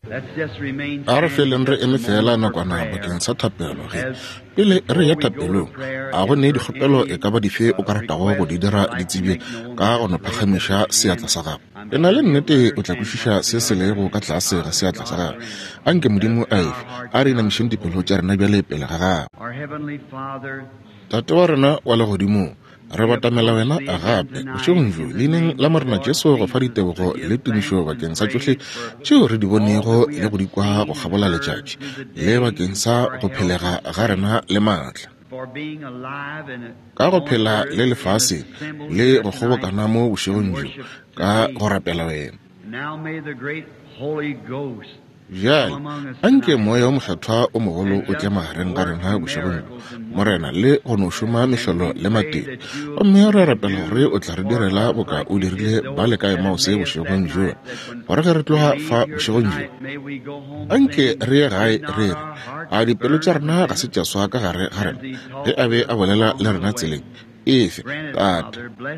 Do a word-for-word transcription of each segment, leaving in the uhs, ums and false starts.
a re feleng re eme fela nakwana bakeng sa thapelo ge pele re ya thapelong a go ne dikgopelo e ka ba dife o ka ratago go di dira ditsibe ka go no phagamiša seatla sa gago e na le nnete o tla kwešiša se se lego ka tlase ga seatla sa gago a nke modimo a efe a re inamišeng dipelo tša rena bjale pele ga gago tate wa rena wa legodimo re batamela wena a gape bošegong jo leineng la morena jesu go fa ditebogo le tumišo bakeng sa tšohle tšeo re di bonego le go di kwa go kgabola letšatši le bakeng sa go phelega ga rena le maatla ka go phela le lefase le go kgobokana mo bošegong jo ka go rapela wena jale anke moya o mokgethwa o mogolo o tla magareng ga rena bošegong morena le go no šoma mehlolo le mateng gomme re rapela gore o tla re direla boka o dirile ba le kae mause bošegong jo gore ge re tloga fa bošegong jo anke re ye gae re re a dipelo tša rena ga se tša swa ka gare ga rena ge a be a bolela le rena tseleng efe tata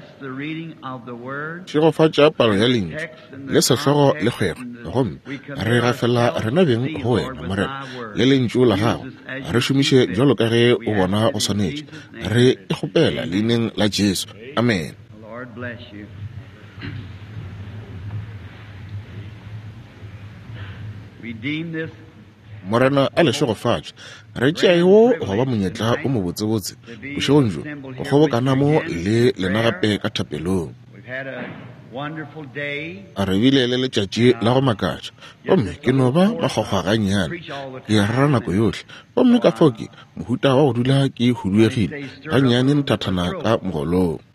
tšegofatša palo ya lentšu le sehlogo le kgwego gomme re gafela rena beng go wena morena le lentšu la gago re šomiše jalo ka ge o bona go swanetše re e kgopela leineng la jesu amen morena a lešogofatša re tšea yo go ba monyetla o mo botsebotse bošegong jo go kgobokana mo le lena gape ka thapelong a re bile le letšatši la go makatša gomme ke no ba makgwakgwa gannyane ke rara nako yotlhe gomme ka foke mohuta wa go dula ke huduegile gannyane nthathana ka mogolong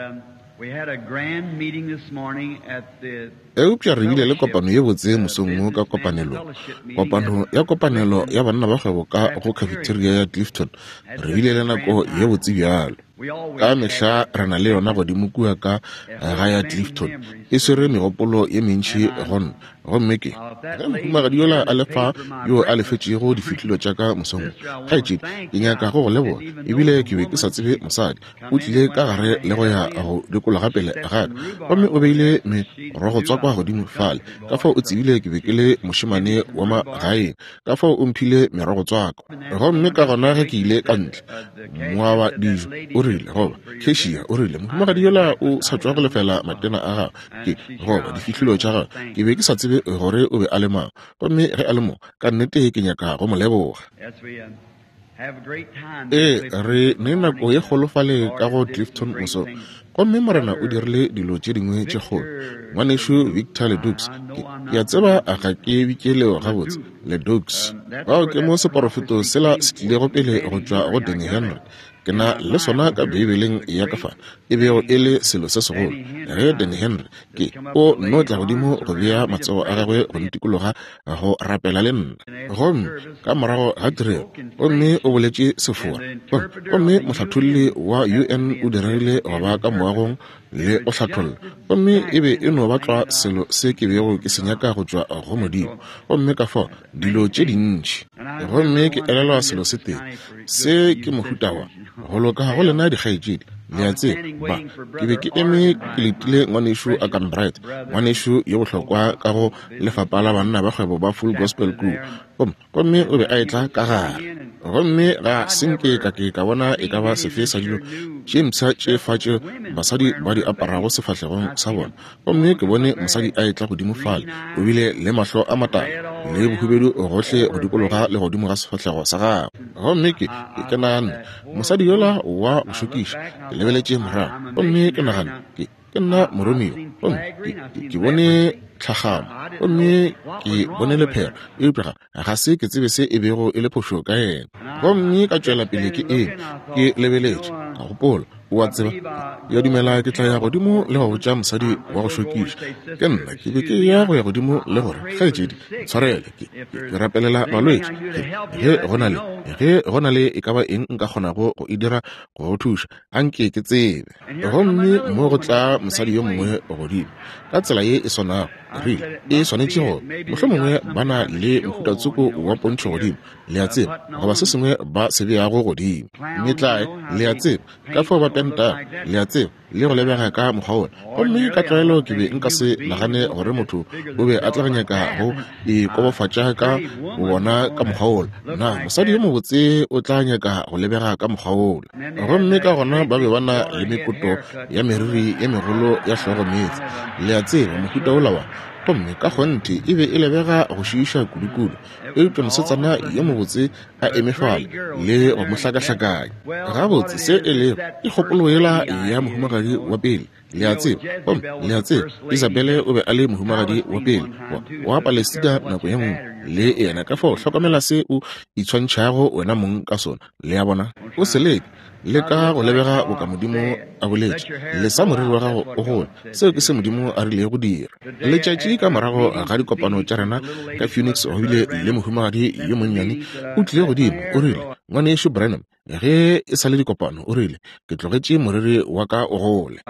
eupša re bile le kopano ye botse mosong mo ka kopanelo kopano ya kopanelo ya banna ba kgwebo ka go cafeteria ya Clifton re bile le nako ye botse bjalo ka mehla re na le yona godimo kua ka ga ya Clifton e swere megopolo ye mentši gona gomme ke ge mohumagadi yola a lefa yo a lefetšego difihlilo tša ka mosong gaetšedi ke nyaka go go leboa ebile ke be ke sa tsebe mosadi o tlile ka gare le go ya go dikola gapele gaka gomme o beile merogo tswa kwa godimo fale ka fao o tsebile ke be ke le mošemane wa magaeng ka fao o mphile merogo tswako gomme ka gona ge ke ile ka ntle moa wa dijo o rile goba khešia o rile mohumagadi yola o sa tswa go lefela matena a gago ke goba difihlilo tša gago ke be ke sa tsebe gore o be a le mang gomme ge a le mo ka nnete ke nyaka go mo leboga ee re ne nako ye kgolofale ka go Clifton moso gomme morena o dirile dilo tše dingwe tše kgolo ngwanešo Victor Ledux ke a tseba a ga ke bikeleo gabotse Ledux bao ke mo seporofeto sela se tlilego pele go tšwa go Danny Henry ke na le sona ka beibeleng ya ka fana e bego e le selo se segolo ge Danny Henry ke o no tla godimo go bea matsego a gagwe go ntikologa go rapela le nna gomme ka morago ga tirelo gomme o boletše sefora gomme mohlatlholli wa U N o dirile go ba ka moagong le o hlatholla gomme e be e no batlwa selo se ke bego ke senyaka go tšwa go modimo gomme ka fao dilo tše dintši gomme ke elelwa selo se teng se ke mohutawa go loka go lena dikgaetšedi le a tseba ba ke be ke eme ke letile ngwanešo a Canbright ngwanešo yo bohlokwa ka go lefapa la banna ba kgwebo ba Full Gospel Group gomme o be a etla ka gare gomme ga senke ka ke ka bona e ka ba sefe sa dilo tše mpša tše fatše basadi ba di aparago sefahlegong sa bona gomme ke bone mosadi a etla godimo fale o bile le mahlo a matala le bohubedu gohle go dikologa le godimo ga sefahlego sa gagwe gomme ke ke nagana mosadi yola wa go šokiša ke lebeletše morago gomme ke nagana ke nna moromeo gomme ke bone tlhagamo gomme ke bone lephero eupša ga se ke tsebe se e bego e le phošo ka yena gomme ka tšwela pele ke eng ke lebeletše ka gopola o a tseba ya dumela ke tla ya godimo le go botša mosadi wa go šokiša ke nna ke be ke ya go ya godimo le gore gaetšedi tshwarele ke rapelela malwetši ge go na le e ka ba eng nka kgonago go e dira go go thuša anke ke tsebe gomme mo go tla mosadi yo mongwe godimo ka tsela ye e swaнаgo rile e swanetše go mohlomongwe ba na le mohutatsoko wa pontšho godimo le a tseba goba se sengwe ba se beago godimo mme tlae le a tseba ka fao ba sekenta le a tseba le go lebega ka mokgwa ona gomme ka tlwaelo ke be nka se nagane gore motho o be a tla nyaka go ikobofatša ka bona ka mokgwa ona na mosadi yo mobotse o tla nyaka go lebega ka mokgwa ona gomme ka gona ba be ba na le mekoto ya meriri ye megolo ya tlhogometse le a tseba mohuta o lawa gomme ka gonte e be e lebega go šiiša kudu-kudu eupša mosetsana yo mobotse a emefale le go mohlakahlakanya gabotse se e le e kgopolo yela ya mohumagadi wa pele le a tseba gomme le a tseba Isabele o be a le mohumagadi wa pele wa Palestina nako ye nngwe le ena ka fao hlokomela se o itshwantšhago wena mong ka sona le ya bona o seleke le ka go lebega bokamodimo a boletše le sa moriri wa gago o gole seo ke se modimo a rile go dira letšatši ka morago ga dikopano tša rena ka Phoenix go bile le mohumagadi yo monnyane o tlile godimo o rile ngwane yešo Branham ge e sa le dikopano o rile ke tlogetše moriri wa ka o gole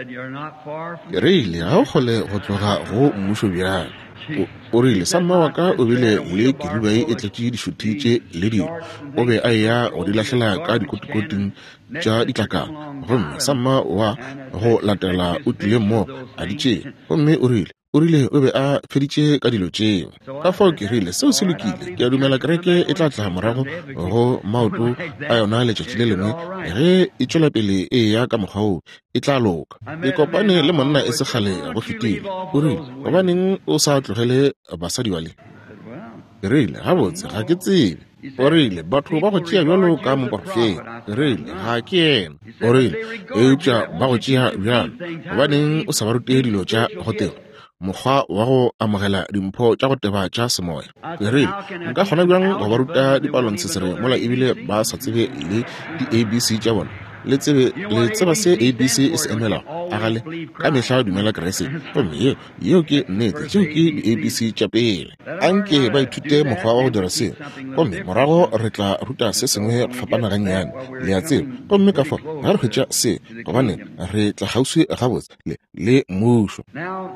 ke rile ga o kgole go tloga go mmušo bjang o rile sa mma wa ka o bile le kiribai e tletše dišuthi tše le dino o be a ya go di lahlela ka dikotukoting tša ditlakang gomme sa mma wa go latela o tlile mo a ditšee gomme o rile o rile o be a feditše ka dilo tšeo ka fao ke rile seo se lokile ke a dumela kereke e tla tla morago go maoto a yona letšatši le lengwe ge e tšwela pele e ya ka mokgwa o e tla loka e kopane le monna e se kgale go fetile o rile gobaneng o sa tlogele basadi bale ke rile gabotse ga ke tsebe o rile batho ba go tšea bjalo ka moporofeng ke rile ga ke ena o rile eupša ba go tšea bjalo gobaneng o sa ba rute dilo tša gotego mokgwa wa go amogela dimpho tša go teba tša semoya ke rile nka kgona bjang go ba ruta dipalontsesere mola ebile ba sa tsebe le di-A B C tša bona le tseba se A B C e se emelago a gale ka mehla dumela kerese gomme yeo yeo ke nnete tšeo ke di-A B C tša pele anke ba ithute mokgwa wa go dira seo gomme morago re tla ruta se sengwe go fapana gannyane le a tseba gomme ka fao ga re hwetša se gobane re tla gauswi gabotse le mmušo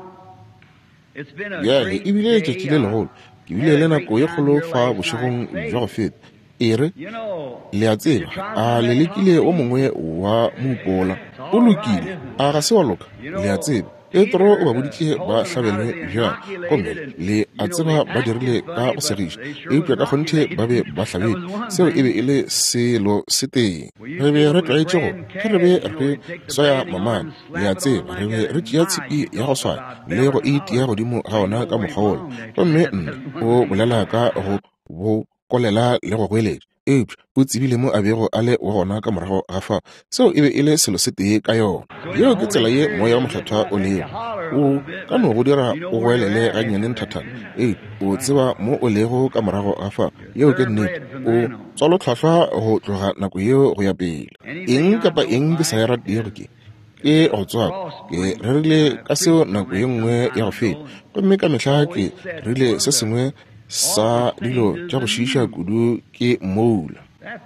bjale ebile letšatši le legolo ke bile le nako ye kgolo fa bošegong jwa go feta e re le a tseba a le lekile o mongwe wa moopola o lokile a ga se wa loka le a tseba Petro o ba boditše ba hlabelwe bjang gomme le a tseba ba dirile ka go segiša eupša ka kgonthe ba be ba hlabile seo e be e le selo se teng re be re tlwaetše go ge re be re swaya mamane le a tseba re be re tšea tshipi ya go swaya le go itia godimo ga ona ka mokgwa ola gomme nna o bolela ka go bo kolela le go hweletša eupša o tsebile mo a bego a le wa gona ka morago ga fao seo e be e le selo se tee ka yona yeo ke tsela ye moya wa mohlathwa o lego o ka no go dira o goelele gannyane nthathana ee o tseba mo o lego ka morago ga fao yeo ke nnete o tswalotlhwahlwa go tloga nako yeo go ya pele eng kapa eng ke sa ya ratego ke ke go tswaka ke rerile ka seo nako ye nngwe ya go feta gomme ka mehla ke rile se sengwe sa dilo tša go šiiša kudu ke moula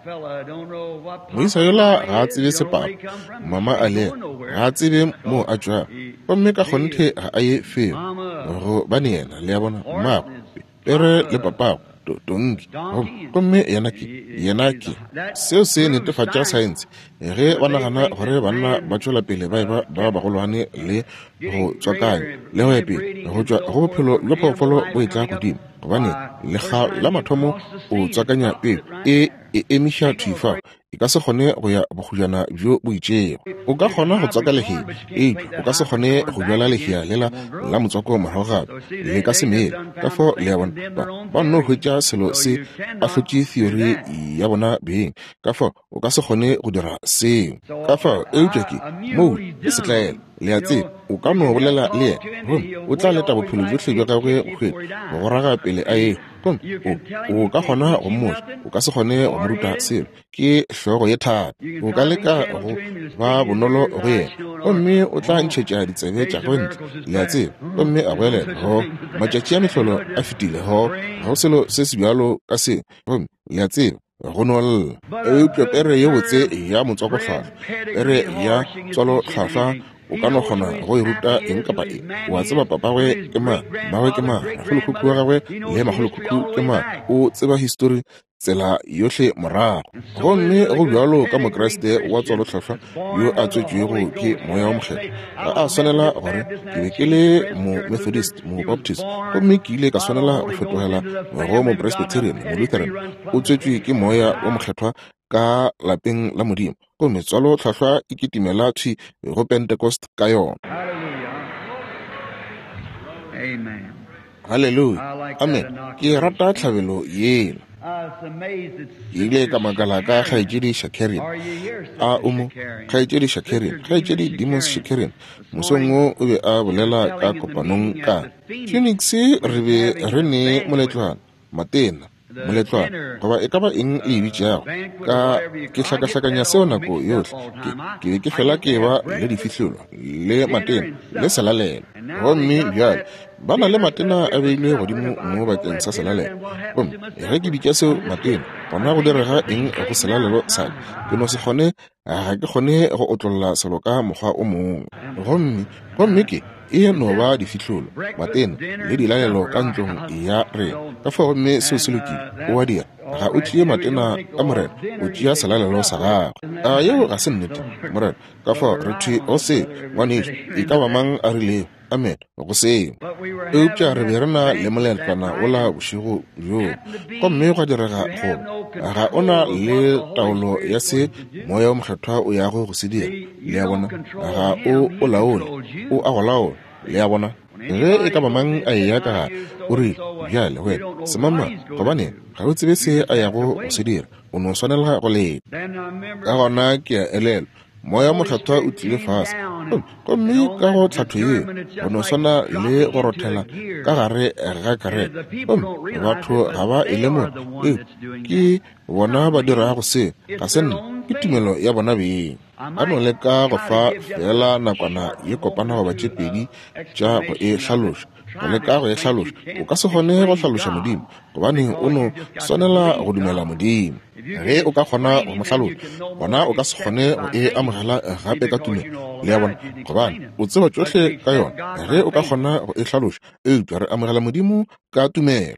moisa yola ga a tsebe sepapa mama a le ga a tsebe mo a tšwa gomme ka kgonthe ga a ye feo go bane yena le ya bona mmago pere le papago tonki gomme yena ke yena ke seo se netefatša saense ge ba nagana gore banna ba tšwela pele ba eba ba bagolwane le go tswakanya le go epele go tšwa go bophelo bja phoofolo bo e tla godimo gobane lega la mathomo o tswakanya peo e e emiša thifa e ka se kgone go ya bogojana bjo bo itšego o ka kgona go tswaka lehea ee o ka se kgone go bjala lehea lela la motswako morago gape le ka se mele ka fao le ya bona ba nno hwetša selo se a hlotše theory ya bona beng ka fao o ka se kgone go dira seo ka fao eupša ke moo e setlaela le a tseba o ka no bolela le yena gomme o tla leta bophelo jotlhe bja gagwe go hweta go raga pele a eo gomme o ka kgona go mmoša o ka se kgone go mo ruta selo ke hlogo ye thata o ka leka go ba bonolo go yena gomme o tla ntšhetša ditsebe tša gontle le a tseba gomme a boelela go matšatši a mehlolo a fetile go ga go selo se se bjalo ka se gomme le a tseba go nolla eupša pere ye botse ya motswakohlwahlwa pere ya tswalohlwahlwa o ka no kgona go e ruta eng kapa eng wa tseba papagwe ke mang mmagwe ke mang magolokhukhu wa gagwe le magolokhukhu ke mang o tseba history tsela yohle morago. Gomme go bjalo ka mokreste wa tswalotlhatlhwa yo a tswetšwego ke moya wa mokgetho ga a swanela gore ke be ke le mo Methodist, mo Baptist, gomme ke ile ka swanela go fetogela go mo Presbyterian, mo Lutheran. O tswetšwe ke moya wa mokgethwa ka lapeng la Modimo, gomme tswalotlhatlhwa e kitimela thwi go Pentecost ka yona. Amen. Hallelujah. Amen. Ke rata tlhabelo yela. Ile ka makala ka Kgaetšedi Shakarian. A umo Kgaetšedi Shakarian, Kgaetšedi Demos Shakarian. Mosong o be a bolela ka kopanong ka Phoenix re be re ne moletlwana Matena moletlwana goba e ka ba eng e bitšago ka ke hlakahlakanya seo nako yohle ke be ke fela ke ba le difihlelo le Matena le selalela gomme bjale ba na le Matena a beilwe godimo mo bakeng sa selalela gomme ge ke bitša seo Matena gona go direga eng go selalelo sa ke no se kgone ga ke kgone go otlolola selo ka mokgwa o mongwe gomme gomme ke e no ba difihlolo Matena le dilalelo ka ntlong ya rena ka fa gomme seo se lokile o a dira ga o tšee Matena ka morena o tšea selalelo sa gagwe a yeo ga se nnete morena ka fa re thwe o se ngwaneso e ka ba mang a rileng. Amen. Go seo eupša re be re na le moletlwana o la bošego bjo gomme go direga go ga ona le taolo ya se moya wa mokgethwa o ya go go se dira le ya bona ga o o laole o a go laola le ya bona ge e ka ba mang a e yaka o rile bjale wena semama gobane ga o tsebe se a yago go se dira o no swanela go leta ka gona ke a elela moya mokgethwa o tlile fase gomme ka go tlhatho ye o no swana le go rothela ka gare ga kareka gomme batho ga ba e lemo ke bona ba dira go se ga se nna ke tumelo ya bona beng a no le ka go fa fela nakwana ye kopana go ba tše pedi tša go e hlaloša go le ka go e hlaloša o ka se kgone go hlaloša Modimo gobane o no swanela go dumela Modimo ge o ka kgona go mo hlaloša gona o ka se kgone go e amogela gape ka tumelo le ya bona gobane o tseba tšohle ka yona ge o ka kgona go e hlaloša eupša re amogela Modimo ka tumelo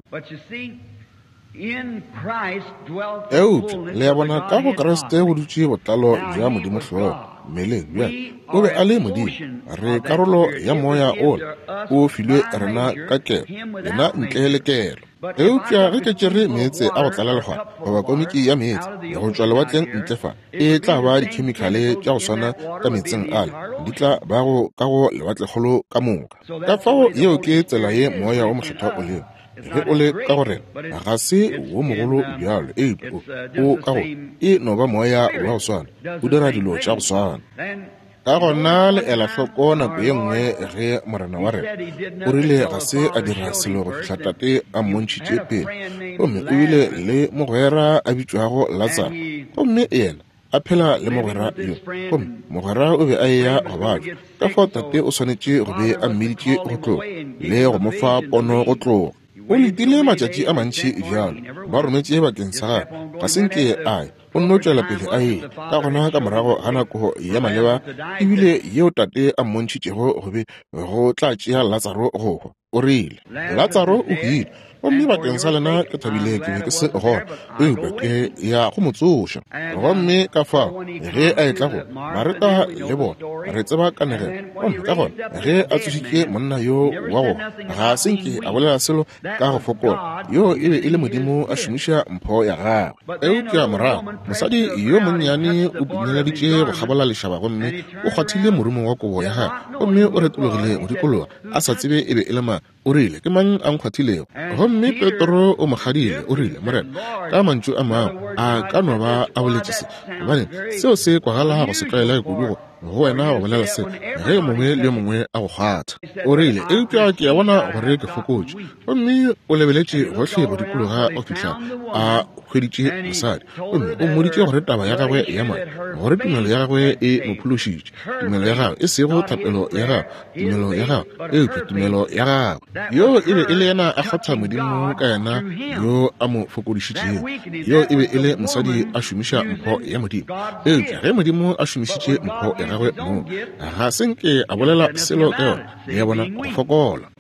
eupša le ya bona ka go Kreste go dutše botlalo bja Modimo hlooho mmeleng bjale o be a le Modimo re karolo ya moya ola o filwe rena ka kelo yena ntle le kelo eupša ge ke tšere meetse a go tlalelegwa goba komiki ya meetse ya go tšwa lewatleng ntlefa e tla ba dikhemikhale tša go swana ka meetseng ale di tla ba go ka go lewatlekgolo ka moka ka fao yeo ke tsela ye moya wa mokgethwa o leng ge o le ka gore ga se wo mogolo bjalo epo o ka go e no ba moya wa go swana o dira dilo tša go swana ka gona le ela hloko nako ye nngwe ge morena wa rena o rile ga se a dira selo go fihla tate a mmontšhitše pele gomme o bile le mogwera a bitšwago Lazaro gomme yena a phela le mogwera yo gomme mogwera o be a eya go batšwa ka fao tate o swanetše go be a mmeditše go tloga le go mo fa pono go tloga o letile matšatši a mantši bjalo ba rometše bakeng sa gagwe ga senke ae o nno tšwela pele a e ka gona ka morago ga nako ya maleba ebile yeo tate a mmontšhitšego go be go tla tšea Lazaro go hwa o rile Lazaro o hwile gomme bakeng sa lena ke thabile ke be ke se gona eupša ke ya go mo tsoša gomme ka fao ge a etla go mareka le bona re tseba kanegelo gomme ka gona ge a tsošitše monna yo wa go ga senke a bolela selo ka go fokola yo e be e le Modimo a šomiša mpho ya gagwe eupša morago mosadi yo monnyane o dumeleditše go kgabola lešaba gomme o kgwathile morumo wa kobo ya gagwe gomme o retologile go dikologa a sa tsebe e be e le mang o rile ke mang a nkgwathilego gomme Petro o mogadile o rile morena ka mantšu a mangwe a ka no ba a boletše se gobane seo se kwagala go se tlwaela kudugo go wena go bolela se ge mongwe le mongwe a go kgatha o rile eupša ke ya bona gore ke fokotše gomme o lebeletše gohle go dikologa o fihla a hweditše mosadi gomme o mmoditše gore taba ya gagwe ya mae gore tumelo ya gagwe e mo phološitše tumelo ya gagwe e sego thapelo ya gagwe tumelo ya gagwe eupša tumelo ya gagwe yo e be e le yena a kgatha Modimo ka yena yo a mo fokodišitšego yo e be e le mosadi a šomiša mpho ya Modimo eupša ge Modimo a šomišitše mpho ya gagwe mo ga senke a bolela selo ka yona le ya bona go fokola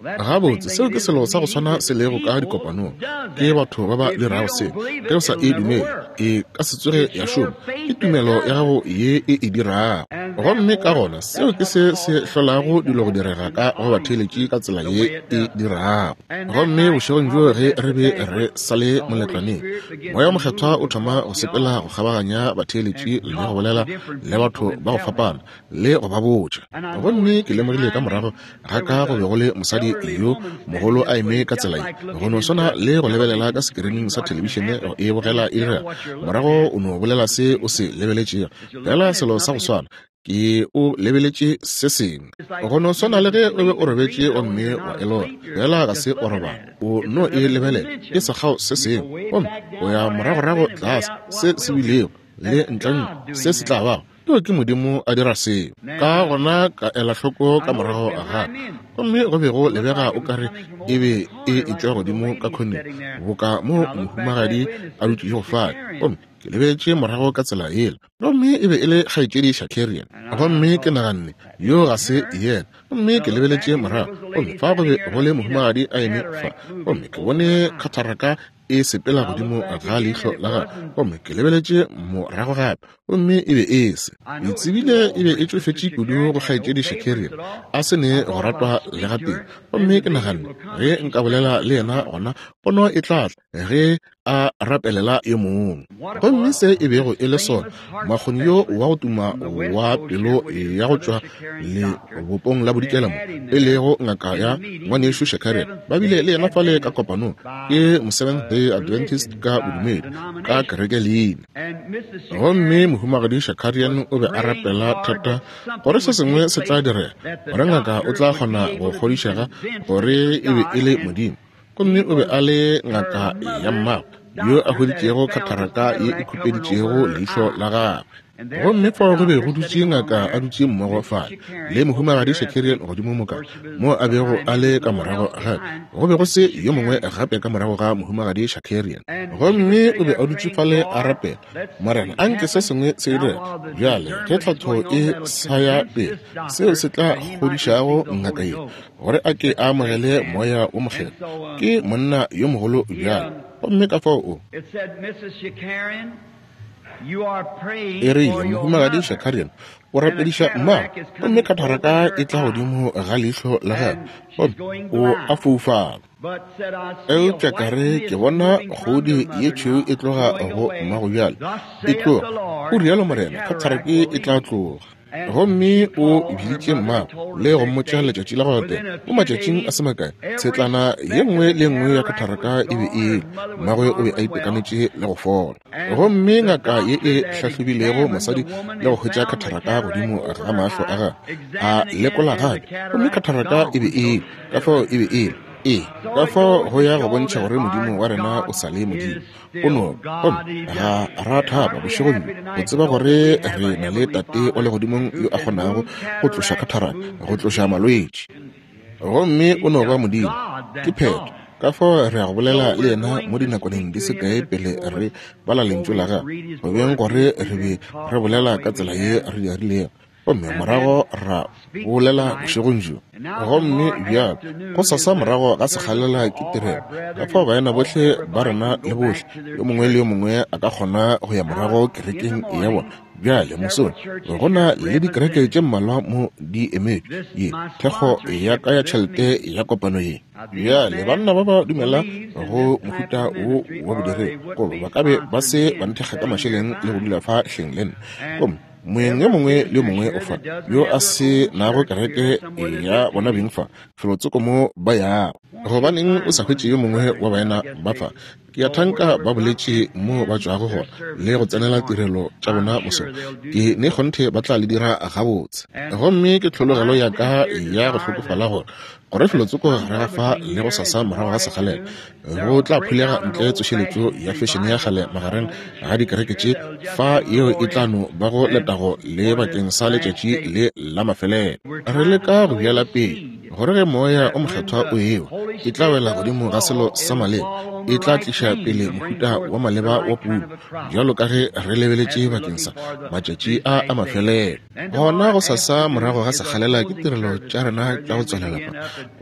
gabotse seo ke selo sa go tshwana se lego ka dikopanong ke batho ba ba dirago se ke o sa e dumele e ka se tsoge ya šoma ke tumelo ya gago ye e e dirago gomme ka gona seo ke se se hlolago dilo go direga ka go batheletši ka tsela ye e dirago gomme bošegong jo ge re be re sale moletlaneng moya mokgethwa o thoma go sepela go kgabaganya batheletši le go bolela le batho ba go fapana le go ba botša gomme ke lemogile ka morago ga ka go be go le mosadi yo mogolo a eme ka tsela ye go no swana le go lebelela ka sekerining sa telebišene e bogela e dira morago o no bolela se o se lebeletše fela selo sa go swana ke o lebeletše se sengwe go no swana le ge o be o robetše o mme wa elora fela ga se o robala o no e lebelela ke sekgao se sengwe gomme o ya moragorago tlase se se bilego le ntleng se se tla bago yo ke modimo a dira seo ka gona ka ela hloko ka morago a ga gomme go be go lebega o kare e be e etšwa godimo ka kgone boka mo mohumagadi a dutse go faya gomme ke lebetše morago ka tsela ela gomme e be e le kgaetšedi Shakarian gomme ke naganne yo ga se yena gomme ke lebeletše morago gomme fa go be go le mohumagadi a eme fa gomme ke bone kgatharaka e sepela godimo ga leihlo la ga gomme ke lebeletše morago gape gomme e be e se itsebile e be e tšofetše kudu go kgaetšedi Shakarian a se ne go ratwa le ga teng gomme ke naganne ge nka bolela le yena gona pono e tlatla ge a rapelela e mongwe gomme se e bego e le sona makgoni yo wa go tuma wa pelo ya go tšwa le bopong la bodikelamo e lego ngaka ya ngwanešo Shakarian ba bile le yena fale ka kopanong ke mo Seventh Day Adventist ka bodumedi ka kereke leina gomme mohumagadi Shakarian o be a rapela thata gore se sengwe se tla direga gore ngaka o tla kgona go kgodišega gore e be e le modimo gomme o be a le ngaka ya mmago yo a hweditšego kgatharaka ye e khupeditšego leihlo la gagwe gomme fa go be go dutše ngaka a dutše mmogo fale le mohumagadi Shakarian godimo moka mo a bego a le ka morago gape go be go se yo mongwe gape ka morago ga mohumagadi Shakarian gomme o be a dutše fale a rapela morena a nke se sengwe se dira bjale ke tlhatho e saya pele seo se tla kgodišago ngaka ye gore a ke a amogele moya o mokgetho ke monna yo mogolo bjale gomme ka fao o e rile mohumagadi Shakarian o rapediša mmago gomme kgatharaka e tla godimo ga leihlo la gagwe o a foufala eupša kare ke bona kgodi ye tšhweu e tloga go mmago bjale e tloga o rialo morena kgatharake e tla tloga gomme o biditše mmago le go mmotša letšatši la gote mo matšatšing a semakae tshetlana ye nngwe le nngwe ya kgatharaka e be e mmagwe o be a itekanetše le go fola gomme ngaka ye e hlahlobilego mosadi le go hwetša kgatharaka godimo ga mahlo a ga a lekola gape gomme kgatharaka e be e ka fao e be e e ka fao go ya go bontšha gore modimo wa rena o sa le modimo o no ga ra thaba bošegong go tseba gore re na le tate o le godimong yo a kgonago go tloša kgatharaka go tloša malwetši gomme o no ba modimo ke phetho ka fao re a go bolela le yena mo dinakoneng di se kae pele re bala lentswe la ga go beng gore re be re bolela ka tsela ye re dirilego gomme morago ra bolela bošegong jo gomme bjalo go sasa morago ga sekgalela ke tirelo ka fao baena botlhe ba rena le botlhe yo mongwe le yo mongwe a ka kgona go ya morago kerekeng ya bona bjale mosone go na le dikereke tše mmalwa mo di emedi ye thekgo ya ka ya tšhelete ya kopano ye bjale banna ba ba dumela go mohuta wo wa bodire goba ba ka be ba se ba nthekga ka mašeleng le go dula fa hleng le nna gomme moeng yo mongwe le yo mongwe o fa yo a se nago kereke ya bona beng fa felotseko mo ba yago gobaneng o sa hwetše yo mongwe wa baena ba fa ke ya thanka ba boletše mo ba tšwago gona le go tsenela tirelo tša bona moso ke ne kgonthe ba tla le dira gabotse gomme ke tlhologelo ya ka ya go hlokofala gore gore felotseko gare ga fa le go sasa morago ga sekgalela go tla phulega ntle tsošeletšo ya fešene ya gale magareng ga dikereke tše fa yeo e tlano ba go letago le bakeng sa letšatši le la mafelelo re leka go bjala pele gore ge moya o mokgethwa o eo e tla wela godimo ga selo sa maleba e tla tliša pele mohuta wa maleba wa pulo bjalo ka ge re lebeletše bakeng sa matšatši a a mafelelo gona go sasa morago ga sekgalela ke tirelo tša rena tša go tswelela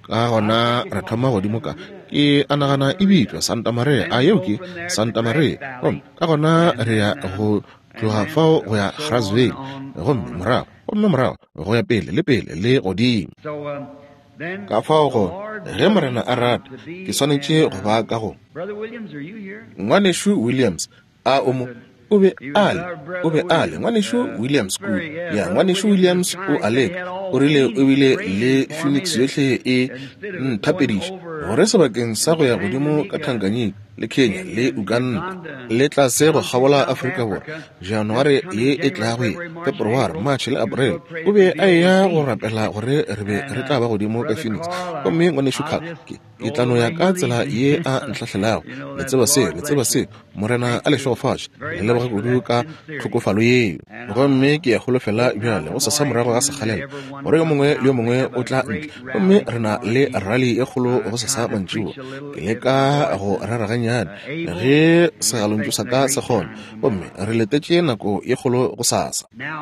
ka gona ra thoma godimo ka ke anagana e bitswa Santa Maria a yeo ke Santa Maria gomme ka gona re ya go tloga fao go ya Grasville gomme morago gomme morago go ya pele le pele le godimo ka fao go ge morena a rata ke swanetše go ba ka go ngwanešu Williams a o mo o be ale o be ale ngwanešu Williams ku ya ngwanešu Williams o ale o rile o bile le Phoenix yohle e nthapediše gore sebakeng sa go ya godimo ka Tanganyika le Kenya le Uganda le tla se go gabola Afrika Borwa January ye e tla go February March le April o be a ya go rapela gore re be re tla ba godimo ka Phoenix gomme ngwanešu Khalke ke tlano ya ka tsela ye a ntlhatlhelago le tseba se le tseba se morena a le shofash le le ba go ka tlhokofalo ye gomme ke ya holofela bjale go sa sa morago ga segalela gore yo mongwe le yo mongwe o tla ntle gomme rena le rally e kgolo go sa sa mantšiwa ke le ka go raraganya ge segalontšo sa ka se kgona gomme re letetše nako e kgolo go sasa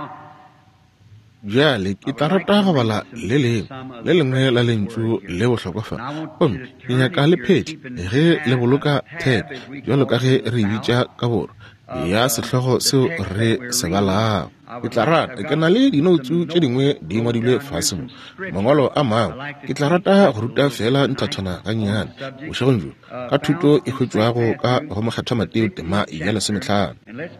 bjale ke tla rata go bala le lengwe le lengwe la lentšu le bohlokwafa gomme ke nyaka le phedi ge le boloka ted jalo ka ge re bitša ka boro ya sehlogo seo re se balago ke tla rata ke na le dinotsu tše dingwe di ngwadilwe fase mo mangwalo a mangwe ke tla rata go ruta fela nthathana ga nnyane bošegong jo ka thuto e hwetšwago ka go mokgatha Mateo tema ya lesomehlano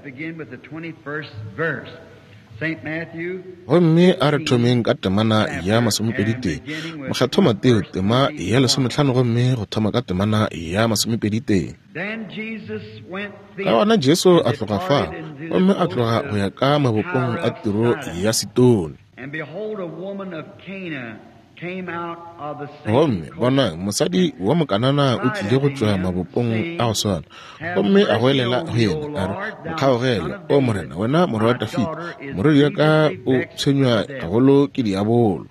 gomme a re thomeng ka temana ya masomepedi teng mokgatho Mateo tema ya lesomehlano gomme go thoma ka temana ya masomepedi teng ka gona Jesu a tloga fa gomme a tloga go ya ka mabopong a tiro ya Sidoni gomme bona mosadi wa mokanana o tlile go tšwa mabopong a go swana gomme a go elela go yena a re mokgaogele o morena wena more wa Dafidi moredi ya ka o tshwenywa gagolo ke diabolo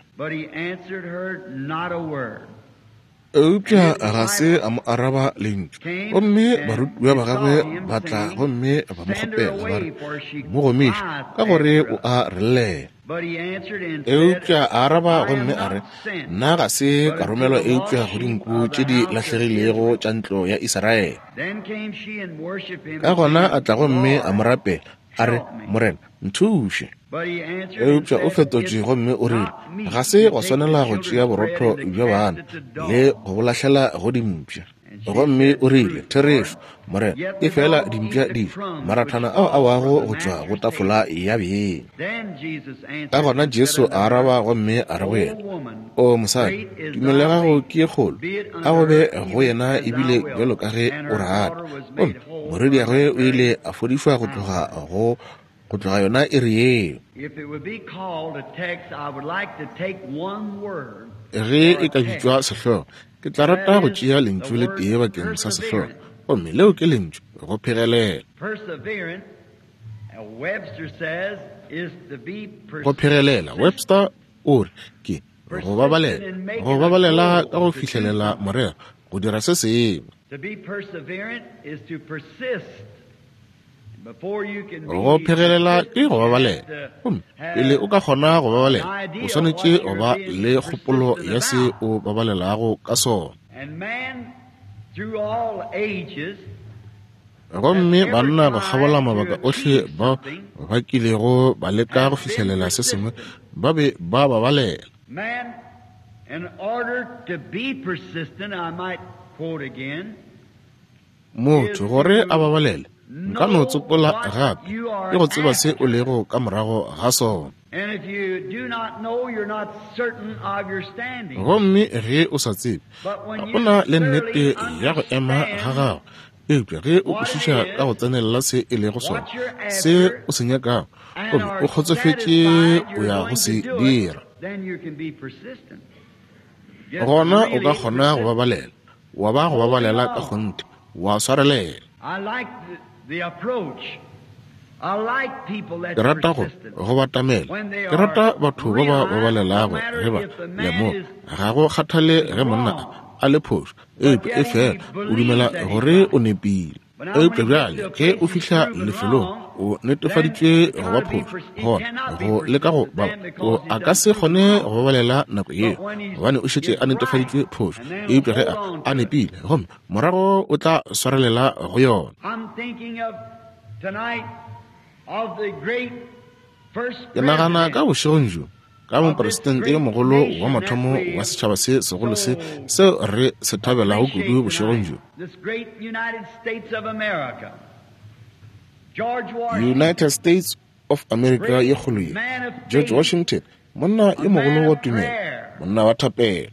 eupša ga se a mo araba lentšu gomme barutiwa ba gagwe ba tla gomme ba mo kgopela ba re mo gomiše ka gore o a rellela eupša a araba gomme a re nna ga se ka romelwa eupša go dinku tše di latlhegilego tša ntlo ya Iseraele ka gona a tla gomme a mo rapela a re morena nthuše eupša o fetotše gomme o rile ga se go swanela go tšea borotho bja bana le go bolahlela go dimpša gomme o rile therešo morena e fela dimpša dife marathana ao a wago go tšwa go tafola ya beng ka gona Jesu a araba gomme a re go yena o mosadi tumelo ya gago ke e kgolo a go be go yena ebile bjalo ka ge o rata gomme moredi ya ge o ile a fodišwa go tloga go go tloga yona e re yeo ge e ka bitšwa sehlogo ke tla rata go tšea lentšu le tee bakeng sa sehlogo gomme leo ke lentšu go phegelela go phegelela Webster o re ke go babalela go babalela ka go fihlelela morero go dira se sengwe go phegelela ke go babalela gomme pele o ka kgona go babalela o swanetše go ba le kgopolo ya se o babalelago ka sona gomme banna go gabola mabaka ohle ba ba kilego ba leka go fihlelela se sengwe ba be ba babalela motho gore a babalele nka no tsopola gape ke go tseba se o lego ka morago ga sona gomme ge o sa tsebe o na le nnete ya go ema ga gago eupša ge o kwešiša ka go tsenelela se e lego sona se o se nyakago gomme o kgotsofetše o ya go se dira gona o ka kgona go babalela wa ba go babalela ka kgonte wa swarelela ke rata go go batamela ke rata batho ba ba babalelago ge ba lemo ga go kgathale ge monna a le phošo epe e fela o dumela gore o nepile epe bjale ge o fihla lefelong o netefaditswe go ba phoso gona go leka go ba o a ka se kgone go balela nako eo gobane o šetse a netefaditswe phoso e utlwe ge a nepile gomme morago o tla swarelela go yona. Ke nagana ka bošegong jo ka moporesidente yo mogolo wa mathomo wa setšhaba se segolo se seo re se thabelago kudu bošegong jo, United States of America ye kgolo ye, George Washington, monna yo mogolo wa tumelo, monna wa thapelo,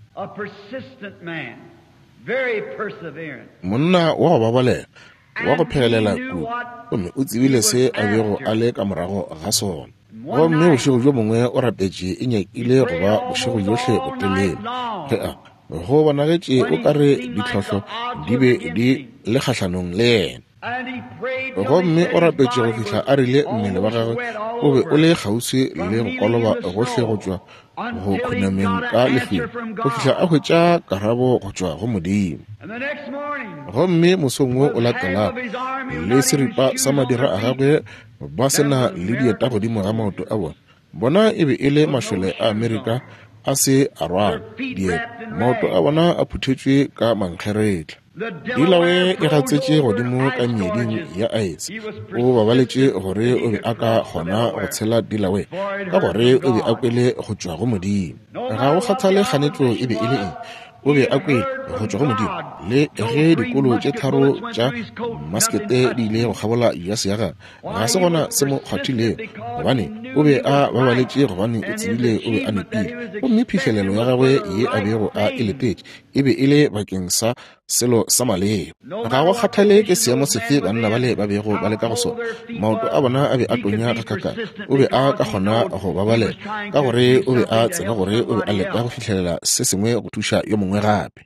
monna wa go babalela, wa go phegelela kudu gomme o tsebile se a bego a le ka morago ga sona. Gomme bošego jo mongwe o rapetše e nyakile go ba bošego johle botelele ge a go bonagetše o ka re ditlhotlho di be di le kgatlhanong le yena. Gomme o rapetše go fihla a rile mmele wa gagwe o be o le kgauswi le go koloba gohle go tšwa go khunameng ka lefeng go fihla a hwetša karabo go tšwa go Modimo. Gomme mosong wo o latelago le seripa sa madira a gagwe ba sena le dieta godimo ga maoto a bona bona e be e le mašole a Amerika a se a rwala dieta, maoto a bona a phuthetšwe ka mankgeretla. Dilawe e gatsetše godimo ka meeding ya ice, o babaletše gore o be a ka kgona go tshela Dilawe ka gore o be a kwele go tšwa go Modimo. Ga go kgathale kganetšo e be e le eng, o be a kwele go tšwa go Modimo le ge dikolo tše tharo tša maskete di ile go kgabola jase ya gagwe ga se gona se mo kgathilego gobane o be a babaletše gobane o tsebile o be a nepile gomme phihlelelo ya gagwe ye a bego a e lepetše e be e le bakeng sa selo sa maleba. Ga go kgathale ke seemo sefe banna ba le ba bego ba le ka go sona, maoto a bona a be a tonya ka kaka o be a ka kgona go babalela ka gore o be a tseba gore o be a leka go fitlhelela se sengwe go thuša yo mongwe gape.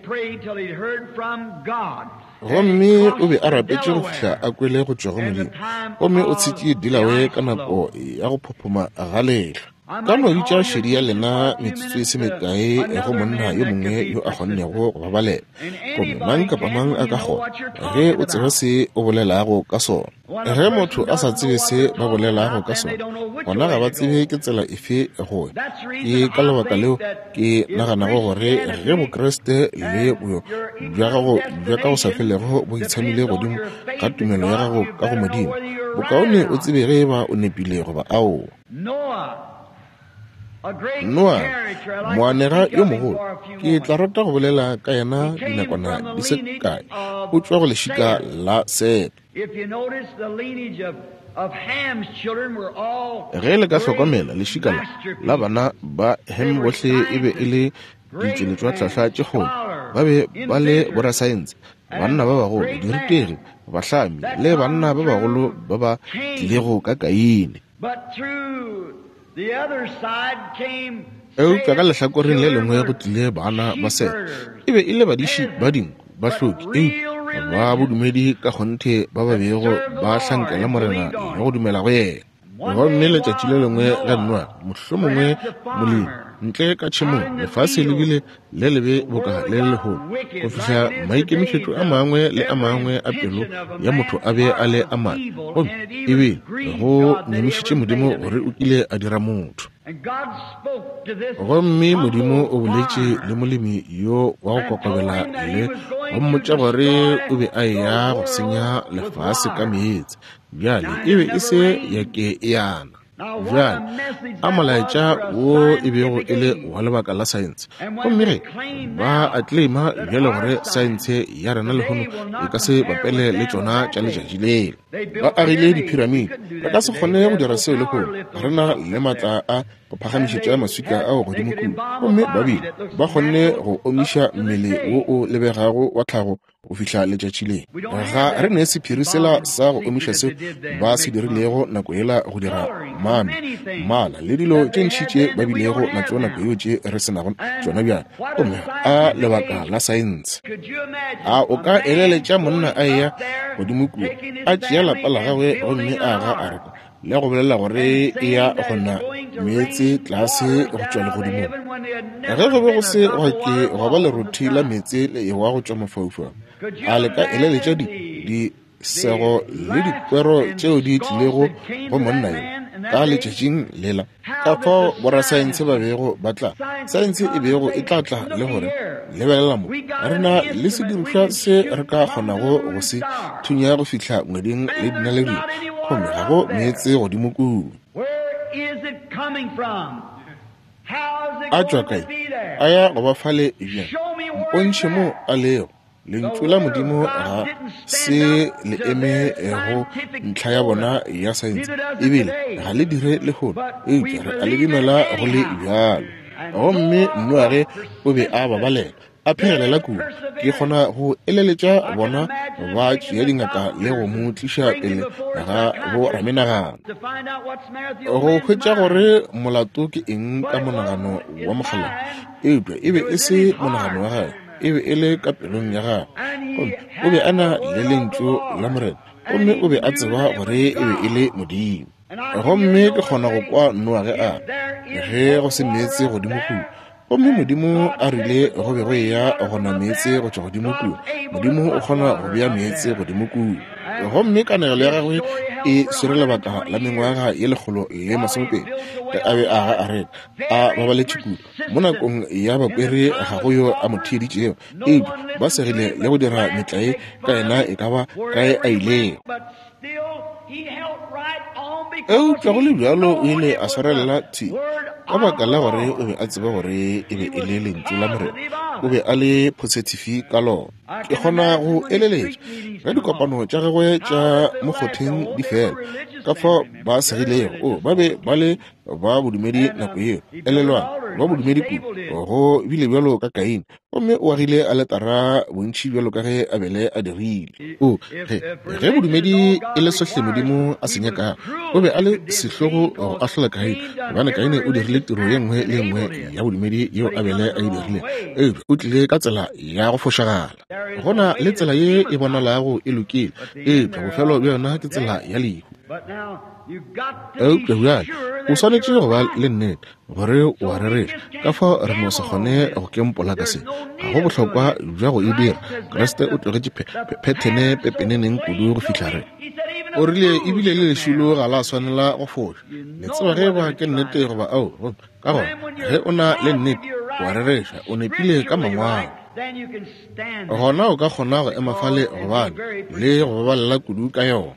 Gomme o be a rapetše go fihla a kwele go tšwa go Modimo gomme o tshetse Dilawe ka nako ya go phophoma ga letlho. Ka no itša šedi ya lena metsotso e se mekae go monna yo mongwe yo a kgonnego go babalela gomme mang kapa mang a ka kgona ge o tseba se o bolelago ka sona. Ge motho a sa tsebe se ba bolelago ka sona gona ga ba tsebe ke tsela efe go ke ka lebaka leo ke naganago gore ge bokreste le bja gago bja ka go sa felego bo itshamile godimo ka tumelo ya gago ka go Modimo bokaone o tsebe ge ba o nepile goba ao. Noa, moanega yo mogolo ke tla rata go bolela ka yena dinakwana di se kae o tšwa go lešika la Sete. Ge le ka hlokomela lešika la bana ba Hem bohle e be e le ditšweletšwa tlhahla tše kgolo ba be ba le borasaense, banna ba bagolo, dirutegi, bahlami le banna ba bagolo ba ba tlilego ka Kaine. Eupša ka lehlakoreng le lengwe go tlile bana ba Sete e be e le badiši ba dingwe ba hloki eu ba bodumedi ka kgonthe ba ba bego ba hlankela morena ya go dumela go yena. Gomme letšatši le lengwe ga Noa mohlomongwe molemi ntle ka tšhemong lefase le bile le lebe boka le legolo go fihla maikemišetšo a mangwe le a mangwe a pelo ya motho a be a le a mane gomme e be go nyemišitše Modimo gore o kile a dira motho. Gomme Modimo o boletše le molemi yo wa go kokobela le go mmotša gore o be a ya go senya lefase ka meetse bjale e be e se ya ke yana. Bjale a molaetša wo e bego e le wa lebaka la saense gomme ge ba a claima bjale gore saense ya rena lehono e ka se bapele le tšona tša letšatši lele. Ba agile diphiramidi ba ka se kgone go dira seo le gono ga rena le maatla a go phagamišetša maswika ao godimo kudu gomme babile ba kgonne go omiša mmele wo o lebegago wa tlhago go fihla letšatši le ga re ne sephiri sela sa go omiša seo ba se dirilego nako ela go dira mame mala le dilo tše ntšhi tše ba bilego na tšo nako eo tše re senago tšona bjale gomme a lebaka la saense. A o ka eleletša monna a eya godimo kudu a tšea lapa la gagwe gomme a ga a reka le go bolela gore e ya gona meetse tlase go tšwa legodimo ge go be go se goke go ba lerothi la meetse le ewa go tšwa mafaufau a le ka eleletša di sego le dikwero tšeo di tlilego go monna yo ka letšatšing lela ka fao borasaense ba bego ba tla saense e bego e tla tla le gore lebelela mo re na le sedirišwa se re ka kgonago go se thunya go fitlha ngweding le dinaledi gomme ga go meetse godimo kudu a tswa kae a ya go ba fale bjang mpontšhe mo a lego lentšu la modimo ga se le eme go ntlha ya bona ya saense ebile ga le dire le gone eupša re a le dumela go le bjalo gomme nnoage o be a babalela a phegelela kudu ke kgona go eleletša bona ba tšea dingaka le go mo tliša pele ga bo ramenagano go hwetša gore molato ke eng ka monagano wa mogala eupša e be e se monagano wa gae e be e le ka pelong ya gagwe o be a na le lentšu la morena gomme o be a tseba gore e be e le modimo gomme ke kgona go kwa nnoage a ge go se meetse godimo kudu gomme modimo a rile go be go ya gona meetse go tšwa godimo kudu modimo o kgona go bea meetse godimo kudu gomme kanegelo ya gagwe e swere lebaka la mengwaga ye lekgolo le masomepedi a be a ga a reka a babaletše kudu mo nakong ya bakwere ga go yo a mo thieditšeo ebu ba segile le go dira metlae ka yena e ka ba kae a ileng eupša go le bjalo o ile a swarelela thi ka baka la gore o be a tseba gore e be e le lentšu la morena o be a le positifi ka lona ke kgona go eleletša ga dikopano tša gagwe tša mokgotheng di fela ka fa ba segilego o ba be ba le ba bodumedi nako yeo elelwana ba bodumedi kudu go bile bjalo ka kaine gomme o agile a letara bontšhi bjalo ka ge a bele a dirile o ge ge bodumedi e le sohle modimo a senyaka o be a le sehlogo go a hlola kaine gobane kaine o dirile tiro ye nngwe le nngwe ya bodumedi yeo a bele a e dirile e o tlile ka tsela ya go fošagala gona le tsela ye e bonalago e lokile eupša bofelo bja yona ke tsela ya lehu eupša bjale o swanetše go ba le nnete gore o a reretša ka fa re no se kgone go kempola ka se ga go bohlokwa bja go e dira kreste o tlogetše phethene pepeneneng kudu go fitlha re o rile ebile le lešilo ga la swanela go foša le tseba ge ba ke nnete goba ao ka gona ge o na le nnete o a reretša o nepile ka mangwao gona o ka kgona go ema fale gobane le go babalela kudu ka yona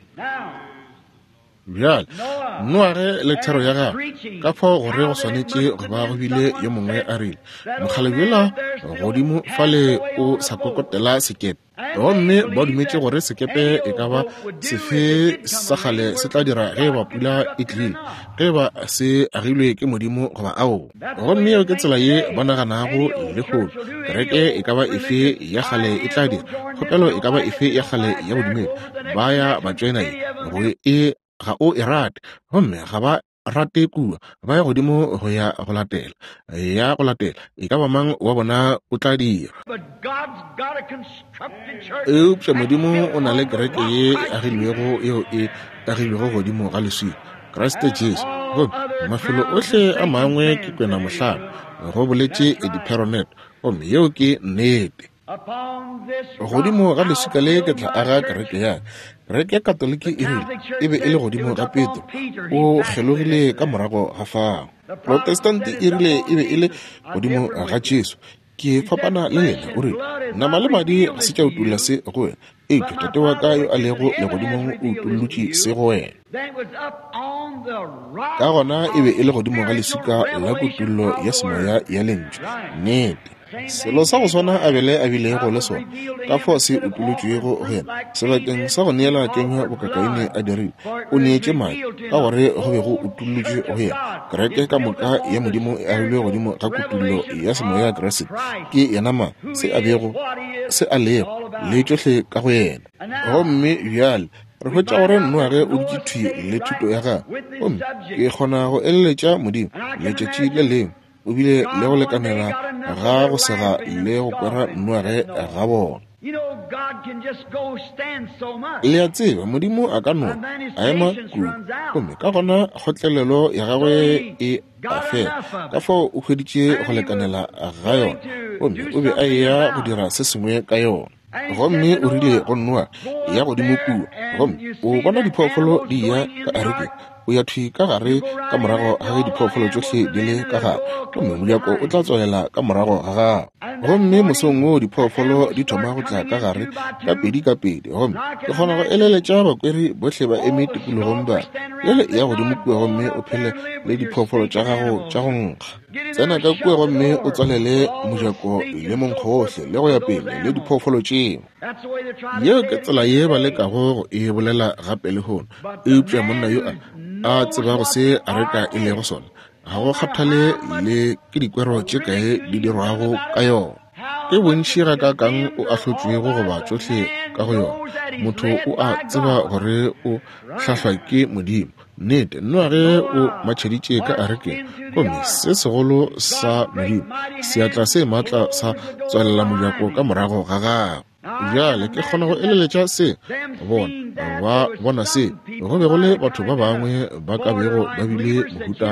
bjale nnoage le thero ya gagwe ka fao gore go swanetše go ba go bile yo mongwe a rile mogale bjola godimo fale o sa kokotela sekepe gomme ba dumetše gore sekepe e ka ba sefe sa gale se tla dira ge ba pula e tlile ge ba se agilwe ke modimo goba ao gomme eo ke tsela ye ba naganago le kgolo kereke e ka ba efe ya gale e tla dira kgopelo e ka ba efe ya gale ya bodumedi ba ya ba tšwenae go e ga o e rate gomme ga ba rate kua ba ya godimo go ya go latela ya go latela e ka ba mang wa bona o tla dira eupša modimo o na le kereke ye e agilwego eo e agilwego godimo ga leswika kriste jesu gomme mafelo ohle a mangwe ke kwena mohlano go boletše ediperonet gomme yeo ke nnete godimo ga leswika le ke tla aga kereke ya kereke ya katoliki e rile e be e le godimo ga petro o kgelogile ka morago ga fao protestanti e rile e be e le godimo ga jesu ke fapana le yena o rile nama le madi ga se tša utulla se go wena e tate wa ka yo a lego legodimong o utullotše se go wena ka gona e be e le godimo ga leswika la kutullo ya semoya ya lentšu nnete selo sa go swana a bele a bilego le sona ka fao se utolotšwego go yena sebakeng sa go neela kenya bokakaine a dirile o neetše madi ka gore go be go utollotšwe go yena kereke ka moka ya modimo e agilwe godimo ga kutullo ya semoya ya kriste ke yena ma se a bego se a lego le tšohle ka go yena gomme bjale re hwetša gore nnoage o dikithwi le thuto ya gago gomme ke kgona go eleletša modimo letšatši le lengwe o bile le go lekanela ga go sega le go kwera nnoage ga bona le a tseba modimo a ka no a ema kudu gomme ka gona kgotlelelo ya gagwe e a fela ka fao o hweditše go lekanela ga yona gomme o be a eya go dira se sengwe ka yona gomme o rile go nnoa ya godimo kuwa gomme o bona diphoofolo di ya ka areke o ya thwi ka gare ka morago ga diphoofolo tsotlhe di le ka gare gomme mojako o tla tswelela ka morago ga gago gomme mosong o diphoofolo di thoma go tla ka gare ka pedi ka pedi gomme ke kgona go eleletša bakweri botlhe ba eme tikologong ba ele ya godimo kuwa gomme o phele le diphoofolo tša gago tša go nkga tsena ka kuwa gomme o tswalele mojako le monkgotlhe le go ya pele le diphoofolo tšeo yeo ke tsela ye ba lekago go e bolela gape le hono e upša monna yo a a tseba go se a reka e lego sona ga go kgathale le ke dikwero tše kae di dirwago ka yona ke bontši ga ka kang o ahlotšwego goba tšohle ka go yona motho o a tseba gore o hlahlwa ke modimo nnete nnoa ge o matšheditše ka arekeng gomme se segolo sa modimo seatla se maatla sa tswalela mojako ka morago ga gago bjale ke kgona go eleletša se bona ba bona se go be go le batho ba bangwe ba ka bego ba bile mohuta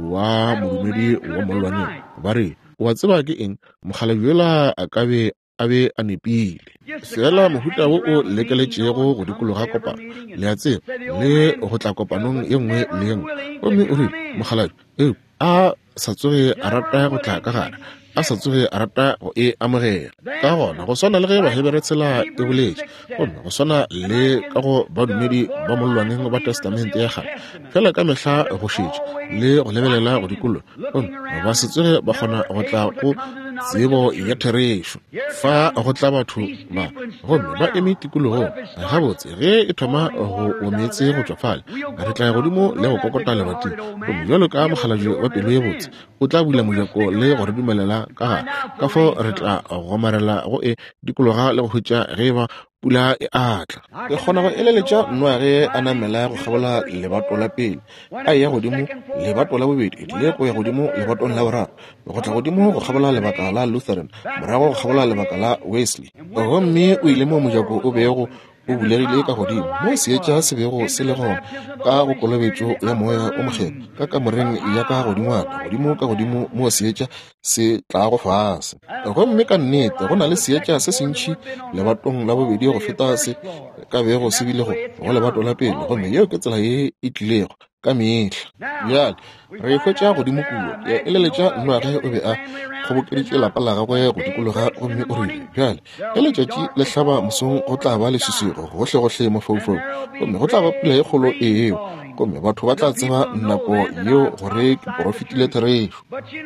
wa modumedi wa molwaneng ba re wa tseba ke eng mogalabi yola a ka be a be a nepile fela mohuta wo o lekeletšego go dikologa kopano le a tseba le go tla kopanong ye nngwe le ye nngwe gomme o re mogalabi eo a sa tsoge a rata go tla ka gare a sa tsoge a rata go e amogela ka gona go swana le ge ba heberetsela e boletše gomme go swana le ka go badumedi ba molwaneng ba testamente ya gare fela ka mehla go šetše le go lebelela go dikolo gomme ba se tsoge ba kgona go tla go tsebo ya therešo fa go tla batho ba gomme ba eme tikologong gabotse ge e thoma go ometse go tswa fale re tla godimo le go kokota lebating gomme jalo ka mogalabi wa pelo ye botse o tla bula mojako le go re dumelela ka gare ka fo re tla gomarela go e dikologa le go hwetša ge ba pula e atla ke kgona go eleletša nnoa ge a namela go kgabola lebato la pele a ya godimo lebato la bobedi le go ya godimo lebatong la boraro go tla godimo go kgabola lebaka la Lutheran morago go kgabola lebaka la Wesley gomme o ile mo mojako o bego o bulegile ka godimo mo seetša se bego se le gona ka go kolobetšo ya moya o mokgena ka kamoreng ya ka godingwana godimo ka godimo mo seetša se tla go fase gomme ka nnete go na le seetša se sentšhi lebatong la bobedi go feta se ka bego se bilego go lebato la pele gomme yeo ke tsela ye e tlilego ka mehla bjale re hwetša godimo kuo ya eleletša nnoage o be a kgobokeditše lapa la gagwe go dikologa gomme o rile bjale ge letšatši le hlaba mosong go tla ba leswisego gohle-gohle mafaufau gomme go tla ba pula ye kgolo eo gomme batho ba tla tseba nako yeo gore ke porofetile therešo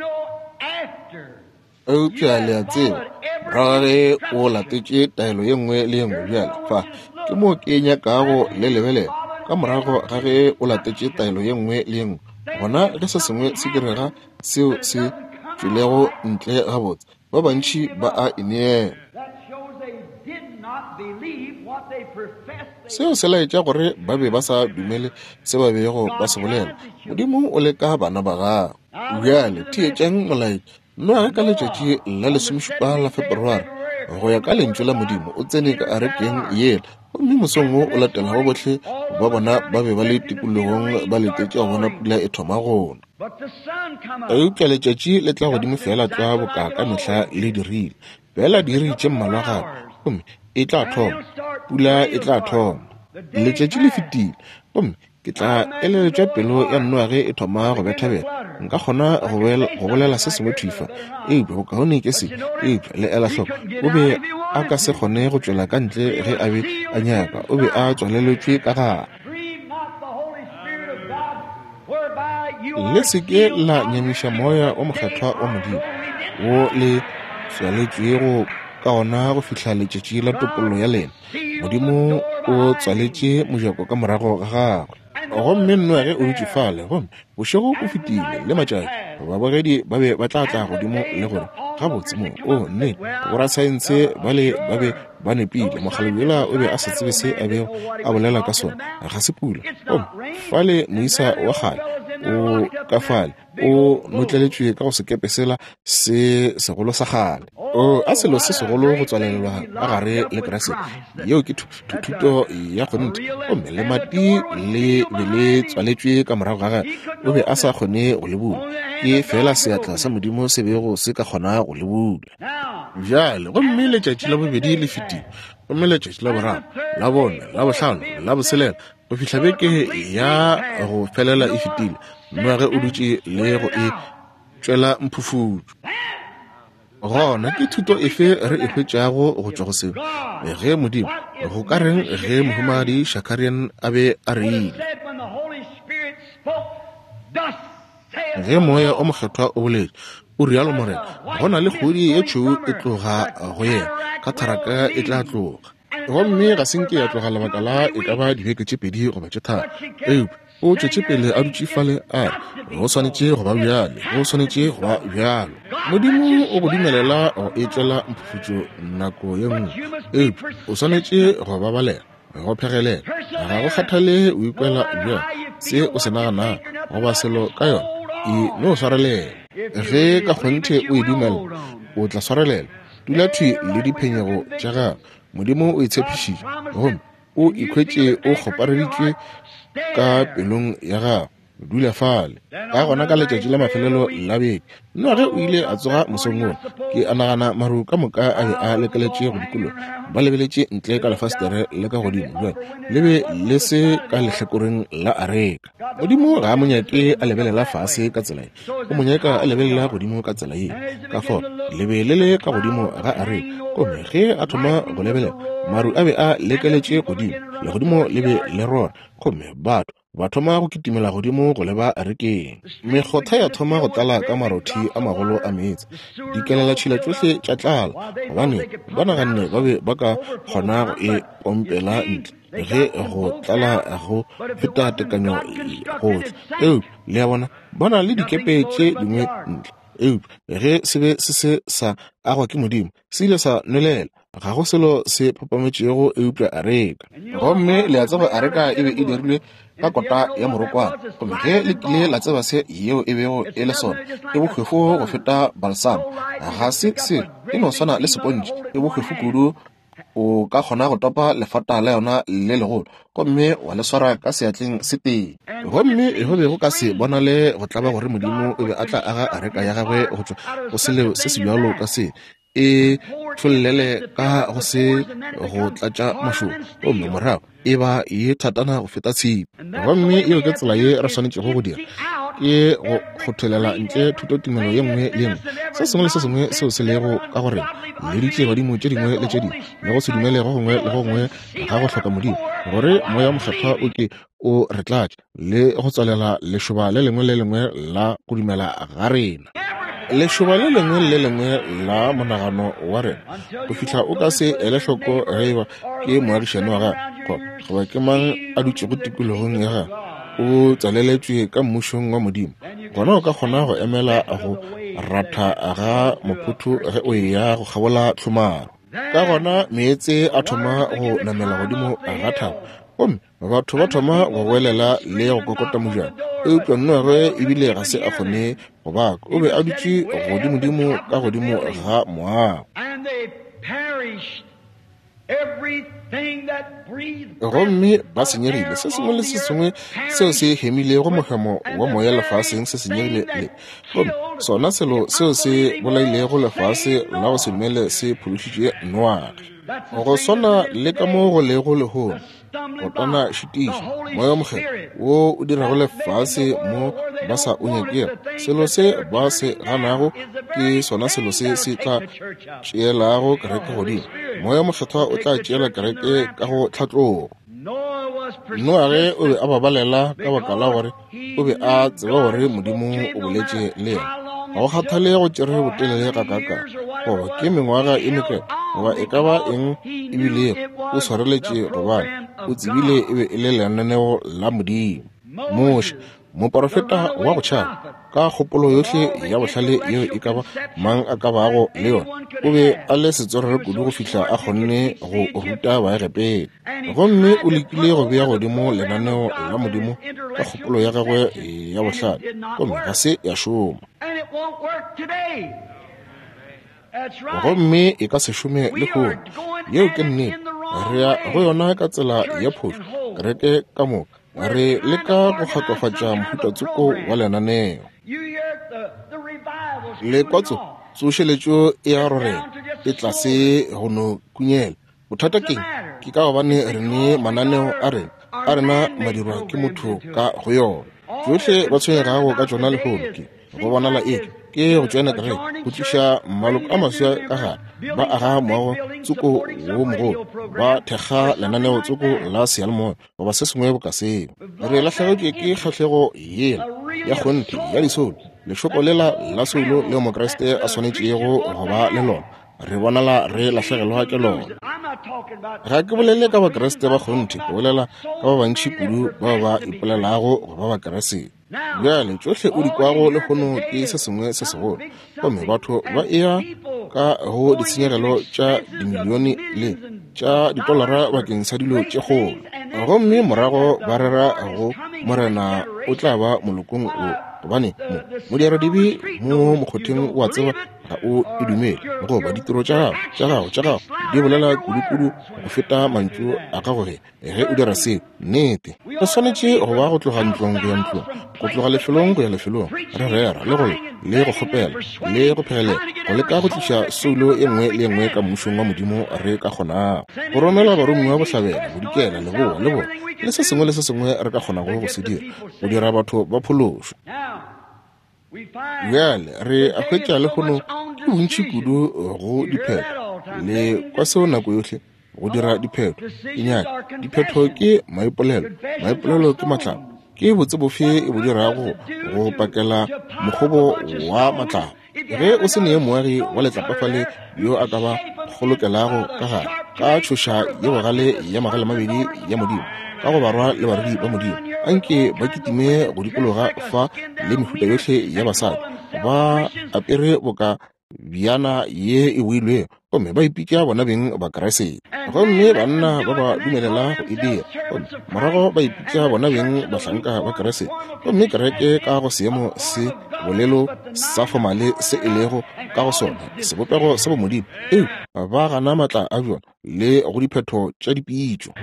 eupša le a tseba moraga ge o latetše taelo ye nngwe le ye nngwe bjale fa ke mo ke nyakago le lebelela ka morago ga ge o latetše taelo ye nngwe le ye nngwe gona ge se sengwe se direga seo se tšwelego ntle gabotse ba bantši ba a ineela seo se laetša gore ba be ba sa dumele se ba bego ba se bolela modimo o le ka bana ba gago bjale theetšang molaetša nnoage ka letšatši la lesomešupa la Feberwari go ya ka lentšu la modimo o tsene ka arekeng yela gomme mosong o o latela ba botlhe ba bona ba be ba le tikologong ba letetše go bona pula e thoma gona eupša letšatši le tla godimo fela tla boka ka mehla le dirile fela diri tše mmalwa gape gomme e tla thoma pula e tla thoma letšatši le fetile gomme ke tla eleletša pelo ya nnoage e thoma go bethabela nka kgona go bolela se sengwe thifa eupša go kaone ke se eupša le ela hloko o be a ka se kgone go tšwela ka ntle ge a be a nyaka o be a tswaleletšwe ka gare le se ke la nyamiša moya o mokgethwa o modimo wo le tswaletšwego ka gona go fihla letšatši la topollo ya lena modimo o tswaletše mojako ka morago ga gagwe gomme nnoage o dutše fale gomme bošego o fetile le matšatši babogedi ba be ba tla tla godimo le gore gabotse mo o nnete borasaense ba le ba be ba nepile mogalabi yola o be a sa tsebe se a bego a bolela ka sona ga se pula gomme fale moisa wa gale o ka fale o notleletšwe ka go sekepe sela se segolo sa gale o a selo se segolo go tswalelwa ka gare le kerase yeo ke thuto ya gonte o mmele mati le bele tswaletšwe ka morago ga o be a sa kgone go lebula ke fela seatla sa modimo se bego se ka kgona go lebula bjale go mme letšatši la bobedi le fetile go mme letšatši la boraro la bone la bohlano la boselela go fihla beke ya go felela e fetile mme ge o dutše le go e tšwela mphufutšo gona ke thuto efe re e hwetšago go tšwa go seo ge modimo go ka reng ge mohumadi Shakarian a be a reile ge moya o mokgethwa o boletše o rialo morena go na le kgodi e tšhweu e tloga go yena ka tharaka e tla tloga gomme ga senke ya tloga lebaka la e ka ba dibeke tše pedi goba tše tharo eupe o tšwetše pele a dutše fale a re go swanetše go ba bjale go swanetše go ba bjalo modimo o go dumelela go e tšwela mphufutšo nako ye nngwe eupe o swanetše go babalela go phegelela ga go kgathale o ikwela bjang se o se nagana goba selo ka yona e no swarelela ge ka kgonthe o e dumela o tla swarelela dula thwi le diphenyego tša gago modimo o itshepišitše gomme o ikhwetše o kgopareditšwe ka pelong ya gago dula fale ka gona ka letšatši la mafelelo la beke nna ge o ile a tsoga mosong ona ke a nagana maru ka moka a be a lekeletše go dikolo ba lebeletše ntle ka lefastere le ka godimo jwale le be le se ka lehlakoreng la areka modimo ga a monyake a lebelela fase ka tsela ye o monyaka a lebelela godimo ka tsela ye ka fona lebe le le ka godimo ga areka gomme ge a thoma go lebelela maru a be a lekeletše godimo le godimo le be le rona gomme batho ba thoma go kitimela godimo go leba arekeng mekgotha ya thoma go tlala ka marothi a magolo a meetse dikelela tšhila tsohle tša tlala gobane ba naganne ba be ba ka kgona go e pompela ntle ge go tlala go feta tekanyo gohle eup le ya bona ba na le dikepe tše dingwe ntle eup ge se be se se sa agwa ke modimo se ile sa nolela ga go selo se phapametšego eupša a reka gomme le a tseba a reka e be e dirilwe ka kota ya morokwana gomme ge le kile la tseba se yeo e bego e le sona e bokgwefo go feta balsam ga se se e no swana le sepontši e bokgwefo kudu o ka kgona go topa lefata la yona le legolo gomme wa le swara ka seatleng se teng gomme e go be go ka se bona le go tlaba gore modimo e be a tla aga a reka ya gagwe go tswa go seleo se se bjalo ka se e tholelele ka go se go tlatša mašomo gomme morago e ba e thatana go feta tshipi gomme eo ke tsela ye re swanetšego go dira ke go kgotholela ntle thutotumelo ye nngwe le nngwe se sengwe le se sengwe seo se lego ka gore le ditše badimo tše dingwe le tše dingwe le go se dumele go gongwe le go gongwe ga go hloka modimo gore moya mokgethwa o ke o re tlatše le go tswalela lešoba le lengwe le lengwe la go dumela ga rena lešoba le lengwe le lengwe la monagano wa rena go fihla o ka se ele hloko ge ba ke moadišane wa ga goba ke mang a dutše go tikologong ya ga o tsaleletšwe ka mmušong wa modimo gona o ka kgona go emela go ratha ga mophuthu ge o ya go kgabola hlomaro ka gona meetse a thoma go namela godimo a gathaba gomme batho ba thoma go boelela le go kokota mojana eupša nnwage ebile ga se a kgone go baka o be a dutše godimodimo ka godimo ga moago gomme ba senyegile se sengwe le se sengwe seo se hemile go mohemo wa moya lefaseng se senyegile le gomme sona selo seo se bolailego lefase la go se dumele se phološitše nnwage go swana le ka mo go lego lehono go tana šitiša moya mokgelo wo o dirago lefase mo ba sa o nyakega selo se ba se ganago ke sona selo se se tla tšeelago kereke godimo moya mokgethwa o tla tšeela kereke ka go tlhatlogo noage o be a babalela ka baka la gore o be a tseba gore modimo o boletše le yena ga go kgathale go tšere botelele ka kaka goba ke mengwaga e mekae goba e ka ba eng ebile o swareletše gobane o tsebile e be e le lenaneo la modimo moša moprofeta wa go tšhaba ka kgopolo yohle ya bohlale yeo e ka ba mang a ka bago le yona o be a le setsorere kudu go fihla a kgonne go ruta baerepe gomme o lekile go beya godimo lenaneo la modimo ka kgopolo ya gagwe ya bohlale gomme ga se ya šoma gomme e ka se šome le kgono yeo ke nnete re ya go yona ka tsela ya phošo kereke ka moka re leka go kgatofatša mohutatsoko wa lenaneo lekwatso tsošeletšo e a rorela e tlase go no kunyela bothata keng ke ka gobane re ne mananeo a rena a rena madirwa ke motho ka go yona johle ba tshwenyegago ka tšona lehono ke go bonala eke ke go tswena kereke go tliša maloko a maswa ka gare ba aga moago tsoko wo mogolo ba thekga lenaneo tsoko la sealemoya goba se sengwe boka seo re latlhegetswe ke kgatlhego yela ya kgonte ya disolo lešoko lela la solo leo mokeresete a swanetšego go ba le lona re bonala re latlhegelwa ke lona ga ke bolele ka bakeresete ba kgonte ke bolela ka ba bantšhi kudu ba ba ipolelago go ba bakeresete bjale tsohle o di kwago le kgono ke se sengwe se segolo gomme batho ba eya ka go ditshenyegelo tša dimilione le tša ditolara bakeng sa dilo tše kgolo gomme morago ba rera go morena o tla ba molokong o gobane modiaradibi mo mokgotheng wa tseba ga o e dumele go ba ditiro tša gago tša gago di bolela kudu-kudu go feta mantšu a ka gore ge o dira se nnete go swanetše go ba go tloga ntlong go ya ntlong go tloga lefelong go ya lefelong re rera le go le go kgopela le go phegelela go leka go tliša solo e nngwe le nngwe ka mmušong wa modimo re ka kgonago go romela baromiwa bohlabela go dikela leboa le bona le se sengwe le se sengwe re ka kgonago go se dira go dira batho ba phološo bjale re a hwetša le kgono ke bontšhi kudu go dipheto le kwa seo nako yohle go dira dipheto ke nyaka dipheto ke maipolelo maipolelo ke matlapa ke botse bofe e bo dirago go pakela mokgobo wa matlapa ge o se ne moagi wa letlapafale yo a ka ba golokelago ka gare ka tšhoša ye bogale ya magala mabedi ya modimo ka go barwa le baredi ba modimo anke ba kitime go dikologa fa le mehuta yohle ya basadi ba apere boka biana ye e builwe gomme ba ipika bona beng ba keresete gomme banna ba ba dumelela go edea morago ba ipika bona beng bahlanka ba keresete gomme kereke ka go seemo se bolelo sa fomale se e lego ka go sona sebopego sa bomodimo eo ba gana matla a bjona le go diphetho tša dipitšo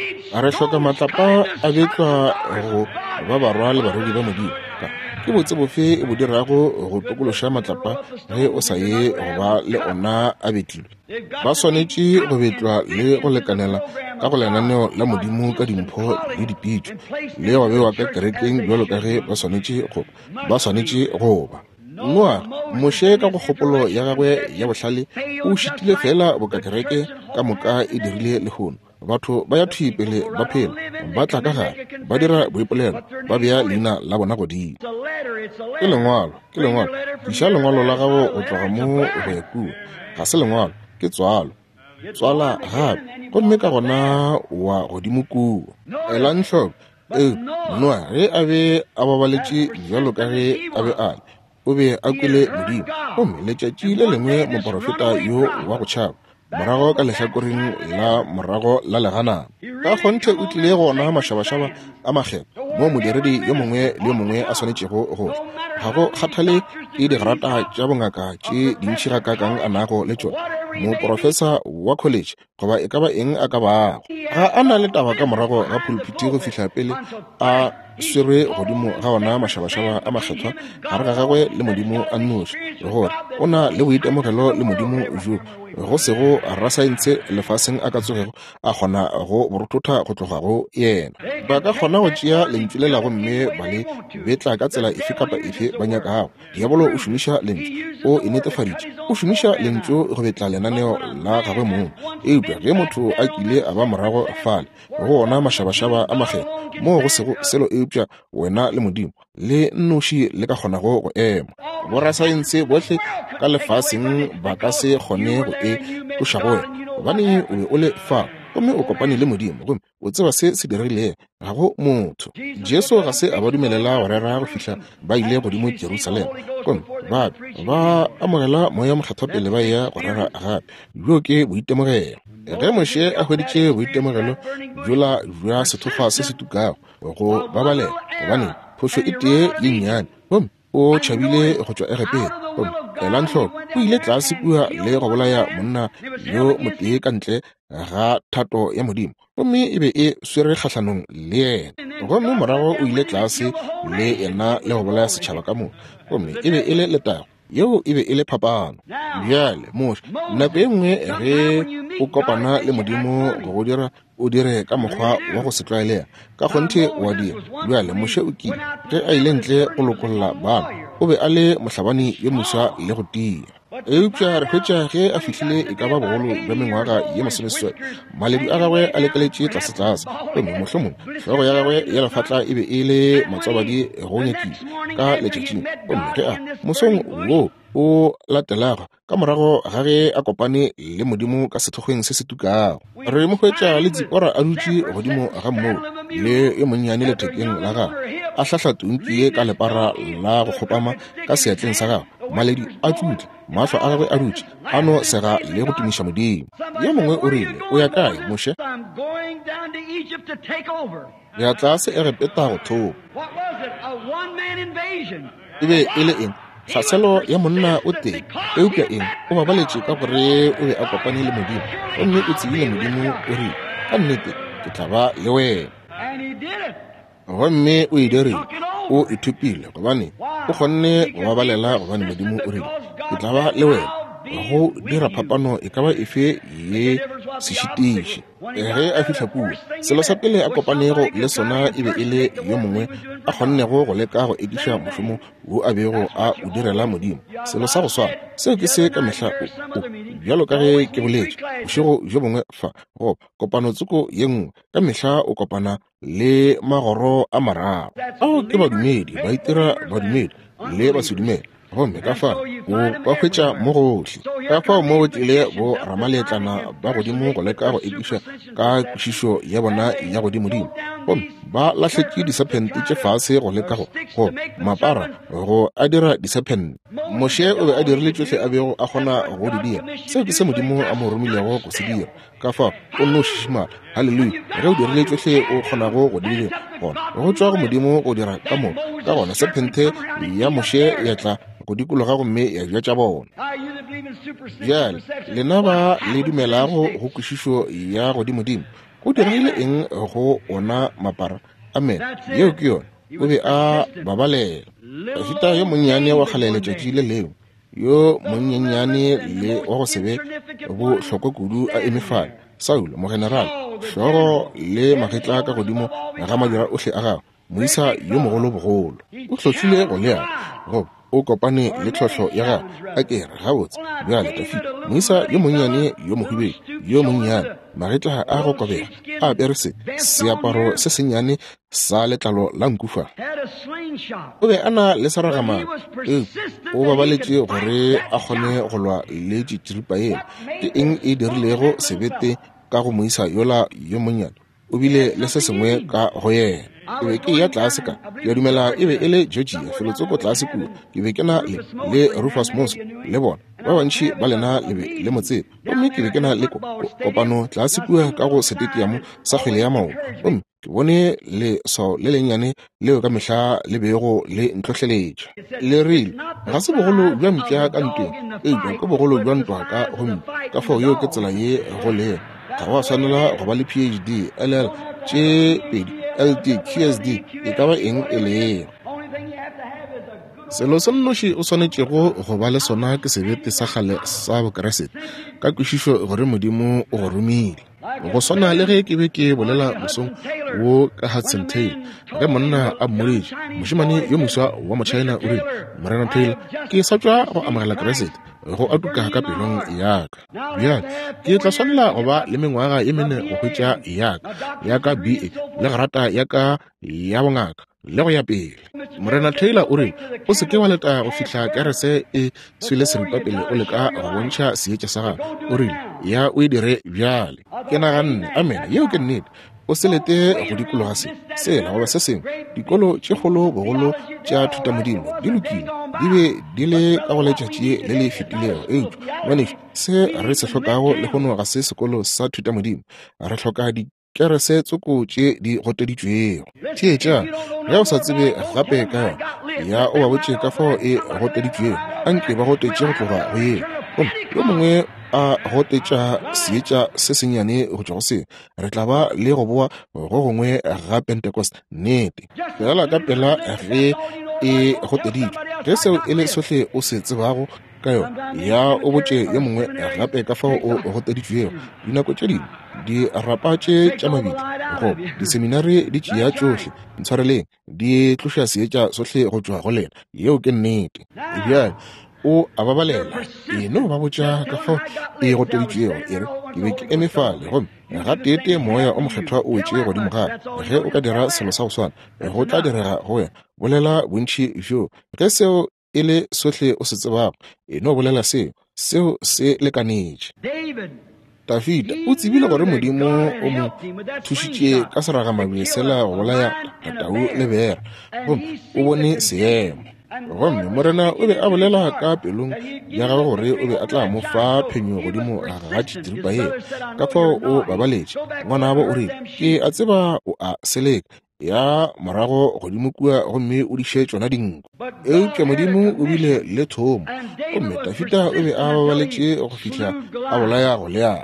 a re hloka matlapa a betlwa go ba barwa le baredi ba modimo ke botse bofe e bo dirago go tokološa matlapa ge o sa ye go ba le ona a betlilwe ba swanetše go betlwa le go lekanela ka go lenaneo la modimo ka dimpho le dipitšo le go bewa ka kerekeng bjalo ka ge ba swanetše go ba swanetše go ba noa moše ka go kgopolo ya gagwe ya bohlale o šitile fela boka kereke ka moka e dirile lehono batho ba ya thipele ba phela ba tla ka gare ba dira boipolelo ba beya leina la bona godimo ke lengwalo ke lengwalo diša lengwalo la gago go tloga mo go ya kua ga se lengwalo ke tswalo tswala gape gomme ka gona wa godimo kua ela ntlhope e noa ge a be a babaletše bjalo ka ge a be ale o be a kwele modimo gomme letšatši le lengwe moprofeta yo wa go tšhaba morago ka lehlakoreng la morago la legana ka kgonthe o tlile gona mašabašaba a makgetho mo modiredi yo mongwe le yo mongwe a swanetšego go ga go kgathale ke digrata tša bongaka tše dintšhi ga kakang a nago le tšona moprofesa wa college goba e ka ba eng a ka bago ga a na le taba ka morago ga pulpiti go fihla pele a swerwe godimo ga ona mašabašaba a makgethwa gare ga gagwe le modimo a nnoši le gore o na le boitemogelo le modimo jo go sego rasaentse lefaseng a ka tsogego a kgona go borothotha go tloga go yena ba ka kgona go tšea lentšu le lago mme ba le betla ka tsela efe kapa efe ba nyakago diabolo o šomiša lentšu o e netefaditše o šomiša lentšu go betla lenaneo la gagwe moo eupša ge motho a kile a ba morago fale go ona mašabašaba a makgetho mo go sego selo eupša wena le modimo le nnoši le ka kgonago go ema borasaense bohle ka lefaseng ba ka se kgone go e tloša go wena gobane o be o le fa gomme o kopane le Modimo gomme o tseba se se dirile ga go motho. Jesu ga se a ba dumelela go rera go fitlha ba ile godimo Jerusalem gomme ba ba amogela moya mokgetho pele ba ya go rera gape jo ke boitemogelo. Ge Moshe a hweditše boitemogelo jola jwa sethofa se se tukago go babalela gobane phošo e tee ye nnyane gomme o tšhabile go tšwa egepele gomme ela ntlhoko o ile tlase kua le go bolaya monna yo motee ka ntle ga thato ya Modimo gomme e be e swere kgatlhanong le yena gomme morago o ile tlase le yena le go bolaya setšhaba ka moka gomme e be e le letago yeo e be e le phapano. Bjale Moshe nako e nngwe ge o kopana le Modimo go dira o dire ka mokgwa wa go se tlwaelea ka kgonthe wa dira. Bjale Moshe o kile ge a ile ntle go lokolola bana o be a le mohlabani yo moswa le go tia. Eupša re hwetša ge a fihlile e ka ba bogolo bja mengwaga ye masomeswai maledu a gagwe a lekeletše tlase-tlase gomme mohlomong hlogo ya gagwe ya lefatla e be e le matswabadi go nyakile ka letšatšing gomme ge a mosong wo o latelago ka morago ga ge a kopane le Modimo ka sethokgweng se se tukago. Re mo hwetša le Tsipora a dutše godimo ga mmoo le yo monnyane lethekeng la gagwe a hlahla tunkie ka lepara la go kgopama ka seatleng sa gagwe maledi a tšutla mahlo a gagwe a dutše a no sega le go tumiša Modimo. Yo mongwe o rile o ya kae Moshe? Ya tlase e re peta go thoko e be e le eng tlhaselo ya monna o teng eupša eng o babaletše ka gore o be a kopane le Modimo gomme o tsebile Modimo o rile ka nnete ke tla ba le wena gomme o e dirile o ithupile gobane o kgonne go babalela gobane Modimo o rile ke tla ba le wena go dira phapano e ka ba efe ye sešitiši. Ge a fitlha kua selo sa pele a kopanego le sona e be e le yo mongwe a kgonnego go leka go ekiša mošomo wo a bego a o direla Modimo. Selo sa go swana seo ke se ka mehla o bjalo ka ge ke boletše bošego jo bongwe fa go kopano tsoko ye nngwe ka mehla o kopana le magoro a mararo ao ke badumedi ba itira badumedi le basedumedi gomme ka fa o ba hwetša mo gohle ka fa mo o tlile bo ramaletlana ba godimo go leka go ekiša ka kwešišo ya bona ya godimodimo gomme ba lahletse disepente tše fase go leka go go mapara go a dira disepente. Moshe o be a dirile tšohle a bego a kgona go di dira seo ke se Modimo a mo romilego go se dira ka fa o nno šišimala halleluja ge o dirile tšohle o kgonago go di dira gona go tšwa go Modimo go dira ka moo ka gona sepente ya Moshe ya tla go dikologa gomme ya jwa tša bona. Bjale lena ba le dumelago go kwešišo ya godimodimo go dirile eng go ona mapara amen yeo ke yone o be a babalela feta yo monnyane wa kgale letšatši le leo yo monnyenyane le wa go sebe bo hlokwa kudu a emefala Saulo mogeneral hlogo le magetla ka godimo ga madira ohle a gagwe moisa yo mogolo bogolo o hlotšile go lea go o kopane le tlhotlho ya ga a ke re gabotse bjale ka fita moisa yo monnyane yo mohubedi yo monnyane magetla a go kobega a apere se seaparo se sennyane sa letlalo la nkufa o be a na le saragamane e o babaletše gore a kgone go lwa le tšitiripa ena ke eng e dirilego sebete ka go moisa yola yo monnyane o bile le se sengwe ka go yena e be ke ya tlase ka ya dumela e be e le Georgia felotse ko tlase kua ke be ke na le le Rufus Mons le bona ba bantši ba lena le be le motsebe gomme ke be ke na le kopano tlase kua ka go stadium sa kgwele ya maoto gomme ke bone le so le lennyane leo ka mehla le bego le ntlohleletša le rile ga se bogolo bja mpša ka ntweng eupša ke bogolo bja ntwa ka gomme ka fao yo ke tsela ye go le ga go a swanela go ba le P H D L L tše pedi L D Q S D e ka ba eng e le selo se nnoši o swanetšego go ba le sona ke sebete sa kgale sa bokeresete ka kwešišo gore Modimo o go romile go swana le ge ke be ke bolela mosong wo ka Hudson Taylor ge monna a mmoletše mošimane yo moswa wa motšhaena o re Morena Taylor ke sa tšwa go amogela keresete go atuka ka pelong yaka bjale ke tla swanela go ba le mengwaga ye mene go hwetša yaka yaka B A le garata yaka ya bongaka le go ya pele. Morena Taylor o re o se ke wa leta go fihla kerese e swele seripa pele o leka go bontšha seetša sa gago o rile ya o e dire bjale ke naganne amen yeo ke nnete o selete go dikologa se sela goba se sengwe dikolo tše kgolo bogolo tša thutamodimo di lokile di be di le ka go letšatši le le fetilego eutšo ngwaneso se re se hlokago le gono ga se sekolo sa thutamodimo re hloka dikerese tsoko tše di goteditšwego theetša ge o sa tsebe gape ka yona ya o ba botše ka fao e goteditšwego anke ba gotetše go tloga go yena yo mongwe a gotetša seetša se senyane go tšwa go se re tla ba le go boa go gongwe ga Pentecost nnete fela ka pela ge e goteditšwe ge seo e le sohle o se tsebago ka yona ya o botše yo mongwe gape ka fao o goteditšwego dinako tše dingwe di rapa tše tša mabedi go diseminari di tšea tšohle ntshwareleng di tloša seetša sohle go tšwa go lena yeo ke nnete ebjale o a babalela eno ba botša ka fao e goteditšwego ere ke be ke eme fale gomme ga teete moya o mokgethwa o wetše godimo gae ge o ka dira selo sa go swana go tla direga go wena bolela bontši bjo ge seo e le sohle o se tsebago eno bolela seo seo se lekanetše Davida o tsebile gore modimo o mo thušitše ka seragamabele sela go bolaya Tau le Bera gomme o bone seemo gomme morena o be a bolela ka pelong ya gagwe gore o be a tla mo fa phenyo godimo ga tšhitiripa ye ka fao o babaletše ngwanabo o re ke a tseba o a seleka ya morago godimo kua gomme o diše tšona dinko eupša modimo o bile le thomo gomme Davida o be a babaletše go fihla a bolaya go leana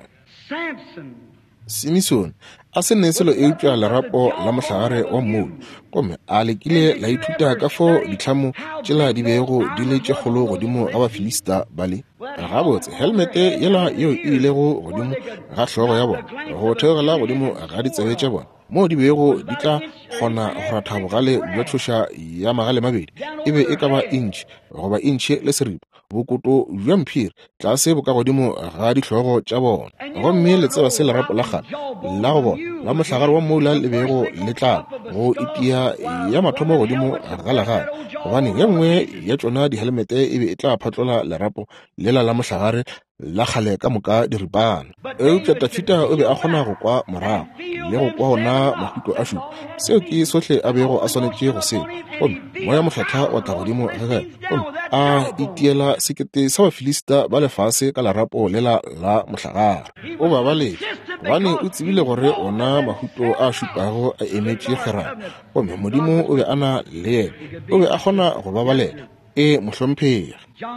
Simeon a se nne selo eupša lerapo la mohlagare wa mmou gomme a lekile la ithuta ka fao ditlhamo tšela di bego di le tše kgolo godimo ga bafilista ba le gabotse helmete yela yeo e ilego godimo ga hlogo ya bona go theogela godimo ga ditsebe tša bona mo di bego di tla kgona go ratha bogale bja tšhoša ya magale mabedi e be e ka ba intšhi goba intšhi le seripa bokoto bja mphiri tlase bo ka godimo ga dihlogo tša bona gomme le tseba se lerapo la gale la go bona la mohlagare wa moula le bego le tlala go itia ya mathomo godimo ga la gale gobane ye nngwe ya tšona dihelmete e be e tla phatlola lerapo lela la mohlagare la gale ka moka diripana eupša Davida o be a kgona go kwa morago le go kwa gona mahutlo a šupa seo ke sohle a bego a swanetše go se gomme moya mohlahla wa tla godimo gagae gomme a itiela sekete sa bafilista ba lefase ka lerapo lela la mohlagare o babaletše gobane o tsebile gore ona mahutlo a šupago a emetše kgerana gomme modimo o be a na le yena o be a kgona go babalela e mohlomphegi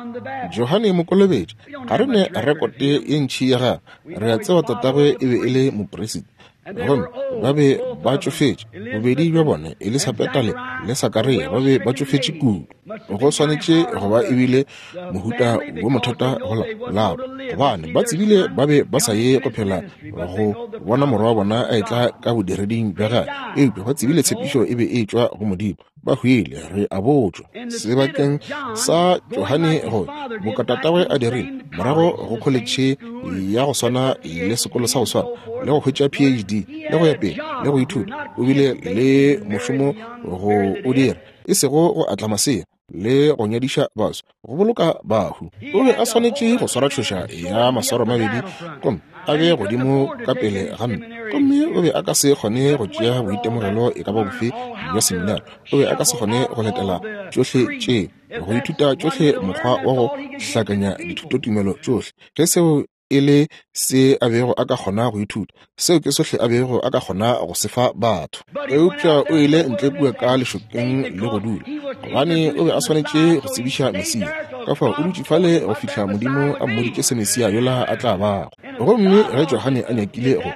Johane Mokolobetši ga re ne rekote ye ntšhi ya gagwe re a tseba tatagwe e be e le moporesidi gomme ba be ba tšofetše bobedi bja bone Elisabeta le Sakaria ba be ba tšofetše kudu go swanetše goba ebile mohuta wo mothata go lao gobane ba tsebile ba be ba sa ye go phela go bona morwa wa bona a etla ka bodireding bja gae eupša ba tsebile tshepišo e be e tšwa go modimo ba hwile re a botšwa sebakeng sa Johane go bokatatagwe a dirile morago go kholetšhe ya go swana le sekolo sa go swana le go hwetša P H D le go ya pele le go ithuta o bile le mošomo go o dira e sego go atla masea le go nyadiša baso go boloka bahu o be a swanetše go swara tšhoša ya maswaro mabedi gomme a be godimo ka pele ga nna gomme o be a ka se kgone go tšea boitemogelo e ka ba bofe bja seminari o be a ka se kgone go letela tšohle tše go ithuta tšohle mokgwa wa go hlakanya dithutotumelo tšohle ge seo e le se a bego a ka kgona go ithuta seo ke sohle a bego a ka kgona go sefa batho eupša o ile ntle kua ka lešokeng le go dula gobane o be a swanetše go tsebiša Mesia ka fao o dutše fale go fihla modimo a mmoditše se Mesia yola a tla bago gomme ge Johane a nyakile go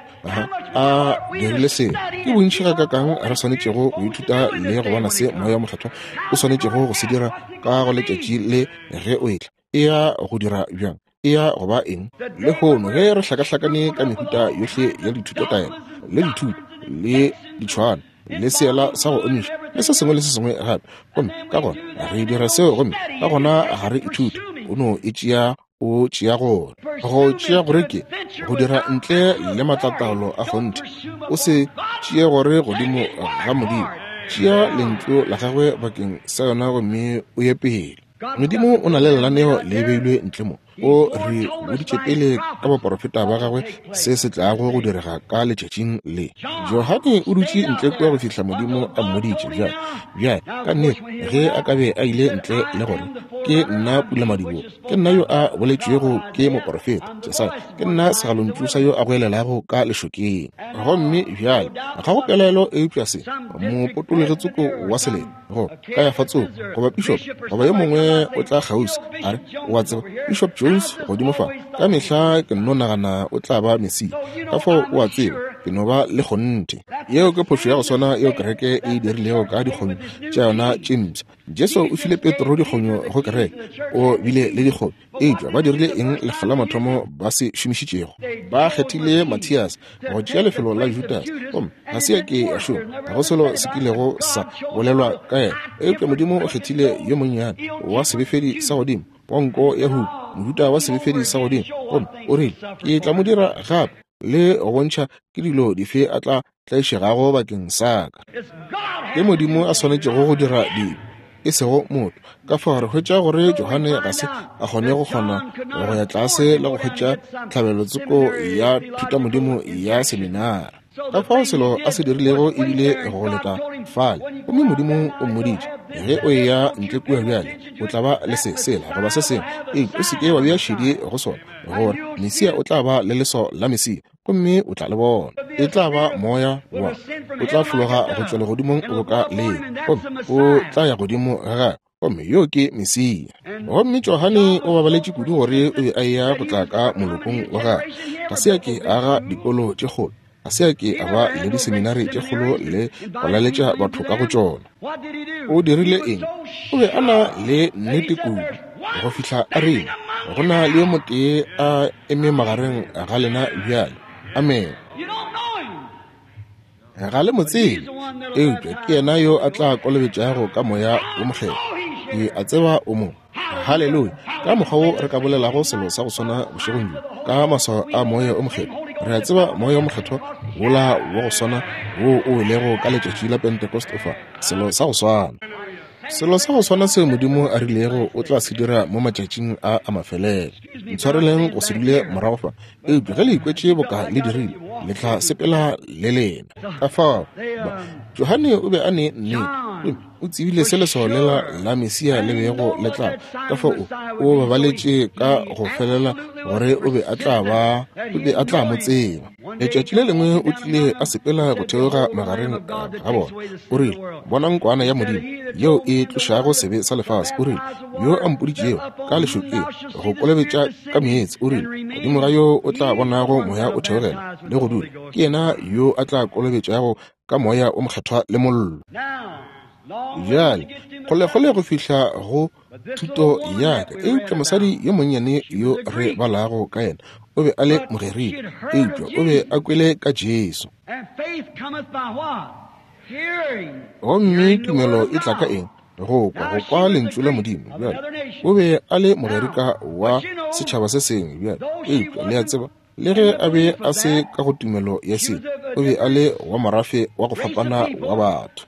a dirile seo ke bontšhi ga ka kang re swanetšego go ithuta le go bona se moya mohlathwa o swanetšego go se dira ka go letšatši le ge o etla e ya go dira bjang e ya go ba eng le gono ge re hlakahlakane ka mehuta yohle ya dithutataelo le dithuto le ditšhwana le seela sa go omiša le se sengwe le se sengwe gape gomme ka gona re dira seo gomme ka gona ga re ithuta o no e tšea o tšea gore go tšea gore ke go dira ntle le matlataolo a kgonte o se tšea gore godimo ga modimo tšea lentlo la gagwe bakeng sa yona gomme o ye pele modimo o na le lenaneo le beilwe ntle mo o re boditše pele ka boprofeta ba gagwe se se tlago go direga ka letšatšing le. Johane o dutše ntle kua go fihla Modimo a mmoditše bjale bjale ka nnete ge a ka be a ile ntle le gore ke nna Pulamadibogo, ke nna yo a boletšwego ke moprofeta Jesaja, ke nna segalonthusa yo a goelelago ka lešokeng. Gomme bjale ga go pelaelo e upša se mopotologetsoko wa selemo go ka ya fatsong goba bishop goba yo mongwe o tla gausi a re wa tseba Bishop Jones godimo fa ka mehla ke no nagana o tla ba Messi ka fo o a tseba ke no ba le kgonte yeo ke phošo ya go swana yeo kereke e dirilego ka dikgonyo tša yona James. Jesu o file Petro dikgonyo go kereke o bile le dikgonyo etšwa ba dirile eng lefela mathomo ba se šomišitšego. Ba kgethile Matthias go tšea lefelo la Judas gomme ga se ya ke a šoma ga go selo se kilego sa bolelwa ka ena eupša Modimo o kgethile yo monnyane wa sebefedi sa godimo wa nko ya hu mohuta wa sebefedi sa godimo gomme o rile ke tla mo dira gape le go bontšha ke dilo dife a tla tlaišegago bakeng sa ka. Ke Modimo a swanetšego go dira dilo e sego motho ka fa re hwetša gore Johane ga se a kgone go kgona go ya tlase le go hwetša tlhabelotsoko ya thutamodimo ya seminari ka fao selo a se dirilego ebile go leta fale gomme Modimo o mmoditše ge o eya ntle kua bjale o tla ba le se sela goba se sengwe ee o seke wa bea šedi go sona gore Mesia o tla ba le leso la Mesia gomme o tla le bona e tla ba moya wa o tla fologa go tšwa legodimong o ka le gomme o tla ya godimo ga gomme yo ke Mesia. Gomme Johane o babaletše kudu gore o be a eya go tla ka molokong wa gagwe ga se ya ke aga dikolo tše kgolo ga se ya ke a ba le diseminari tše kgolo le go laletša batho ka go tšona. O dirile eng? O be a na le nnete kudu go fihla a reng go na le yo motee a eme magareng ga lena bjale amen ga le motsebe eupša ke yena yo a tla kolobetšago ka moya o mokgetho ke a tseba o mongwe. Halleluja. Ka mokgwa wo re ka bolelago selo sa go swana bošegong ka maswao a moya o mokgetho re a tseba moya o mokgetho wola wa go swana wo o welego ka letšatši la Pentecost ofa selo sa go swana selo sa go swana seo Modimo a rilego o tla se dira mo matšatšing a a mafelelo. Ntshwareleng go se dule morago fa eupša ge le ikwetše boka le dirile le tla sepela le lena ka fao. Johane o be a ne nnete o tsebile se leso lela la Mesia le bego le tla ka fao o babaletše ka go felela gore o be a tla ba o be a tla mo tseba. Letšatši le lengwe o tlile a sepela go theoga magareng ga bona o rile bona nkwana ya Modimo yeo e tlošago sebe sa lefase o rile yo a mpoditšeo ka lešokeng go kolobetša ka meetse o rile godimo ga yo o tla bonago moya o theogela le go dula ke yena yo a tla kolobetšago ka moya o mokgethwa le mollo. Bjale kgolekgole go fihla go thuto yaka eupša mosadi yo monnyane yo re balago ka yena o be a le mogeriki eupša o be a kwele ka Jesu gomme tumelo e tla ka eng go kwa go kwa lentswe la Modimo. Bjale o be a le mogerika wa setšhaba se sengwe bjale eupša le a tseba le ge a be a se ka go tumelo ya se o be a le wa morafe wa go fapana wa batho.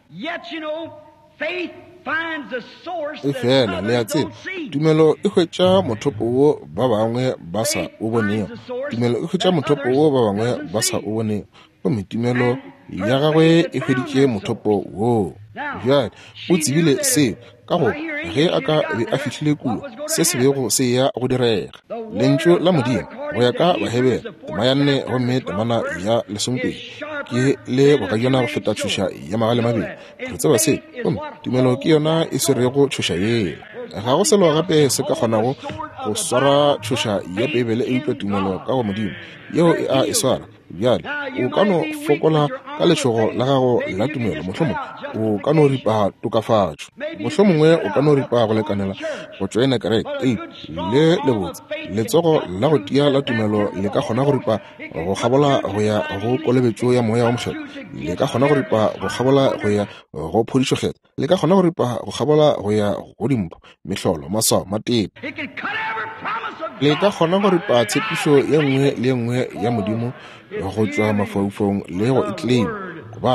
E fela le a tseba tumelo e hwetša mothopo wo ba bangwe ba sa o bonego tumelo e hwetša mothopo wo ba bangwe ba sa o bonego gomme tumelo ya gagwe e hweditše mothopo wo. Bjale o tsebile seo ka go ge a ka be a fihlile kuo se se bego se ya go direga lentšu la Modimo go ya ka bahebela tema ya nne gomme temana ya lesompedi ke le bokajana go feta tšhoša ya magale mabedi re tseba se gomme tumelo ke yona e swerego tšhoša yela ga go selo gape se ka kgonago go swara tšhoša ya Bibele e utlwa tumelo ka go Modimo yeo e a e swara. Bjale o ka no fokola ka letšhogo la gago la tumelo mohlomongwe o ka no ripa tokafatšo mohlomongwe o ka no ripa go lekanela go tšwaena kereke le lebotse letsogo la go tia la tumelo le ka kgona go ripa go gabola go ya go kolobetšo ya moya wa mokgetho le ka kgona go ripa go gabola go ya go phodišokgetho le ka kgona go ripa go gabola go ya go dimpho mehlolo maswao matete le ka kgona go ripa tshepišo ye nngwe le nngwe ya Modimo go tšwa mafaufaung le go eclaim gobane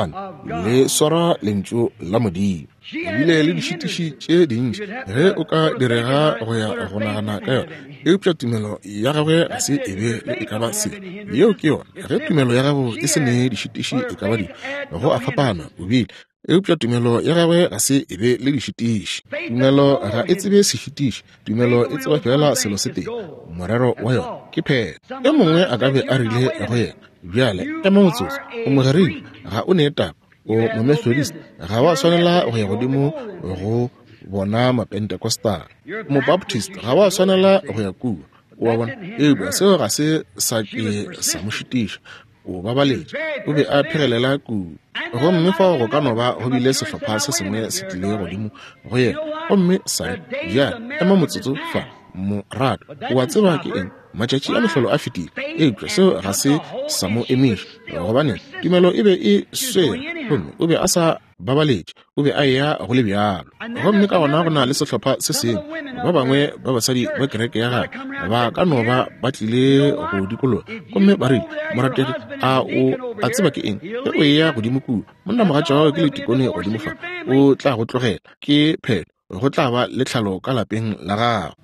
le swara lentšu la Modimo ebile le dišitiši tše dintši ge o ka direga go ya go nagana ka yona eupša tumelo ya gagwe ga se e be le e ka ba se yeo ke yona ge tumelo ya gago e se ne dišitiši e ka ba di go a fapana obile eupša tumelo ya gagwe ga se e be le dišitiši tumelo ga e tsebe sešitiši tumelo e tseba fela selo se teng morero wa yona ke phela e mongwe a ka be a rile go yena bjale ema motsotso o mogerile ga o ne taba o mo-Methodist ga wa swanela go ya godimo go bona ma-Pentecostal mo-Baptist ga wa swanela go ya kua wa bona eupša seo ga se sa ke sa mošitiša o babaletše o be a phegelela kua gomme fa go ka no ba go bile sehlopha se sengwe se tlile godimo go yena gomme sa bjale ema motsotso fa morato o wa tseba ke eng matšatši a mehlolo a fetile eupša seo ga se sa mo emiša gobane tumelo e be e swere gomme o be a sa babaletše o be a ya go le bjalo gomme ka gona go na le sehlopha se sengwe ba bangwe ba basadi ba kereke ya gage ba ka no ba ba tlile go dikologa gomme ba rile moratedi a o a tseba ke eng ge o ya godimo kua monna mogatša wago ke letikone godimo fa o tla go tlogela ke phelo go tla ba le tlhalo ka lapeng la gago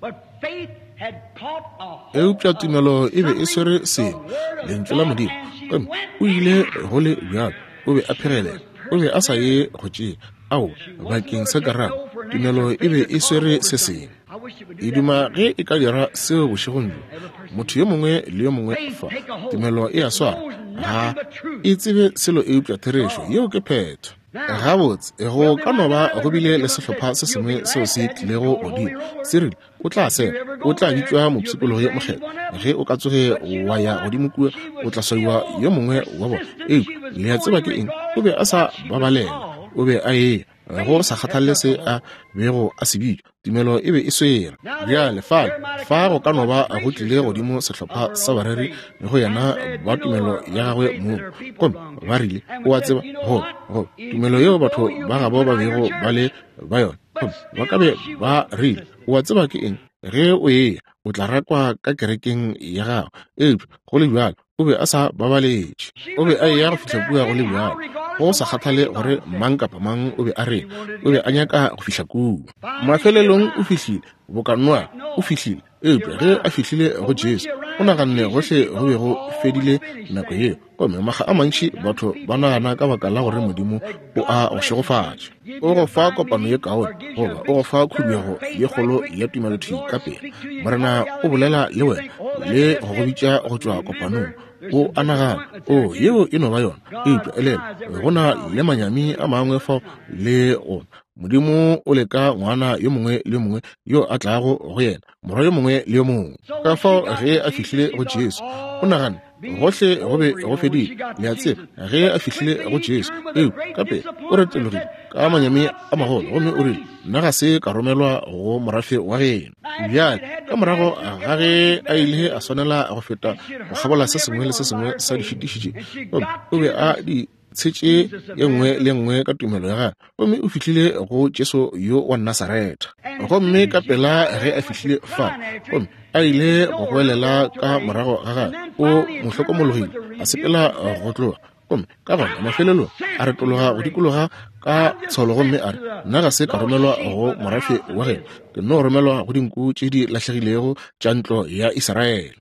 eupša tumelo e be e swere sengwe lentswe la Modimo gomme o ile go le bjalo o be a phegelela o be a sa ye go tšea ao bakeng sa karago tumelo e be e swere se sengwe e duma ge e ka dira seo bošegong jo motho yo mongwe le yo mongwe fa tumelo e a swara ga e tsebe selo eupša therešo yeo ke phetho gabotse go ka no ba go bile le sehlopha se sengwe seo se tlilego godimo se rile o tla sela o tla bitšwa mopsikologi mokgela ge o ka tsoge wa ya godimo kua o tla swaiwa yo mongwe wa bona eu le a tseba ke eng o be a sa babalela o be a ye go sa kgathalle se a bego a sebitšwa tumelo e be e swere bjale fale fa go ka no ba a go tlile godimo sehlopha sa bareri le go yena ba tumelo ya gagwe moo gomme ba rile o a tseba go go tumelo yeo batho ba gabo ba bego ba le ba yona gomme ba ka be ba rile o a tseba ke eng ge o ye o tla rakwa ka kerekeng ya gago eupša go le bjalo o be a sa babaletše o be a ya go fihla kua go le bjalo go sa kgathale gore mang kapa mang o be a reng o be a nyaka go fihla kua mafelelong o fihlile bokanwa o fihlile eupša ge a fihlile go Jesu o naganne gohle go be go fedile nako yeo gomme maga a mantši batho ba nagana ka baka la gore Modimo o a go šegofatša o go fa kopano ye kaone goba o go fa khumego ye kgolo ya tumelothei ka pele morena o bolela le wena le go go bitša go tšwa kopanong o a nagana o yeo e no ba yona eupša elela go na le manyami a mangwe fao le gona Modimo o le ka ngwana yo mongwe le yo mongwe yo a tlago go yena morwa yo mongwe le yo mongwe ka fao ge a fihlile go Jesu o nagana gohle go be go fedile le a tseba ge a fihlile go Jesu eu ka pele o retelogile ka manyami a magolo gomme o rile nna ga se ka romelwa go morafe wa geno bjale ka morago ga ge a ile a swanela go feta go kgabola se sengwe le se sengwe sa dišitišitše o be a di tshetše ye nngwe le nngwe ka tumelo ya gage gomme o fihlile go Jesu yo wa Nasareta gomme ka pela ge a fihlile fa gomme a ile go goelela ka morago ga gage o mohlokomologile a sepela go tloga gomme ka gona mafelelo a retologa go dikologa ka tsholo gomme a re nna ga se ka romelwa go morafe wa geno ke no romelwa go dinku tše di latlhegilego tša ntlo ya Iseraele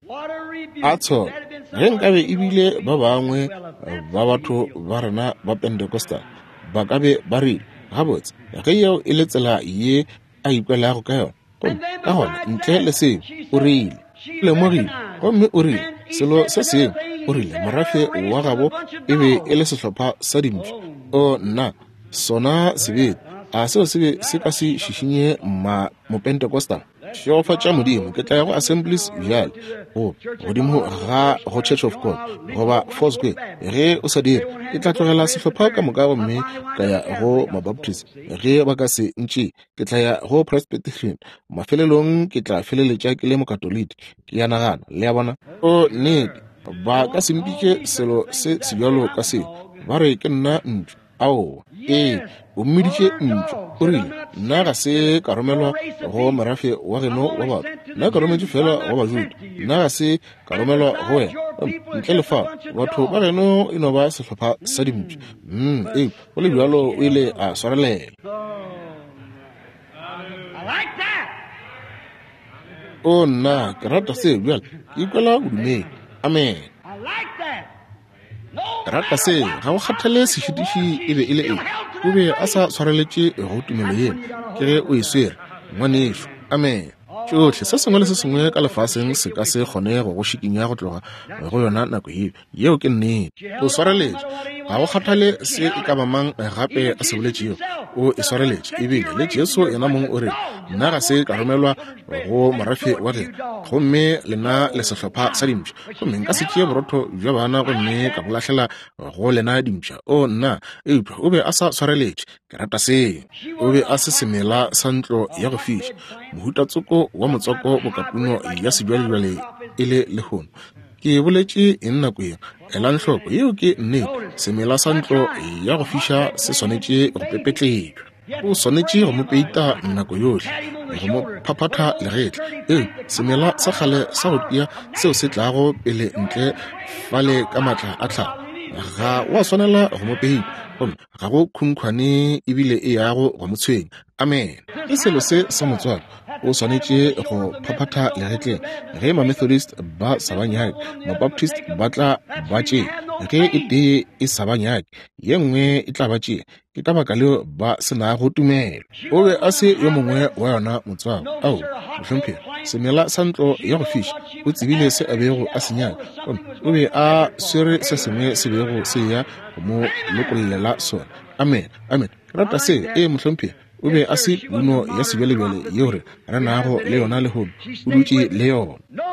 a tsholo ge nkabe ebile ba bangwe ba batho ba rena ba Pentecostal ba ka be ba rile gabotse ge yeo e le tsela ye a ikwelago ka yona gomme ka gona ntle le seo o rile o lemogile gomme o rile selo se sengwe o rile morafe wa gabo e be e le sehlopha sa dimpša o nna sona sebete a seo se be se ka se šišinye mo-Pentecostal šegofa tša Modimo ke tla ya go Assemblies bjale go godimo ga go Church of God goba Foursquare ge o sa dire ke tla tlogela sehlopha ka moka gomme ka ya go ma-Baptist ge ba ka se ntše ke tla ya go Presbyterian mafelelong ke tla feleletša ke le mokatoliki ke ya nagana le ya bona o nnete ba ka sempitše selo se sebjalo ka seo ba re ke nna ntlo ao ee o mmeditše ntlo o rile nna ga se ka romelwa go morafe wa geno wa batho nna ka rometše fela wa bajuda nna ga se ka romelwa go wena ntle le fa batho ba geno e no ba sehlopha sa dimpša mm e go le bjalo o ile a swarelela. o nna ke rata se bjale ke ikwela bodumeng. Amen. Ke rata se ga go kgathale sešitiši e be e le e o be a sa tshwareletše go tumelo ye ke ge o e swere ngwanešo. Amen. tšohle se sengwe le se sengwe ka lefaseng se ka se kgone go go šikinya go tloga go yona nako eo yeo ke nnete o swareletše ga go kgathale se e ka ba mang gape a se boletšeo o e swareletše ebile le Jesu yena mong o re nna ga se ka romelwa go morafe wa gena gomme lena le sehlopha sa dimpša gomme nka se tšee borotho bja bana gomme ka bolahlela go lena dimpša o nna eupša o be a sa swareletše. Ke rata se o be a se semela sa ntlo ya go fiša mohutatsoko wa motswako bokapuno ya sebjalebjale e le lehono. Ke boletše eng nako eng ela nhloko yeo ke nnete semela sa ntlo ya go fiša se swanetše go pepetletšwa o swanetše go mo peita nako yohle go mo phaphatha legetla ee semela sa kgale sa go tia seo se tlago pele ntle fale ka matla a tlhago ga wa swanela go mo peita gomme ga go khunkhwane ebile e yago go motshweng. Amen. Ke selo se sa motswalo o swanetše go phaphatha legetleng ge ma-Methodist ba sa banyake ma-Baptist ba tla ba tšee ge e tee e sa banyake ye nngwe e tla ba tšea ke ka baka leo ba sena go tumela. O be a se yo mongwe wa yona motswako ao mohlomphegi semela sa ntlo ya go fiša o tsebile se a bego a senyaka o be a swere se sengwe se bego se ya go mo lokollela sona. Amen. Amen. Ke rata se e mohlomphegi o be a se puno ya sebjalebjale yeo re re nago le yona lehono o dutše le yona.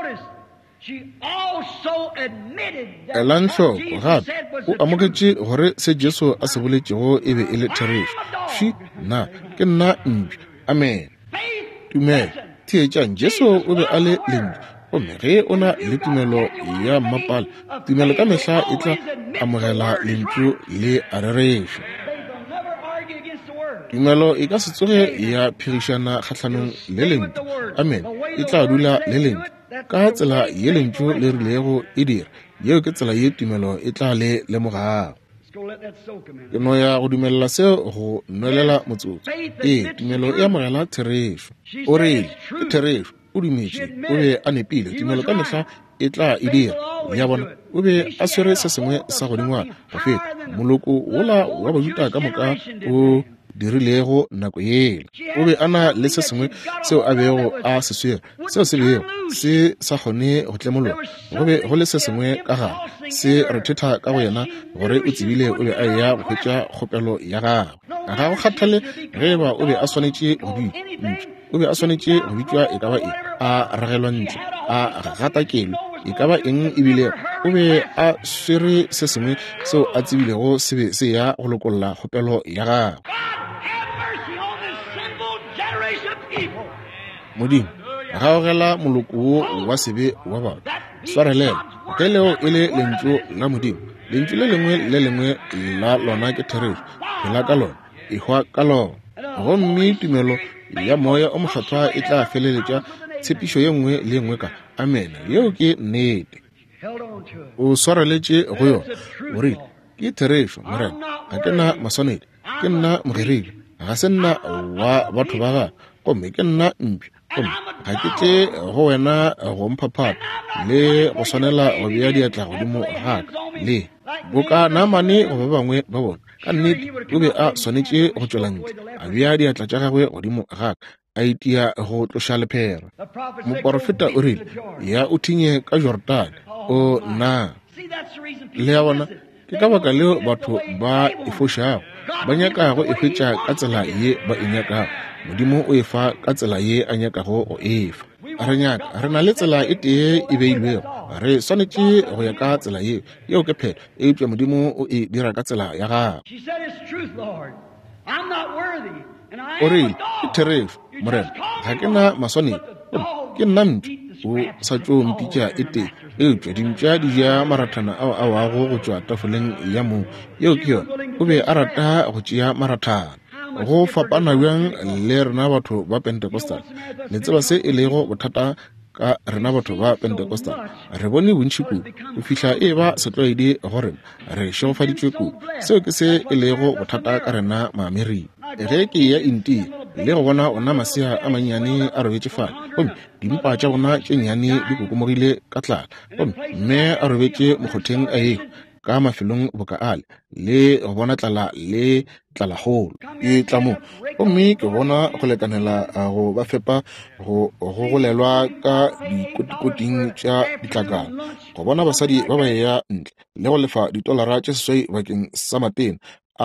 Ela nhloko gape o amogetse gore se Jesu a se boletšego e be e le therešo fi na ke nna mpša. Amen. Tumelo theetšang Jesu o be a le lentšu gomme ge o na le tumelo ya mmapala tumelo ka mehla e tla amogela lentšu le a rerešo. Tumelo e ka se tsoge ya phirišana kgatlhanong le lentšu. Amen. E tla dula le lentšu ka tsela ye lentšu le rilego e dira yeo ke tsela ye tumelo e tla le lemogago. Ke no ya go dumelela seo go nwelela motsotso ee tumelo e amogela therešo o rele ke therešo o dumetše o be a nepile tumelo ka mehla e tla e dira ya bona o be a swere se sengwe sa godingwana go feta moloko wola wa bajuta ka moka o dirilego nako yela o be ana le se sengwe seo a bego a se swere seo se bego se sa kgone go tlemolwa go be go le se sengwe ka gare se re thetha ka go yena gore o tsebile o be a ya go hwetša kgopelo ya gagwe ga go kgathale ge ba o be a swanetše go bitšwa o be a swanetše go bitšwa e ka ba e a ragelwa ntle a gatakelo e ka ba eng ebile o be a swere se sengwe seo a tsebilego se be se ya go lokolola kgopelo ya gagwe. Modimo ga o gela moloko wo wa sebe wa batho swarelela ke leo e le lentšu la Modimo lentšu le lengwe le lengwe la lona ke therešo phela ka lona ehwa ka lona gomme tumelo ya moya o mokgahlwa e tla feleletša tshepišo ye nngwe le nngwe ka amen yeo ke nnete o swareletše go yona o rile ke therešo morena ga ke nna maswanedi ke nna mogeredi ga se nna wa batho ba ga gomme ke nna mpša ga ke tle go wena go mphaphata le go swanela go bea diatla godimo gaka le boka namane go ba bangwe ba bona ka nnete o be a swanetše go tšwela ntle a bea diatla tša gagwe godimo gaka a itia go tloša lephera. Moprofeta o rile ya o thinye ka Jordane o na le ya bona ke ka baka leo batho ba e fošago ba nyakago e hwetša ka tsela ye ba e nyakago Modimo o e fa ka tsela ye a nyakago go e fa. A re nyaka re na le tsela e tee e beilwego re swanetše go ya ka tsela yeo yeo ke phela e tšwa Modimo o e dira ka tsela ya gago. O rile ke therešo morena ga ke na maswanedi ke nna mpša o sa tšo mpitša e tee eupša dimpša di ja marathana ao a wago go tšwa tafoleng ya moo yeo ke yona o be a rata go tšea marathana go fapana bjang le rena batho ba Pentecostal le tseba se e lego bothata ka rena batho ba Pentecostal re bone bontši ku go fihla e ba setlwaedi gore re šogofaditšwe ku seo ke se e lego bothata ka rena maamerika ge ke ya inti le go bona ona masea a mannyane a robetše fale gomme dimpa tša gona tše nnyane di kokomogile ka tlala gomme mme a robetše mokgotheng a eo ka mafelong boka ale le go bona tlala le tlalagolo ke tla mo gomme ke bona go lekanela go ba fepa go golelwa ka dikotikoting tša ditlakana go bona basadi ba ba ya ntle le go lefa ditolara tše seswai bakeng sa matena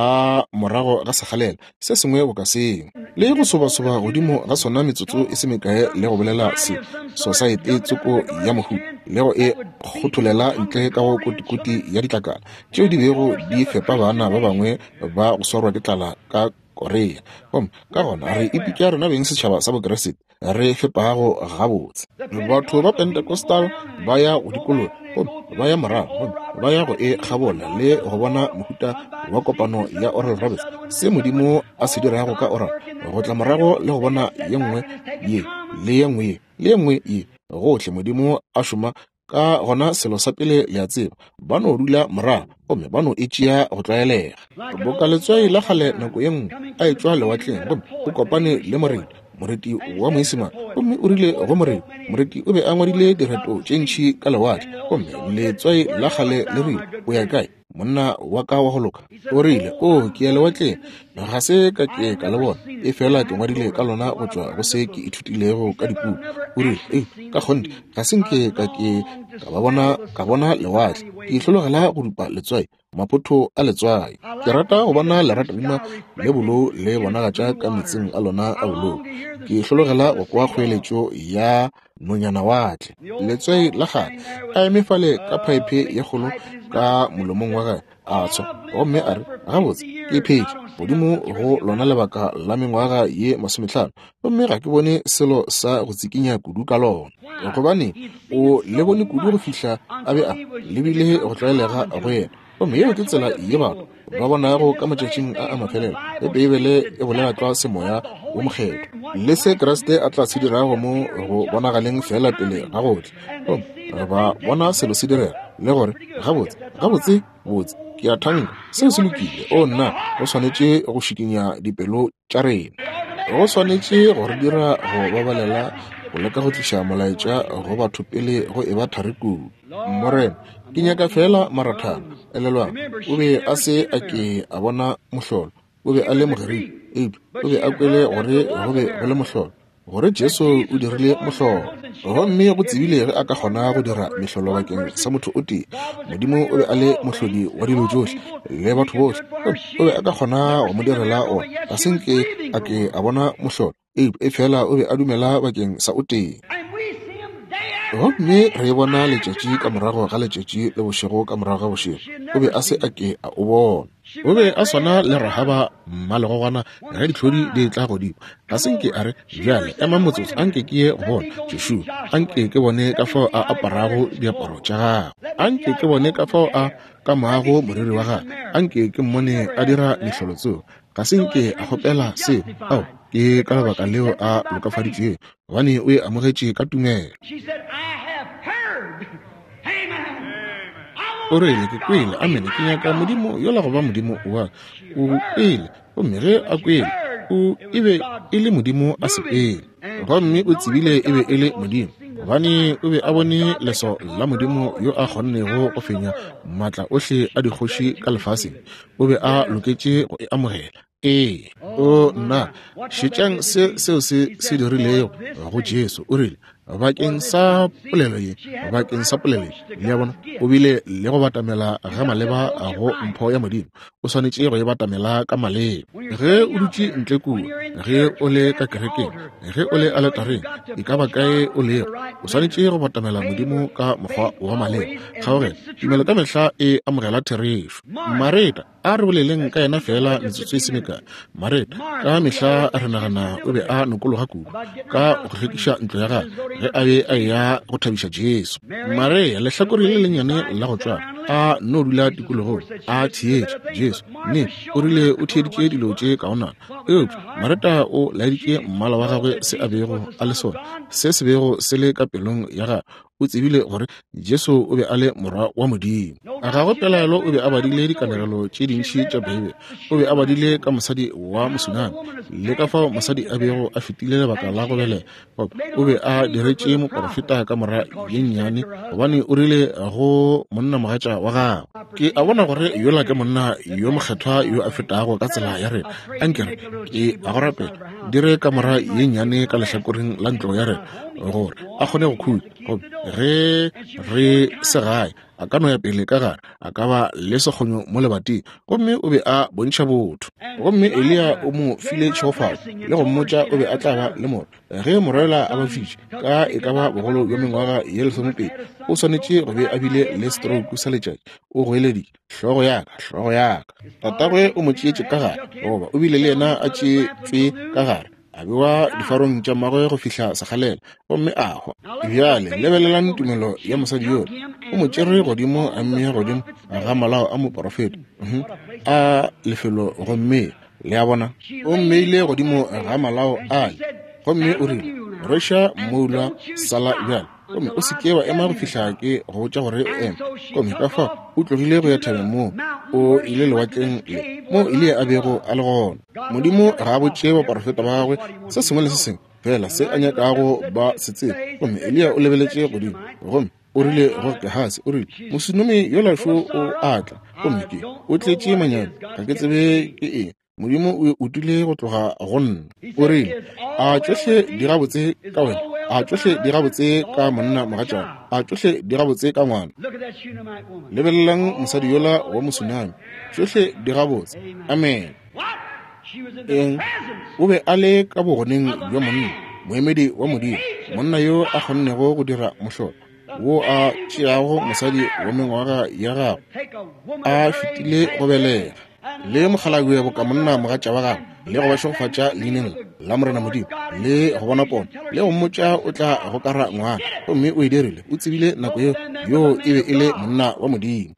a morago ga segalela se sengwe go ka sengwe le go sobasoba godimo ga sona metsotso e se mekae le go bolela se society tsoko ya mohu le go e gotholela ntle ka go kotikoti ya ditlakana tšeo di bego di fepa bana ba bangwe ba go swarwa ke tlala ka Korea gomme ka gona re ipitša rena beng setšhaba sa bokeresete re fepago gabotse batho ba Pentecostal ba ya go dikolong ba ya morago ba ya go e gabola le go bona mohuta wa kopano ya Oral Roberts se modimo a se dirago ka oral go tla morago le go bona ye nngwe ye le ye nngwe ye le ye nngwe ye gohle modimo a šoma ka gona selo sa pele le a tseba ba no dula morago gomme ba no e tšea go tlwaelega boka letswai la gale nako ye nngwe a e tšwa lewatleng gomme o kopane le moreti moreti wa moisimane gomme o rile go moreti moreti o be a ngwadile direto tše ntšhi ka lewatle gomme letswai la gale le rile o ya kae monna wa ka wa go loka o rile o ke ya lewatleng ga se ka ke ka le bona e fela ke ngwadile ka lona go tšwa go se ke ithutilego ka dipuo o rile e ka kgonne ga senke ka ke ka ba bona ka bona lewatle ke itlhologela go dupa letswai mapotho a letswai ke rata go bona leratalima le bolo le bonagatša ka metseng a lona a bolo ke itlhologela go kwa kgoeletšo ya nonyana watle letswai la gale a emefale ka phaephe ye kgolo ka molomong wa gae a tswa gomme a re gabotse ke phetše godimo go lona lebaka la mengwaga ye masomehlano gomme ga ke bone selo sa go tsikinya kudu ka lona gobane o le bone kudu go fihla a be a lebile go tlwaelega go yena gomme yeo ke tsela ye batho ba bonago ka matšatšing a a mafelelo e beebele e bolela tla semoya wo mokgetho le se Kriste a tla se dirago mo go bonagaleng fela pele ga gotlhe ba bona selo se direga le gore gabotse gabotse botse ke a thanga seo se lokile o nna go swanetše go šikinya dipelo tša rena go swanetše go re dira go babalela go leka go tliša molaetša go batho pele go e ba thari kudu morena ke nyaka fela marathana elelwang o be a se a ke a bona mohlolo o be a le mogeriki epe o be a kwele gore go be go le mohlolo gore Jesu o dirile mohlolo gomme go tsebile ge a ka kgona go dira mehlolo bakeng sa motho o tee modimo o be a le mohlodi wa dilo tsohle le batho bohle o be a ka kgona go mo direla ona ga senke a ke a bona mohlolo e fela o be a dumela bakeng sa o tee gomme re bona letšatši ka morago ga letšatši le bošego ka morago ga bošego o be a se a ke a o bona o be a swana le rahaba mmalegogwana ge dihlodi di tla godimo ga senke a re bjale ema motsotso a nke ke ye go bona Joshua a nke ke bone ka fao a aparago diaparo tša gagwe a nke ke bone ka fao a ka moago moriri wa gagwe a nke ke mmone a dira dihlolo tseo ga senke a kgopela se ao ke ka lebaka leo a lokafaditšweng gobane o e amogetše ka tumelo o rele ke kwele amene ke nyaka modimo yola go ba modimo wa o kwele gomme ge a kwele o ebe e le modimo a sepele gomme o tsebile ebe e le modimo gobane o be a bone leso la modimo yo a kgonnego go fenya maatla ohle a dikgoši ka lefaseng o be a loketše go e amogela ee o nna šetšang se seo se se dirilego go Jesu o rile bakeng sa polelo ye bakeng sa polelo le ya bona o bile le go batamela ga maleba a go mpho ya modimo o swanetše go e batamela ka maleba ge o dutše ntle kua ge o le ka kerekeng ge o le alatareng e ka ba kae o le o swanetše go batamela modimo ka mokgwa wa maleba ga gore tumelo ka mehla e amogela therešo mareta a re boleleng ka yena fela metsotso e semeka mareta ka mehla a re nagana o be a nokologa kudu ka go hlwekiša ntlo ya gage ge a be a ya go thabisha Jesu. Maria lehlakore le lenyane la go tswa a no dula tikologo a thietše Jesu mme o rile o thieditše dilo tše kaonana. Eupša Marita o laeditše mmala wa gagwe se a bego a le sona se se bego se le ka pelong ya gagwe. O tsebile gore Jesu o be a le morwa wa Modimo. A gagwe pelaelo o be a badile dikanegelo tše dintšhi tša Bibele. O be a badile ka mosadi wa Mosunami le ka fao mosadi a bego a fetile lebaka la go belega. O be a diretše moprofeta ka mora ye nnyane gobane o rile go monna mogatša wa gagwe. Ke a bona gore yola ke monna yo mokgethwa yo a fetago ka tsela ya rena. Ankere ke a go rapela dire ka mora ye nnyane ka lehlakoreng la ntlo ya rena gore a kgone go khutla ge re segae a ka no ya pele ka gare a ka ba le sekgonyo mo lebating gomme o be a bontšha botho. Gomme Elia o mo file tšhofatšo le go mmotša o be a tla ba le mora ge morwela a ba fiše ka e ka ba bogolo bja mengwaga ye lesomepedi o swanetše go be a bile le stroke sa letšatši o go eledile hlogo yaka hlogo yaka. Tatagwe o mo tšeetše ka gare goba o bile le yena a tšeetswe ka gare a bewa difarong tša mmagwe go fihla segalela gomme a hwa. Bjale lebelelang tumelo ya mosadi yone o mo tšere godimo a mmea godimo ga malao a moprofeta a lefelo gomme le a bona o mmeile godimo ga malao ale gomme o rile rweša moula sala bjale gomme o seke wa ema go fihla ke go tša gore o eme gomme ka fao o tlogile go ya thabeng moo o ile lewatleng le mo ile a bego a le gona. Modimo ga a botše baprofeta ba gagwe se sengwe le se sengwe fela se a nyakago ba se tsebe gomme Elia o lebeletše godimo gomme o rile go Gehazi o rile Mosunami yola šo o atla gomme ke o tletše manyane ga ke tsebe ke eng. Modimo o utile go tloga go nna o rile a tšohle di gabotse ka wena a tšohle di gabotse ka monna mogatšana a tšohle di gabotse ka ngwana. Lebelelang mosadi yola wa Mosunami tšohle di gabotse. Amen. Eng o be a le ka bogoneng bja monna moemedi wa Modimo monna yo a kgonnego go dira mohlolo wo a tšeago mosadi wa mengwaga ya gagwe a fetile go belega le mogalakwebo ka monna mogatša wa gagwe le go ba šogofatša leineng la morena Modimo le go bona pono le go mmotša o tla go kara ngwana gomme o e dirile o tsebile nako yo yo e be e le monna wa Modimo.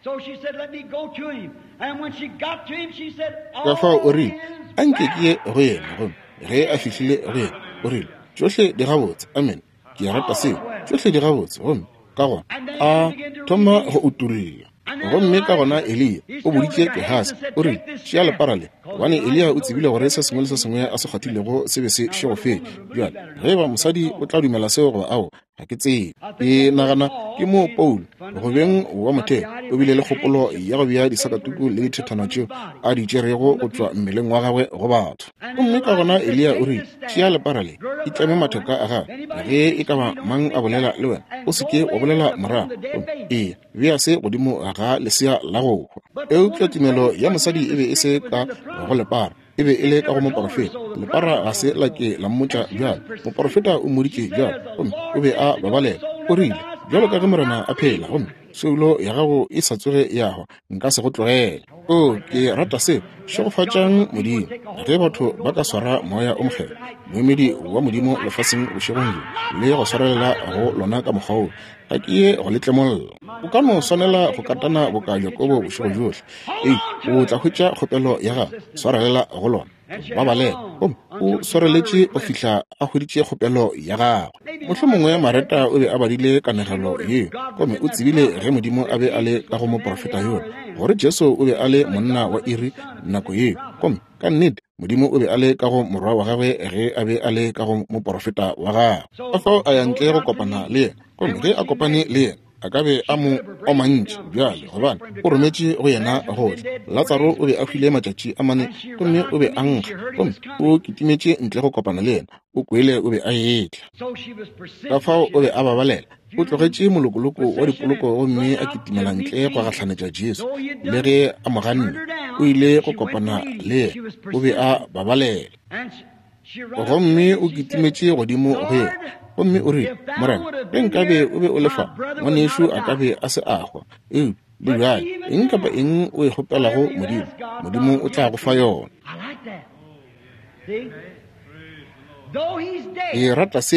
Ka fao o rile a nke ke ye go yena gomme ge a fihlile go yena o rile tšohle di gabotse. Amen. Ke a rata seo tšohle di gabotse gomme ka gona a thoma go utulla gomme ka gona Elia o boditše Gehazi o rile tšea lepara le gobane Elia o tsebile gore se sengwe le se sengwe a se kgathilego se be se šego fedi. Bjale ge ba mosadi o tla dumela seo goba ao ga ke tsebe ke nagana ke mo Paulo go beng wa motheo o bile le kgopolo ya go bea disakatuku le dithethana tšeo a di tšerego go tswa mmeleng wa gagwe go batho. Gomme ka gona Elia o rile tšea lepara le itlame matheka a gagwe ge e ka ba mang a bolela le wena o seke wa bolela morago ee bea se godimo ga lesea la go hwa. Eupša tumelo ya mosadi e be e se ka go lepara e be e le ka go moprofeta. Lepara ga se la ke la mmotša bjale moprofeta o moditše bjale gomme o be a babalela o rile bjalo ka ge morena a phela gomme seulo ya gago e sa tsoge ya hwa nka se go tlogela. O ke rata seo šogofatšang Modimo ge batho ba ka swara moya o mokgela moemedi wa Modimo lefaseng bošegong le go swarelela go lona ka mokgwa o ga ke ye go letlemolla o ka no swanela go katana bokajo kobo bošego johle ee o tla hwetša kgopelo ya ga swarelela go lona ba balela gomme o swareletše go fihla a hweditše kgopelo ya gagwe. Mohlomongwe Marita o be a badile kanegelo yeo gomme o tsebile ge Modimo a be a le ka go moprofeta yone gore Jesu o be a le monna wa iri nako yeo gomme ka nnete Modimo o be a le ka go morwa wa gagwe ge a be a le ka go moprofeta wa gagwe. Ka fao a ya ntle go kopana le yena gomme ge a kopane le yena a ka be a mo o mantši bjale gobane o rometše go yena gohle. Lazaro o be a hwile matšatši a mane gomme o be a nkga gomme o kitimetše ntle go kopana le yena o kwele o be a etla. Ka fao o be a babalela o tlogetše molokoloko wa dipoloko gomme a kitimela ntle go gahlanetša Jesu le ge a mo ganne o ile go kopana le yena o be a babalela gomme o kitimetše godimo go yena gomme o rile morena ge nkabe o be o lefa ngwanešo a ka be a se agwa eo le bjale eng kapa eng o e kgopelago Modimo Modimo o tla go fa yona. E rata seo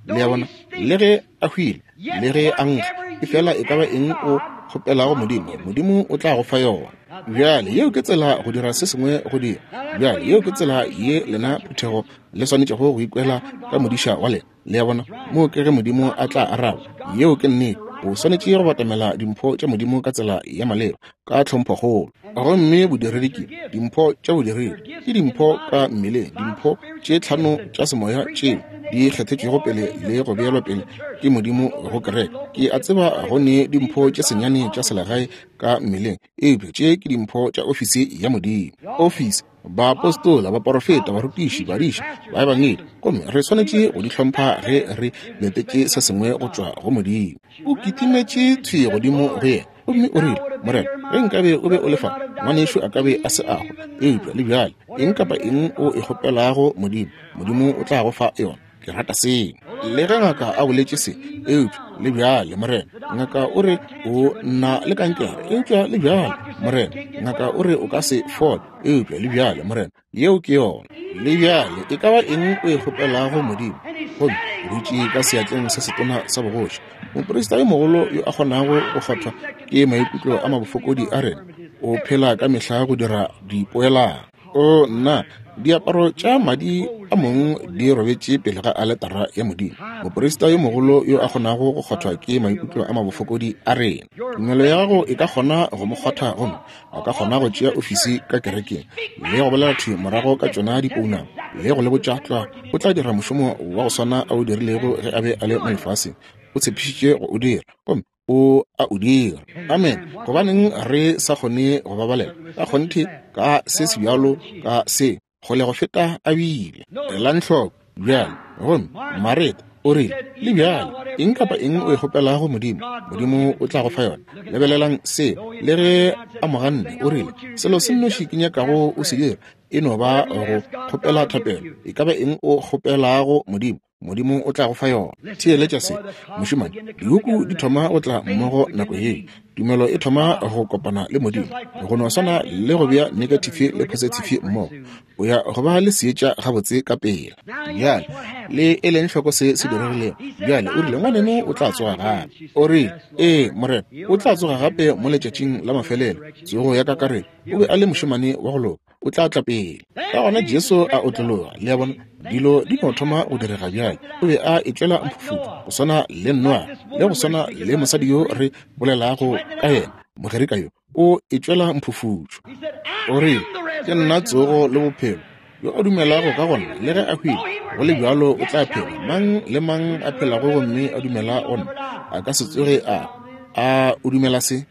le ya bona le ge a hwile le ge a nkga e fela e ka ba eng o kgopelago modimo modimo o tla go fa yona bjale yeo ke tsela go dira se sengwe go dira bjale yeo ke tsela ye lena phuthego le swanetše go go ikwela ka modiša wa le le ya bona mo ke ge modimo a tla araba yeo ke nnete o swanetše go batamela dimpho tša modimo ka tsela ya maleba ka tlhompho kgolo gomme bodiredi ke dimpho tša bodiredi ke dimpho ka mmeleng dimpho tše tlhano tša semoya tšeo di kgethetšwego pele le go beelwa pele ke modimo go kereke ke a tseba gone dimpho tše senyane tša selegae ka mmeleng eupša tše ke dimpho tša ofisi ya modimo ofisi baapostola baporofeta barutiši badiši ba bangedi gomme re swanetše go di hlompha ge re letetše se sengwe go tšwa go modimo o kitimetše tshwe godimo go yena gomme o rile morena ge nkabe o be o lefa ngwanešo a kabe a se ago eupša le bjale eng kapa eng o e kgopelago modimo modimo o tla go fa yona ke rata seng le ge ngaka a boletše se eupša le bjale morena ngaka o re o nna le kankere eupša le bjale morena ngaka o re o ka se fole eupša le bjale morena yeo ke yona le bjale e ka ba eng o e kgopelago modimo gomme dutše ka seatleng se setona sa bogoši moporista yo mogolo yo a kgonago go kgothwa ke maikutlo a mabofokodi a rena o phela ka mehla go dira dipoelang o nna diaparo tša madi a mongwe di robetše pele ga aletara ya modimo moporista yo mogolo yo a kgonago go kgothwa ke maikutlo a mabofokodi a rena tumelo ya gago e ka kgona go mo kgotha gomme a ka kgona go tšea ofisi ka kerekeng le go bolela thwe morago ka tšona dipounang le go le botšatlwa o tla dira mošomo wa go swana a o dirilego ge a be a le maifaseng o tshepišitše go o dira gomme o a o dira amen gobaneng re sa kgone go babalela ka kgonthe ka se sebjalo ka se kgole go feta a bile ela ntlhoko bjale gomme mareta o rile le bjale eng kapa eng o e kgopelago modimo modimo o tla go fa yona lebelelang se le ge a moganne o rile selo se nnoši ke nyakago o se dira e no ba go kgopela thapelo e ka ba eng o kgopelago modimo modimo o tla go fa yona theeletša se mošemane dihuku di thoma go tla mmogo nako ye tumelo e thoma go kopana le modimo go no swana le go bea negative le positive mmogo o ya go ba le seetša gabotse ka pela bjale le e leng tlhoko se se diregilego bjale o rile ngwaneno o tla tsoga gape o rile ee morena o tla tsoga gape mo letšatšing la mafelelo tsogo ya kakare o be a le mošemane wa go loka o tla tla pele ka gona jesu a otlologa le ya bona dilo di no thoma go direga bjale o be a etlela mphufutšo go swana le nnoa le go swana le mosadi yo re bolelago ka yena mogerika yo o etšwela mphufutšo o rile ke nna tsogo le bophelo yo a dumelago ka gona le ge a hwile go le bjalo o tla phela mang le mang a phelago gomme a dumela gona a ka se tsoge a a o dumela se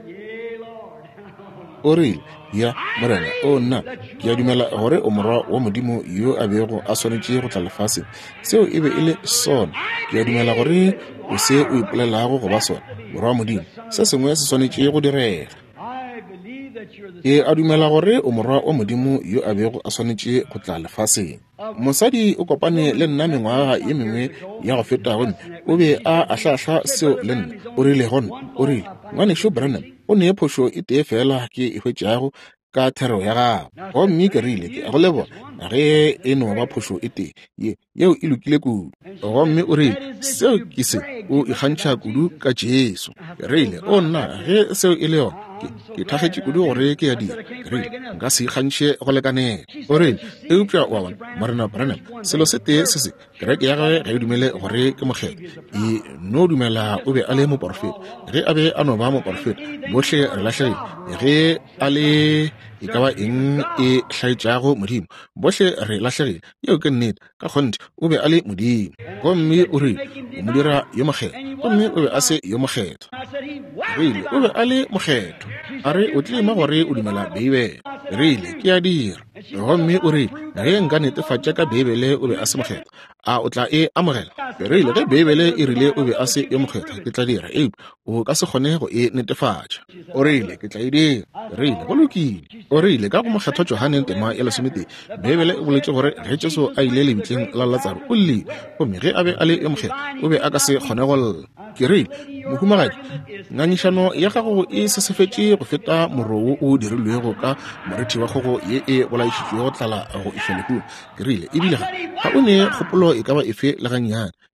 o rile ya morena o nna ke a dumela gore o morwa wa modimo yo a bego a swanetše go tla lefaseng seo e be e le sona ke a dumela gore o se o ipolelago go ba sona morwa wa modimo se sengwe se swanetše go direga ke a dumela gore o morwa wa modimo yo a bego a swanetše go tla lefaseng mosadi o kopane le nna mengwaga ye mengwe ya go feta gonne o be a ahlaahlwa seo le nna o rile gona o rile ngwanešo branham o nee phošo e tee fela ke e hwetšago ka thero ya gago gomme ke rile ke a go lebona ge e no ba phošo e tee ye yeo e lokile kudu gomme o rile seo ke se o ikgantšha kudu ka jesu ke rile o nna ge seo e le yona ke thakgetše kudu gore ke ya dira ke rile nka se ikgantšhe go lekanela o rile eupša wa bona morena branham selo se tee se se kereke ya gage ga e dumele gore ke mokgetho e no dumela o be a le moporofeta ge a be a no ba moporofeta bohle re latlhegile ge a le e ka ba eng e hlaetšago modimo bohle re latlhegile yeo ke nnete ka kgonthe o be a le modimo gomme o rile o mo dira yo mokgetho gomme o be a se yo mokgetho rile o be a le mokgetho a re o tlima gore o dumela beibele rile ke a dira gomme o rile ge nka netefatša ka beibele o be a se mokgetho a o tla e amogela rile ge beibele e rile o be a se yo mokgetho ke tla dira e o ka se kgone go e netefatša o rile ke tla e dira rile go lokile o rile ka go mokgetho Johane tema ya lesomete beibele e boletše gore ge Jesu a ile lebitleng la Lazaro o lle gomme ge a be a le yo mokgetho o be a ka se kgone go lla ke rile mohumagadi ngangišano ya gago e sesefetše go feta moroo o dirilwego ka morethi wa kgogo ye e bolaišitšwe go tlala go ifelekuna ke rile ebile ga o ne kgopolo e ka ba efe le gannyane ee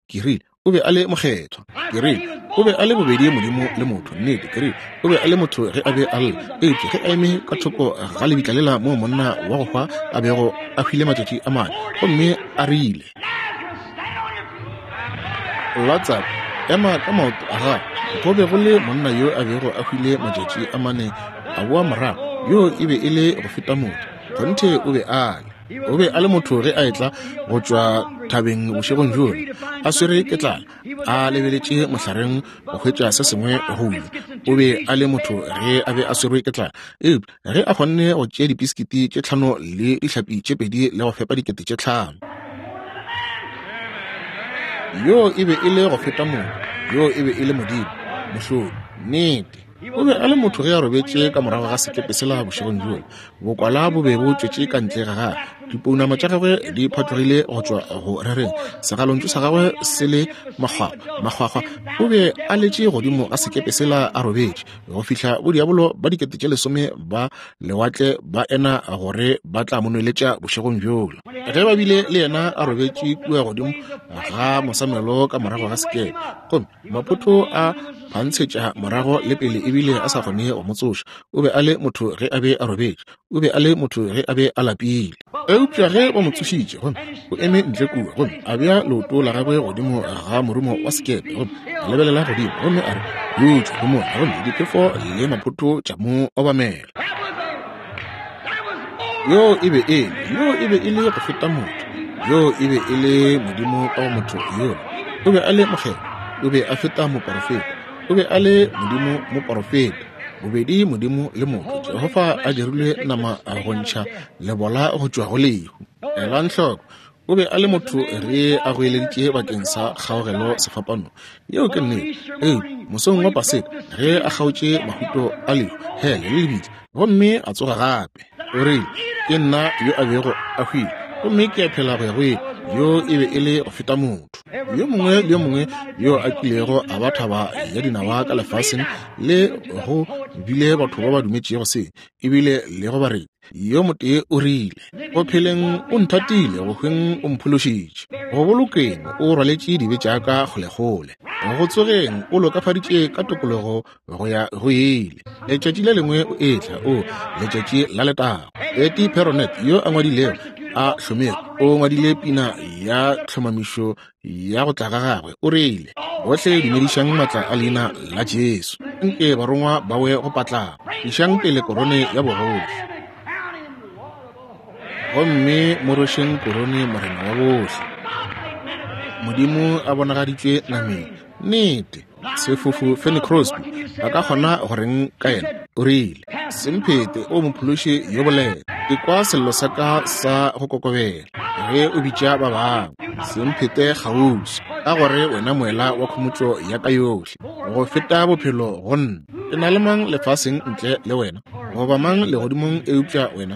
ke rile o be a le mokgethwa, ke rile o be a le bobedi modimo le motho, nnete, ke rile o be a le motho ge a be a lle eupša ge a eme ka thoko ga lebitla lela mo monna wa go hwa a bego a hwile matšatši a mane gomme a rile WhatsApp ema ka maoto a ga go be go le monna yo a bego a hwile matšatši a mane a boa morago yo e be e le go feta motho kgonthe o be a le o be a le motho ge a etla go tšwa thabeng bošegong jone a swere ke tlala a lebeletše mohlareng go hwetša se sengwe goile o be a le motho ge a be a swerwe ke tlala eupša ge a kgonne go tšea dipiskiti tše tlhano le dihlapi tše pedi le go fepa dikete tše tlhano yo e be e le go feta motho yo e be e le modimo mohlodi nnete o be a le motho ge a robetše ka morago ga sekepe sela bošegong jone bokwala bo be bo tšwetše ka ntle ga gagwe dipounama tša gagwe di phatlogile go tšwa go rereng segalontšu sa gagwe se le makgwakgwa makgwakgwa o be a letše godimo ga sekepe sela a robetše go fihla bodiabolo ba dikete tše lesome ba lewatle ba ena gore ba tla monoeletša bošegong bjola ge ba bile le yena a robetše kua godimo ga mosamelo ka morago ga sekepe gomme maphoto a phantshetša morago le pele ebile a sa kgone go motsoša o be a le motho ge a be a robetše o be a le motho ge a be a lapile eupša ge ba mo tsošitše gomme o eme ntle kua gomme a bea leoto la gagwe godimo ga morumo wa sekepe gomme a lebelela godimo gomme a re yotšo go mona gomme diphefo le maphoto tša mo obamela yo e be e le yo e be e le go feta motho yo e be e le modimo ka go motho yo o be a le mokgelo o be a feta moporofeta o be a le modimo moporofeta bobedi modimo le motho Jehova a dirile nama a go ntšha lebola go tšwa go lehu ela ntlhoko o be a le motho re a go eleditše bakeng sa kgaogelo sefapano yeo ke nnete ee mosong wa paseka ge a kgaotše mahuto a lehu hele le lebitla gomme a tsoga gape o rile ke nna yo a bego a hwile gomme ke a phela go ya go ye yo e be e le go feta motho yo mongwe le yo mongwe yo a kilego a ba thaba ya dinawa ka lefaseng le go bile batho ba ba dumetšego se ebile le go ba re yo motee o rile go pheleng o nthatile go hweng o mphološitše go bolokeng o rwaletše dibe tšaka kgolekgole go tsogeng o lokafaditše ka tokologo go ya go ele letšatši le lengwe o etla o letšatši la letago eti peronet yo a ngwadilego a hlomego o ngwadile pina ya tlhomamišo ya go tla ga gagwe o rile bohle dumedišang matla a leina la Jesu nke barongwa ba we go patlago išang pele korone ya bogoši gomme mo rošeng korone morena wa bohle modimo a bonagaditše nameng nnete sefofu Fanny Crosby a ka kgona go reng ka yena o rile semphete o mophološi yo bolela ke kwa sello sa ka sa go kokobela ge o bitša ba bangwe semphete kgauswi ka gore wena moela wa khomotšo ya ka yohle go feta bophelo go nna ke na le mang lefaseng ntle le wena goba mang legodimong eupša wena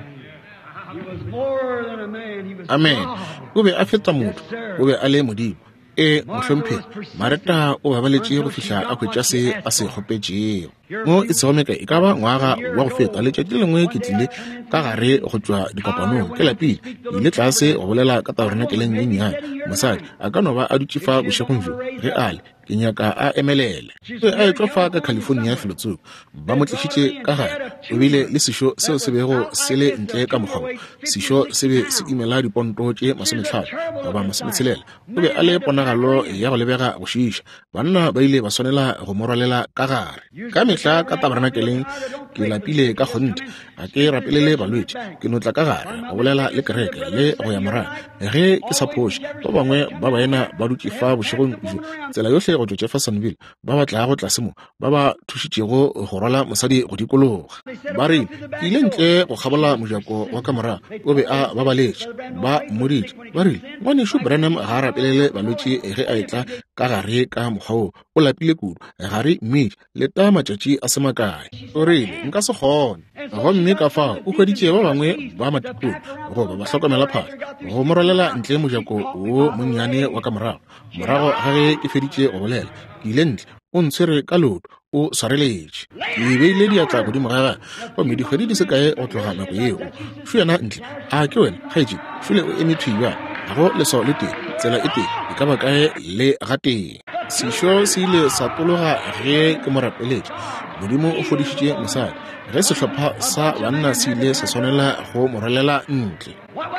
amen o be a feta motho o be a le modimo e mohlomphedi mareta o babaletše go fihla a hwetša se a se kgopetšego mo e tshegomeka e ka ba ngwaga wa go feta letšatši lengwe ke tlile ka gare go tšwa dikopanong ke lapile ile tlase go bolela ka tabernakeleng ye nnyane mosadi a ka no ba a dutše fa bošegong jo ge a le ke nyaka a emelele e a etlo fa ka California filotsoko ba mo tlišitše ka gare o bile le sešo seo se bego se le ntle ka mokgwabo sešo se be se imela diponto tše masomehlano goba masometshelela o be a le ponagalo ya go lebega go šiša banna ba ile ba swanela go morwalela ka gare ka mehla ka tabernakeleng ke lapile ka kgonte a ke rapelele balwetši ke notla ka gare go bolela le kereke le go ya morago ge ke sa phoše ba bangwe ba baena ba dutše fa bošegong jo tsela yohle go tšwa Jeffersonville ba ba tlago tlase mo ba ba thušitšego go rwala mosadi go dikologa ba re ke ile ntle go kgabola mojako wa ka morago o be a babaletše ba mmoditše ba rile ngwanešo Branham ga a rapelele balwetši ge a etla ka gare ka mokgwa o lapile kudu gare mmedi leta matšatši a semakae o rile nka se kgone gomme ka fao o hweditše ba bangwe ba matipong goba ba hlokomela phahla go morwalela ntle mojako wo monnyane wa ka morago morago ga ge ke feditše go bolela ke ile ntle o ntshwere ka loto o swareletše ke beile diatla godimo ga gagwe gomme dikgwedi di se kae go tloga nako yeo šo yena ntle a ke wena kgaetše šole o eme thuba go leso le teng tsela e teng e ka ba kae le ga teng. Sešo se ile sa tologa ge ke morapeledi Modimo o fodišitše mosadi ge sehlopha sa banna se ile sa swanela go morelela ntle.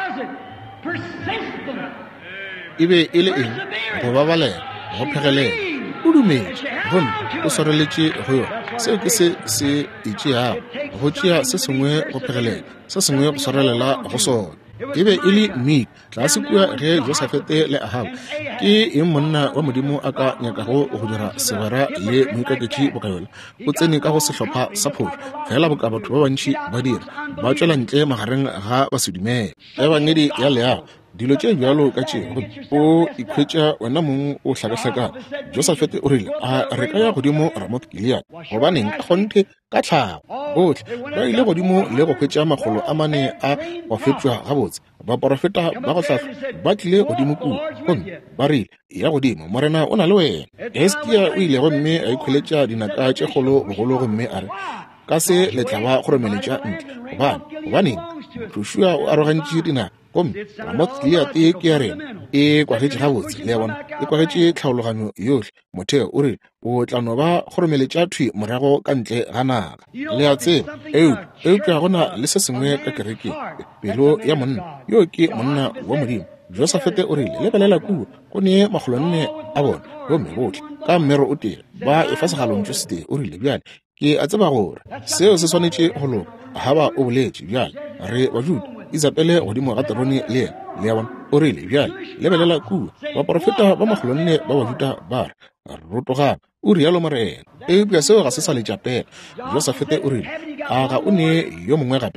E be e le eng go babalela go phegelela o dumetše gomme o swareletše go yona seo ke se se itšeago go tšea se sengwe go phegelela se sengwe go swarelela go sona. E be e le Mika tlase kua ge Josafete le Ahab ke eng monna wa Modimo a ka nyakago go dira segwera le moikaketši bokayona o tsene ka go sehlopha sa pholo fela boka batho ba bantši ba dira ba tšwela ntle magareng ga basedumela ge bangedi ya leago dilo tše bjalo ka tšeo o ikhwetša wena mong o hlakahlaka. Josafete o rile a re ka ya godimo Ramoth Gilead gobaneng a kgonthe ka tlhago botlhe ba ile godimo le go hwetša makgolo a mane a go fetšwa gabotse. Baporofeta ba go hlahlo ba tlile godimo kudu gomme ba rile ya godimo morena o na le wena. Hestia o ile gomme a ikhweletša dinaka tše kgolo bogolo gomme a re ka se le tla ba kgoromeletša ntle gobane gobaneng Joshua o arogantše dinaka gomme Ramoth Gilead ke ya rena e kwagetše gabotse le ya bona e kwagetše tlhaologanyo yohle. Motheo o re o tla no ba kgoromeletša thwi morago ka ntle ga naga. Le a tseba eo eupša gona le se sengwe ka kerekeng pelo ya monna yo ke monna wa Modimo. Josafete o rile lebelela kuo go ne magolonne a bona gomme botlhe ka mmero o tee ba e fasagalontšo sete o rile bjale ke a tseba gore seo se swanetše go loka ga ba o boletše bjale re bajuda Isapele godimo ga terone le yena le ya bona o rile bjale lebelela kuo baporofeta ba magolonne ba bajuda ba re rotogang o rialo morena. Eupša seo ga se sa letša pela. Josafete o rile a ga o ne yo mongwe gape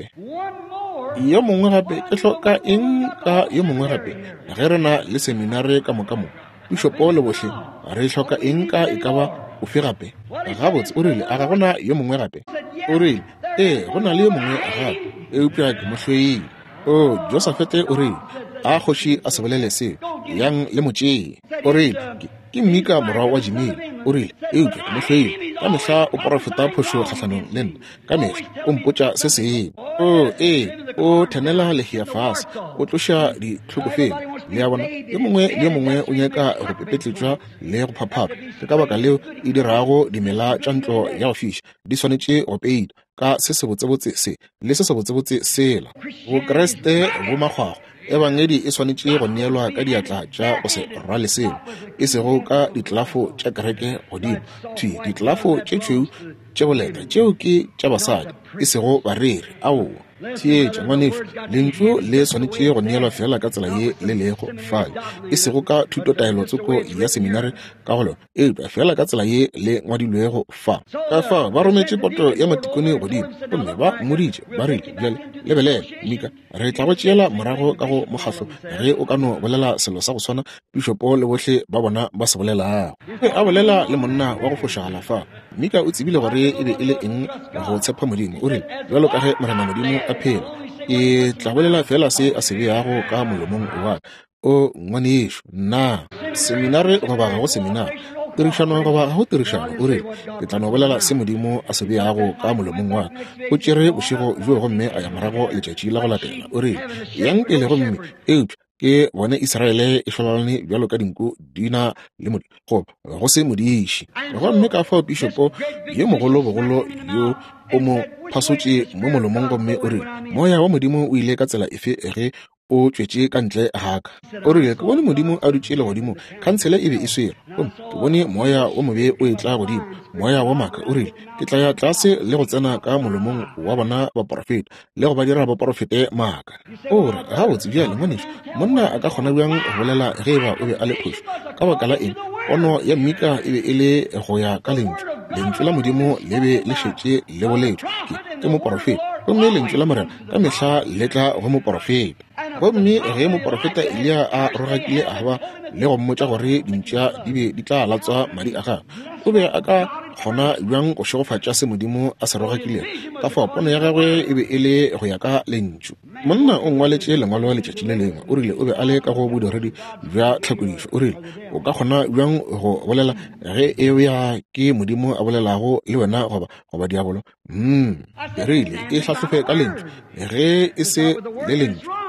yo mongwe gape ke hloka eng ka yo mongwe gape ge re na le seminare ka mokamo bishopo le bohle re hloka eng ka e ka ba ofe gape. Gabotse o rile a ga gona yo mongwe gape o rile ee go na le yo mongwe gape eupša ke mohlweng. o Josafete o rile a kgoši a se bolele seo yang le motšee o rile ke Mika morwa wa Jimeli o rile eupša ke mohlweng ka mehla o porofeta phošo kgahlanong le nna ka mehla o mpotša se seng o ee o thenela lehea fase o tloša ditlhokofeng le ya bona yo mongwe le yo mongwe o nyaka go pepetletšwa le go phaphara ke ka baka leo e dirago dimela tša ntlo ya go fiša di swanetše go peitwa ka se se botsebotse se le se se botsebotse sela. Bokreste bo makgwakgwa ebangedi e swanetše go neelwa ka diatla tša go se rwale selo e sego ka ditlelafo tša kereke godimo thwi ditlelafo tše tšweu tše boleta tšeo ke tša basadi e sego bareri ao theetša ngwaneso lentšu le swanetše go neelwa fela ka tsela ye le lego fale e sego ka thutotaelo tsoko ya seminare ka go lona eupša fela ka tsela ye le ngwadilwego fa ka fa ba rometše poto ya matikone godimo gomme ba mmoditše ba rile bjale lebelela Mika re tla go tšeela morago ka go mokgahlo ge o ka no bolela selo sa go swana bishopo le bohle ba bona ba se bolelago a bolela le monna wa go fošagala fa. Mika o tsebile gore e be e le eng go tshepa Modimo o rile bjalo ka ge morena Modimo a phela e tla bolela fela se a se beago ka molomong wa o ngwanešo na seminare goba ga go seminare tirišano goba ga go tirišano o rile ke tla no bolela se Modimo a se beago ka molomong wa o tšere bošego jo gomme a ya morago letšatši la go latela o rile yang pele gomme eupša ke bone Iseraele e hlolalane bjalo ka dinku dina le modi go go se modiši gomme ka fao bishopo ye mogolo-bogolo yo o mo phasotše mo molomong gomme o rile moya wa Modimo o ile ka tsela efe ge o tšwetše ka ntle gaka o rile ke bone Modimo a dutše le godimo khansele e be e swere gomme ke bone moya o mobe o e tla godimo moya wa maka o rile ke tla ya tlase le go tsena ka molomong wa bona baporofeta le go ba dira baporofete maaka o re ga botse bjale ngwaneso monna a ka kgona bjang go bolela ge ba o be a le phošo ka baka la eng pono ya Mika e be e le go ya ka lentšu lentšu la Modimo le be le šetše le boletšwe ke moporofeta gomme lentšu la morena ka mehla le tla go moporofeta gomme ge moporofeta Elia a rogakile a ba le go mmotša gore dintša di be di tla latswa madi a gagwe o be a ka kgona bjang go šegofatša se Modimo a se rogakilego ka fao pono ya gagwe e be e le go ya ka lentšu. Monna o ngwaletše lengwalo letšatši le lengwe o rile o be a le ka go bodiredi bja tlhakodišo o rile o ka kgona bjang go bolela ge e ya ke Modimo a bolelago le wena goba goba diabolo mm e rile ke hlahlofe ka lentšu ge e se le lentšu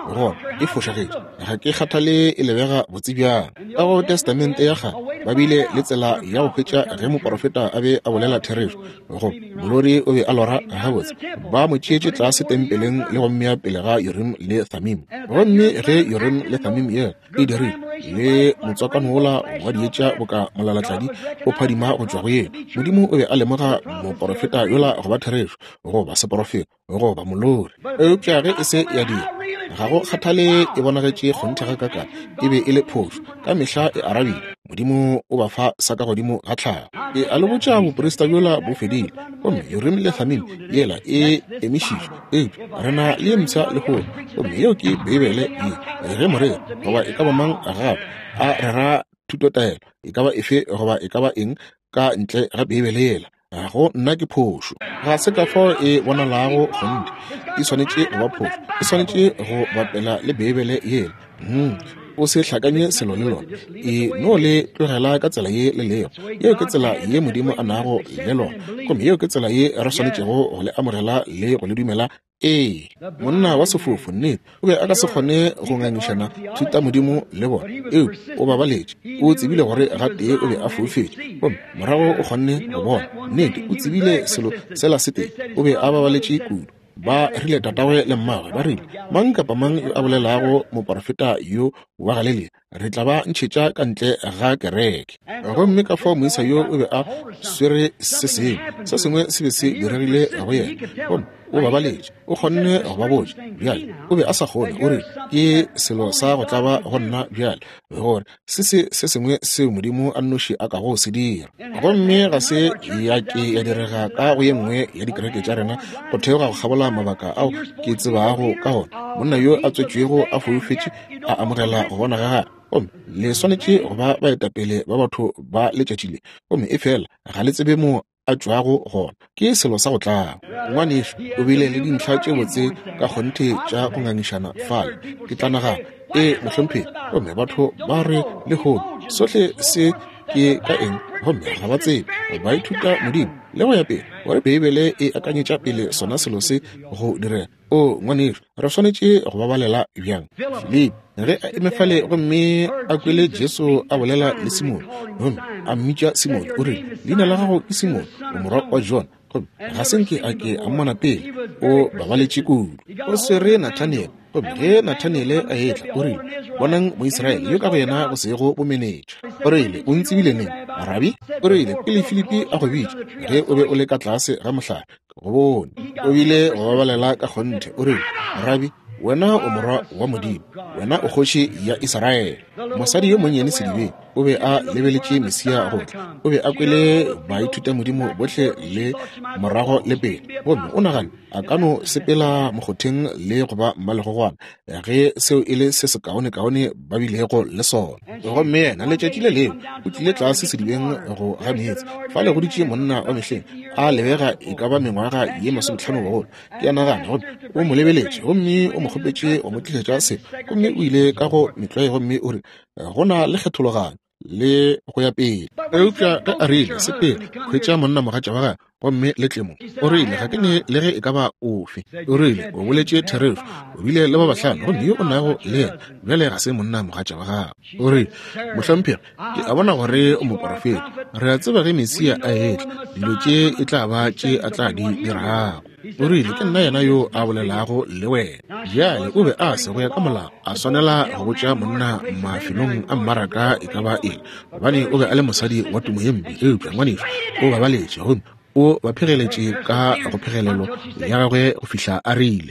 go e fošagetse ga ke kgathale e lebega botse bjang ka go testamente ya ga ba bile le tsela ya go hwetša ge moprofeta a be a bolela therešo go molori o be a lora gabotse ba mo tšeetše tlase tempeleng le go mmea pele ga Urim le Thummim gomme ge Urim le Thummim ye e dirile le motswakano wola wa dietša boka molalatladi o phadima go tšwa go yena modimo o be a lemoga moprofeta yola go ba therešo go ba seprofeta go ba molori eupša ge e se ya dira ga go kgathale e bonagetše kgonthega kaka e be e le phošo ka mehla e arabile modimo o ba fa sa ka godimo ga tlhago e a le botša boporista bjola bo fedile gomme Urim le Thummim yela e emišišwe eupša re na le ye msa le golo gomme yeo ke beibele e ge morena goba e ka ba mang a gape a rera thutotaelo e ka ba efe goba e ka ba eng ka ntle ga beibele yela ga go nna ke phošo ga se ka fao e bonalago gonte e swanetše go ba phošo e swanetše go bapela le beibele yela mm. o se hlakanye selo le lona e no le tlogela ka tsela ye le leo yeo ke tsela ye modimo a nago le lona gomme yeo ke tsela ye re swanetšego go le amogela le go le dumela ee monna wa sefofu nnete o be a ka se kgone go ngangišana thuta modimo le bona eo o babaletše o tsebile gore ga tee o be a foufetše gomme morago o kgonne go bona nnete o tsebile selo sela se tee o be a babaletše kudu ba rile tatagwe le mmagwe ba rile mang kapa mang yo a bolelago moprofeta yo wa galele re tla ba ntšhetša ka ntle ga kereke gomme ka fao moisa yo o be a swere se sengwe se sengwe se be se diregile go yena gomme o babaletše o kgonne go ba botse bjale o be a sa kgone o re ke selo sa go tla ba go nna bjale gore se se se sengwe seo modimo a nnoši a ka go se dira gomme ga se ya ke ya direga ka go ye nngwe ya dikereke tša rena go theoga go kgabola mabaka ao ke tsebago ka gona monna yo a tswetšego a foufetše a amogela go bona ga gomme le swanetše go ba baetapele ba batho ba letšatši le gomme e fela ga le tsebe mo a tšwago gona ke selo sa go tlago ngwaneso o bile le dintlha tše botse ka kgonthe tša go ngangišana fale ke tlanaga e mohlomphedi gomme batho ba re le golo sohle se ke ka eng gomme ga ba tsebe ba ithuta modimo le go ya pele gore beibele e akanyetša pele sona selo se go direga o ngwaneso re swanetše go babalela bjang filipi ge a emefale gomme a kwele Jesu a bolela le Simon gomme a mmitša Simon o re leina la gago ke Simon o morwa wa John gomme ga senke a ke a mmona pele o babaletše kudu o swere Nathaniel gomme ge Nathaniele a etla o rile bonang moiseraele yo ka go yena go sego bomenetša o rile o ntsebile neng arabi o rile pele Filipi a go bitša ge o be o le ka tlase ga mohlare go bone o bile go babalela ka kgonthe o rile arabi wena o morwa wa modimo wena o kgoši ya Iseraele mosadi yo monnyane sedibeng o be a lebeletše Mesia go tla o be a kwele ba ithuta modimo bohle le morago le pele gomme o nagane a ka no sepela mokgotheng le go ba mmalegogwana ge seo e le se se kaone-kaone ba bilego le sona gomme yena letšatši le leo o tlile tlase sedibeng go ga meetse fa le goditše monna wa mehleng a lebega e ka ba mengwaga ye masomehlano bagolo ke a nagana gomme o mo lebeletše gomme o mo kgopetše o mo tlišetša se gomme o ile ka go metloe gomme o re go na le kgethologanyo le go ya pele eupša ge a rile sepele kgwetša monna mogatša wa gage gomme le tlemong o rile ga ke ne le ge e ka ba ofe o rile o boletše therešo o bile le ba bahlano gomme yo o nago le yena bjale ga se monna mogatša wa gage o rile mohlomphegi ke a bona gore o moprofeta re a tseba ge Mesia a etla dilo tše e tla ba tše a tla di dirago o rile ke nna yena yo a bolelago le wena bjale o be a se go ya ka molao a swanela go botša monna mafelong a mmaraka e ka ba eng gobane o be a le mosadi wa tumo ye mpe eupša ngwaneso o babaletše gomme o baphegeletše ka go phegelelo ya gagwe go fihla a rile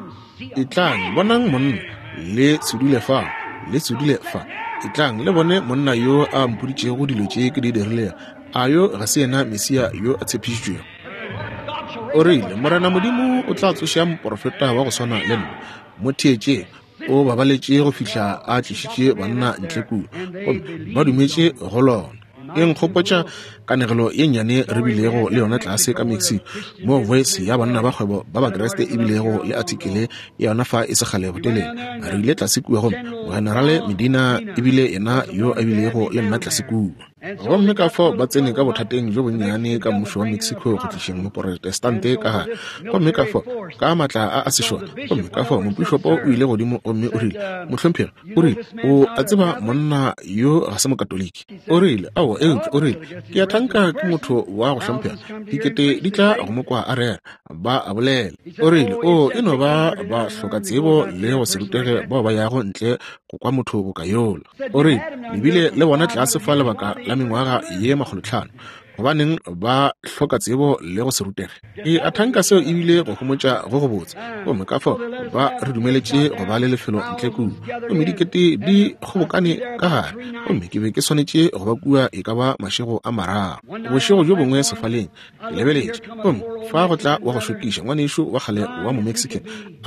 etlang bonang monna le sedule fa le sedule fa etlang le bone monna yo a mpoditšego dilo tše ke di dirilego a yo ga se yena Mesia yo a tshepišitšwego o rile morena modimo o tla tsoša moprofeta wa go swana le nna mo theetše o babaletše go fihla a tlišitše banna ntle kudu gomme ba dumetše go lona e nkgopotša kanegelo ye nnyane re bilego le yona tlase ka Mexico mo voice ya banna ba kgwebo ba bakreste e bilego le artikele ya yona fa e segale botelele re ile tlase kua gomme mogenerale Medina e bile yena yo a bilego le nna tlase kua gomme ka fao ba tsene ka bothateng jo bonnyane ka mmušo wa Mexico go tlišeng moporotestante ka gare gomme ka fao ka maatla a a sešwa gomme ka fao mopišopo o ile godimo gomme o rile mohlomphegi o rile o a tseba monna yo ga se mokatoliki o rile ao eutse o rile ke a thanka ke motho wa go hlomphega dikete di tla go mokwa a rera ba a bolela o rile o e no ba ba hloka tsebo le go se rutege bao ba yago ntle go kwa motho bo ka yola o rile lebile le bona tlase fa lebaka la mengwaga ye magolotlhano gobaneng ba hloka tsebo le go se rutege e a thanka seo ebile go homotša go go botse gomme ka fao ba re dumeletše go ba le lefelo ntle kudu gomme dikete di kgobokane ka gare gomme ke be ke swanetše go ba kua e ka ba mašego a mararo bošego jo bongwe sefaleng ke lebeletše gomme fa go tla wa go šokiša ngwanešo wa kgale wa mo Mexican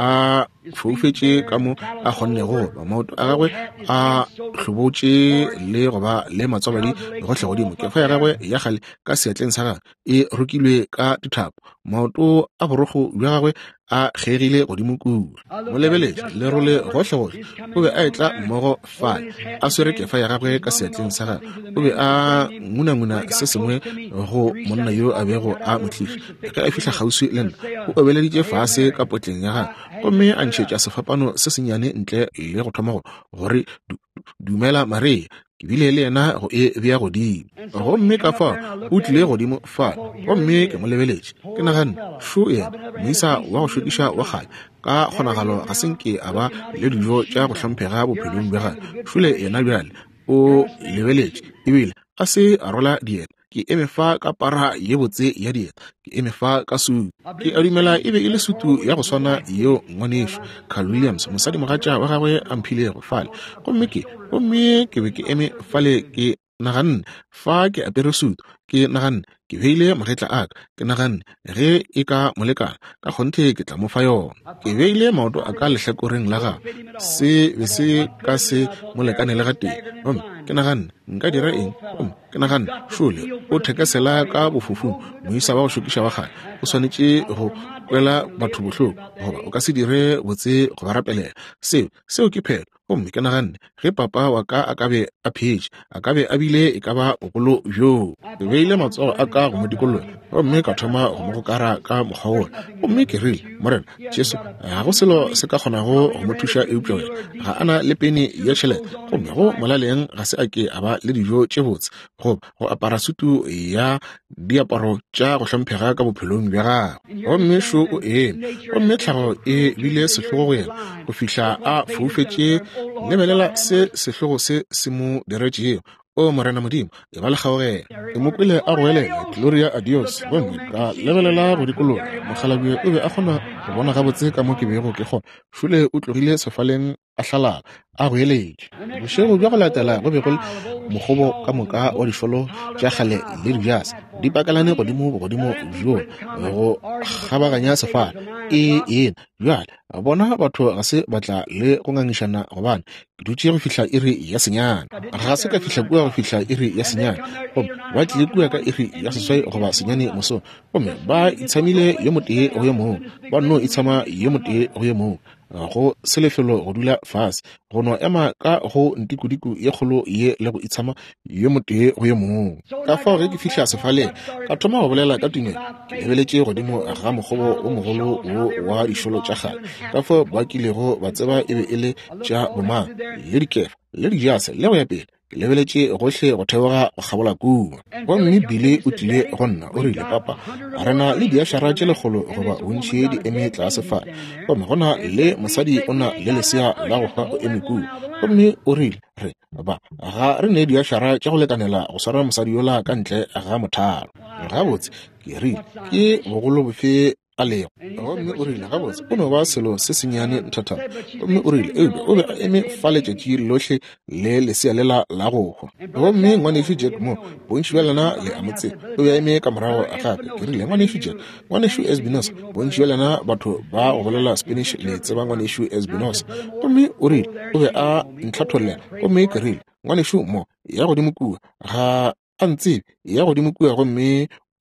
a foufetše ka mo a kgonnego ba maoto a gagwe a hlobotše le go ba le matswabadi le gohle godimo kefa ya gagwe ya kgale ka seatleng sa gagwe e rokilwe ka dithapo maoto a borogo bja gagwe a kgegile godimo kudu mo lebeletše le role gohle-gohle o be a etla mmogo fale a swere kefa ya gagwe ka seatleng sa gagwe o be a nguna-nguna se sengwe go monna yo a bego a motliša ka a fihla kgauswi le nna o obeleditše fase ka potleng ya gagwe gomme a ntšhetša sefapano se senyane ntle le go thoma gore dumela Maria ebile le yena go e bea godimo gomme ka fao o tlile godimo fale gomme ke mo lebeletše ke nagana sho yena moisa wa go šokiša wa kgale ka kgonagalo ga senke a ba le dijo tša go hlomphega bophelong bja gage šole yena bjale o lebeletše ebile a se a rola dieta ke eme fa ka para ye botse ya dieta ke eme fa ka sutu ke a dumela e be e le sutu ya go swana yeo ngwanešo Carl Williams mosadi mogatša wa gagwe a mphilego fale gomme ke gomme ke be ke eme fale ke naganne fa ke apere sutu ke naganne ke beile magetla aka ke naganne ge e ka molekana ka kgonthe ke tla mo fa yona ke beile maoto a ka lehlakoreng la gagwe se be se ka se molekane le ga teng gomme ke naganne nka dira eng gomme ke naganne šole o thekesela ka bofofong moisa wa go šokiša wa kgale o swanetše go kwela batho bohloko goba o ka se dire botse go ba rapelela seo seo ke phelo gomme ke naganne ge papa wa ka a ka be a phetše a ka be a bile e ka ba bogolo bjoo ke beile matsogo a ka go mo dikolong gomme ka thoma go mo go kara ka mokgwa wona gomme ke rile morena jesu ga go selo se ka kgonago go mo thuša eupša wena ga a na le pene ya tšhelete gomme go molaleng ga se a ke a ba le dijo tše botse goba go apara sutu ya diaparo tša go hlomphega ka bophelong bja gagwe gomme šo o eme gomme tlhago e bile sehlogo go yena go fihla a foufetše lebelela se sehlogo se se mo diretšeo o morena modimo e ba le kgaogela e mo kwele a go elela gloria a dios gomme ka lebelela go dikolong mokgalabje o be a kgona go bona gabotse ka mo ke bego ke kgona šole o tlogile sefaleng a hlalaga a go eletše bošego bja go latela go be go mogobo ka moka wa difolo tša kgale le dibjase di pakalane godimo bogodimo bjo go kgabaganya sefala e ena bjale bona batho ga se batla le go ngangišana gobane ke dutše go fihla iri ya senyana ga se ka fihla kua go fihla iri ya senyana gomme ba tlile kua ka iri ya seswai goba senyane moso gomme ba itshamile yo motee go yo mongwe ba no itshama yo motee go yo mongwe go selefelo go dula fase go no ema ka go ntikudiku ye kgolo ye le go itshama yo motee go yo mongwe ka fao ge ke fihla sefaleng ka thoma go bolela ka tumelo ke lebeletše godimo ga mogobo o mogolo wo wa dišolo tša kgale ka fao ba kilego ba tseba e be e le tša bomang le dikefa le dijase le go ya pele ke lebeletše gohle go theoga go kgabola kuwa gomme bile o tlile go nna o rile papa a rena le diašara tše legolo goba bontšhi di eme tlase fale gomme gona le mosadi o na le lesea la go fa o eme kuwa gomme o rile re ba ga re ne diašara tša go lekanela go swara mosadi yola ka ntle ga mothalo gabotse ke rile ke bogolo bofe a lego gomme o rile gabotse o no ba selo se senyane nthathana gomme o rile ebe o be a eme fa letšatši lohle le lesea lela la go hwa gomme ngwanešo Jack mo bontši bja lena le amotse o be a eme ka morago a gape ke rile ngwanešo Jack ngwanešo Espinosa bontši bja lena batho ba go bolela Spanish le tseba ngwanešo Espinosa gomme o rile o be a ntlhatholela gomme ke rile ngwanešo mo ya godimo kua ga a ntsebe ya godimo kua gomme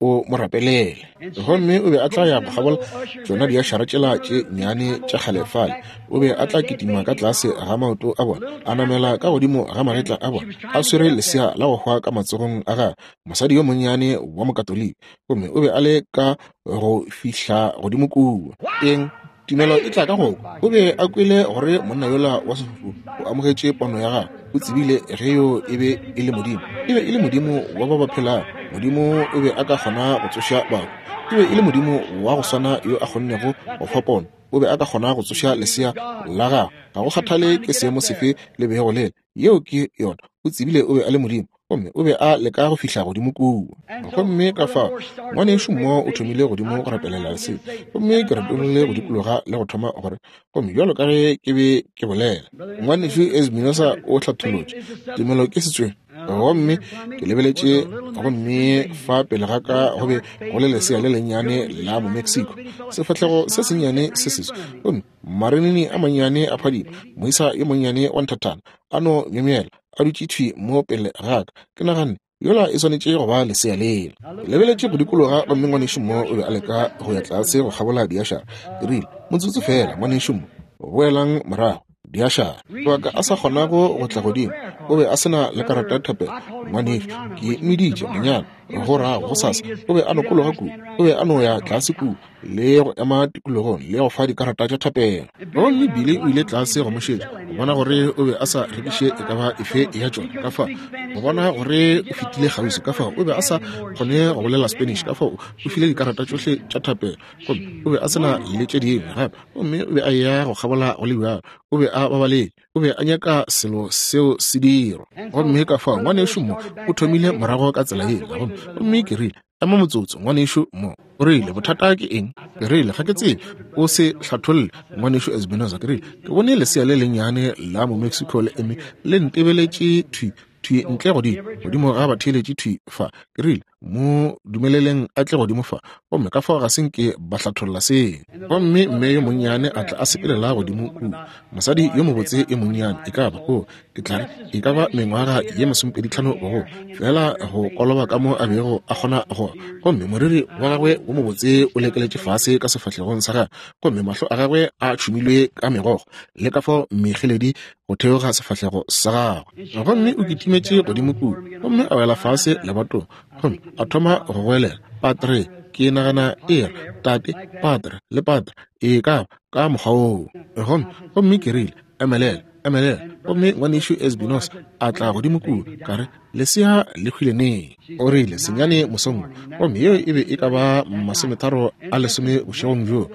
o morapelele gomme o be a tla ya bogabola tsona di a sharatšela tše nnyane tša kgalefale o be a tla kitima ka tlase ga maoto a bona a namela ka godimo ga magetla a bona a swere lesea la go hwa ka matsogong a ga mosadi yo monnyane wa mokatoliki gomme o be a le ka go fihla godimo kuwa eng tumelo e tla ka go o be a kwele gore monna yola wa sefufu o amogetše pono ya ga o tsebile ge yo e be e le modimo e be e le modimo wa ba ba phelang modimo o be a ka kgona go tsoša bao e be e le modimo wa go swana yo a kgonnego go fa pono o be a ka kgona go tsoša lesea la ga ga go kgathale ke seemo sefe le bego lele yeo ke yona o tsebile o be a le modimo gomme o be a leka go fihla godimo kuwa gomme ka fa ngwanešo mo o thomile godimo go rapelela lese gomme ke ratolole go dikologa le go thoma gore gomme bjalo ka ge ke be ke bolela ngwanešo Espinosa o hlatholotše tumelo ke setsweng gomme ke lebeletše gomme fa pele ga ka go be go le lesea le lennyane la mo Mexico sefatlhego se sennyane se seswe gomme marenini a mannyane a phadima moisa yo monnyane wa nthathana a no memela a dutšithwi mo pele gaka ke nagane yola e swanetše go ba lesea lele lebeletše go dikologa gomme ngwanešo mo o be a leka go ya tlase go gabola diašara e rile motsotso fela ngwanešo mo o boelang morago diašara baka a sa kgonago go tla godimo o be a sena le karata thape ngwanešo ke meditše monyana go rago go sasa o be a nokologa kudu o be a no ya tlase kudu le go ema tikologong le go fa dikarata tša thapelo gomme bile o ile tlase go mošetša go bona gore o be a sa rekiše e ka ba efe ya tšona ka fa go bona gore o fetile gausi ka fa o be a sa kgone go bolela Spanish ka fa o file dikarata tšohle tša thapelo gomme o be a sena le tše dingwe gape gomme o be a ya go gabola go le bjalo o be a babaledi o be a nyaka selo seo se diro gomme ka fa ngwanešo mo o thomile morago ka tsela ela gomme ke rile ema motsotso ngwanešo mo o rile bothata ke eng ke rile ga ke tsebe o se hlatholle ngwanešo Espinosa ke rile ke bone lesea le lennyane la mo Mexico le eme le ntebeletše thwi thwi ntle godimo godimo ga batheeletše thwi fa ke rile mo dumeleleng a tle godimo fa gomme ka fao ga senke ba hlatholla seng gomme mme yo monnyane a tla a sepelela godimo kudu mosadi yo mobotse e monnyane e ka ba o ke tla e ka ba mengwaga ye masomepeditlhano go fela go koloba ka mo a bego a kgona go gomme moriri wa gagwe wo mobotse o lekeletše fase ka sefatlhegong sa gagwe gomme mahlo a gagwe a tšhomilwe ka megogo le ka fao megeledi go theoga sefatlhego sa gagwe gomme o ketimetše godimo kudu gomme a wela fase lebatong gomme a thoma go goelela patre ke nagana e tate patre le patre e ka ka mokgwa oo gomme gomme ke rile emelela emelela gomme ngwanešo Espinosa a tla godimo kudu kare lesea le hwile ne o rile senyane mosong gomme yeo e be e ka ba masometharo a lesome bošegong bjo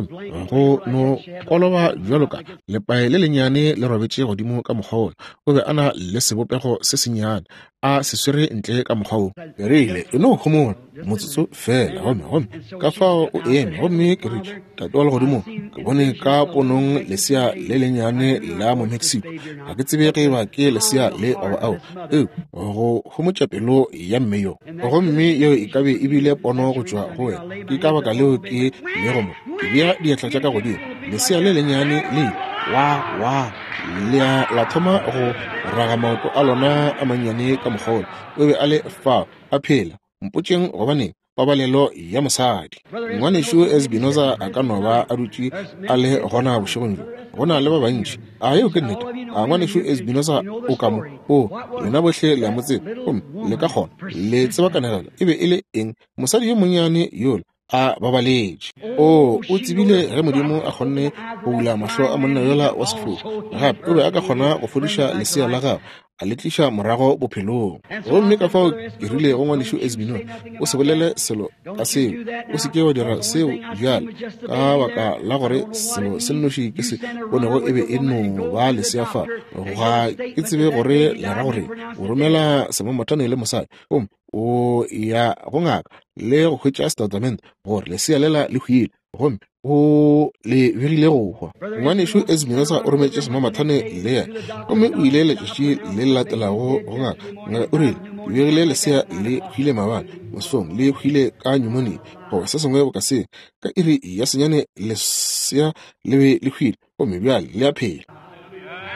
go no koloba bjalo ka lepae le lennyane le robetše godimo ka mokgwa ola o be a na le sebopego se sennyane a se swere ntle ka mokgwa o ke rile e no homola motsotso fela gomme gomme ka fao o eme gomme ke rile tate wa legodimo ke bone ka ponong lesea le lennyane la mo Mexico ga ke tsebe ge ba ke lesea le ao ao eo go homotša pelo ya mme yo gomme yeo e kabe e bile pono go tšwa go wena ke ka baka leo ke legomo ke bea diatla tša ka godimo lesea le lennyane le wa wa la thoma go raga maoto a lona a mannyane ka mokgwa o be a le fa a phela mpotšeng gobaneng pabalelo ya mosadi ngwanešo Espinosa a ka no ba a dutše a le gona bošegong jo go na le ba bantši a yeo ke nnete a ngwanešo Espinosa o ka mo o lena bohle le a motsebe gomme le ka kgona le tseba kanegelo e be e le eng mosadi yo monnyane yola a babaletše o o tsebile ge modimo a kgonne go bula mahlo a monna yola wa sefofu gape o be a ka kgona go fodiša lesea la gagwe a le tliša morago bophelong gomme ka fao ke rile go ngwanešo Espinosa o se bolele selo ka seo o se ke wa dira seo bjale ka baka la gore selo se nnoši ke se bonego e be e no ba lesea fa ga ke tsebe gore le ra gore o romela semomathane le mosadi gomme o ya go ngaka le go hwetša setatamente gore lesea lela le hwile gomme o le begile go hwa ngwanešo Espinosa o rometše semomathane le yena gomme o ile letšatši le latelago go ngaka ngaka o rile le begile lesea le hwile mabane mosong le hwile ka pneumonia goba se sengwe go ka se ka iri ya senyane lesea le be le hwile gomme bjale le a phela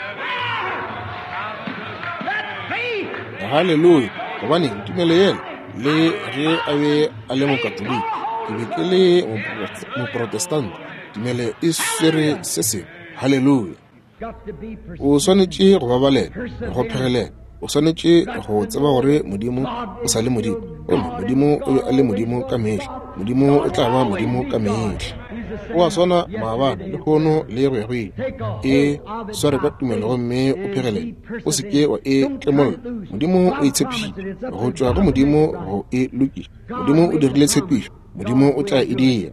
halleluja gobane tumelo yela le ge a be a le mokatoliki ke be ke le moprotestante tumelo e swere se se. Haleluya. O swanetše go babalela go phegelela, o swanetše go tseba gore modimo o sa le modimo, modimo o be a le modimo ka mehla, modimo o tla ba modimo ka mehla. O a swana maabane le kgono le gwegwe e sware ka tumelo gomme o phegelele, o seke wa e tlemolla. Modimo o itshepile go tšwa go modimo go e lokile, modimo o dirile tshepišo, modimo o tla e dia.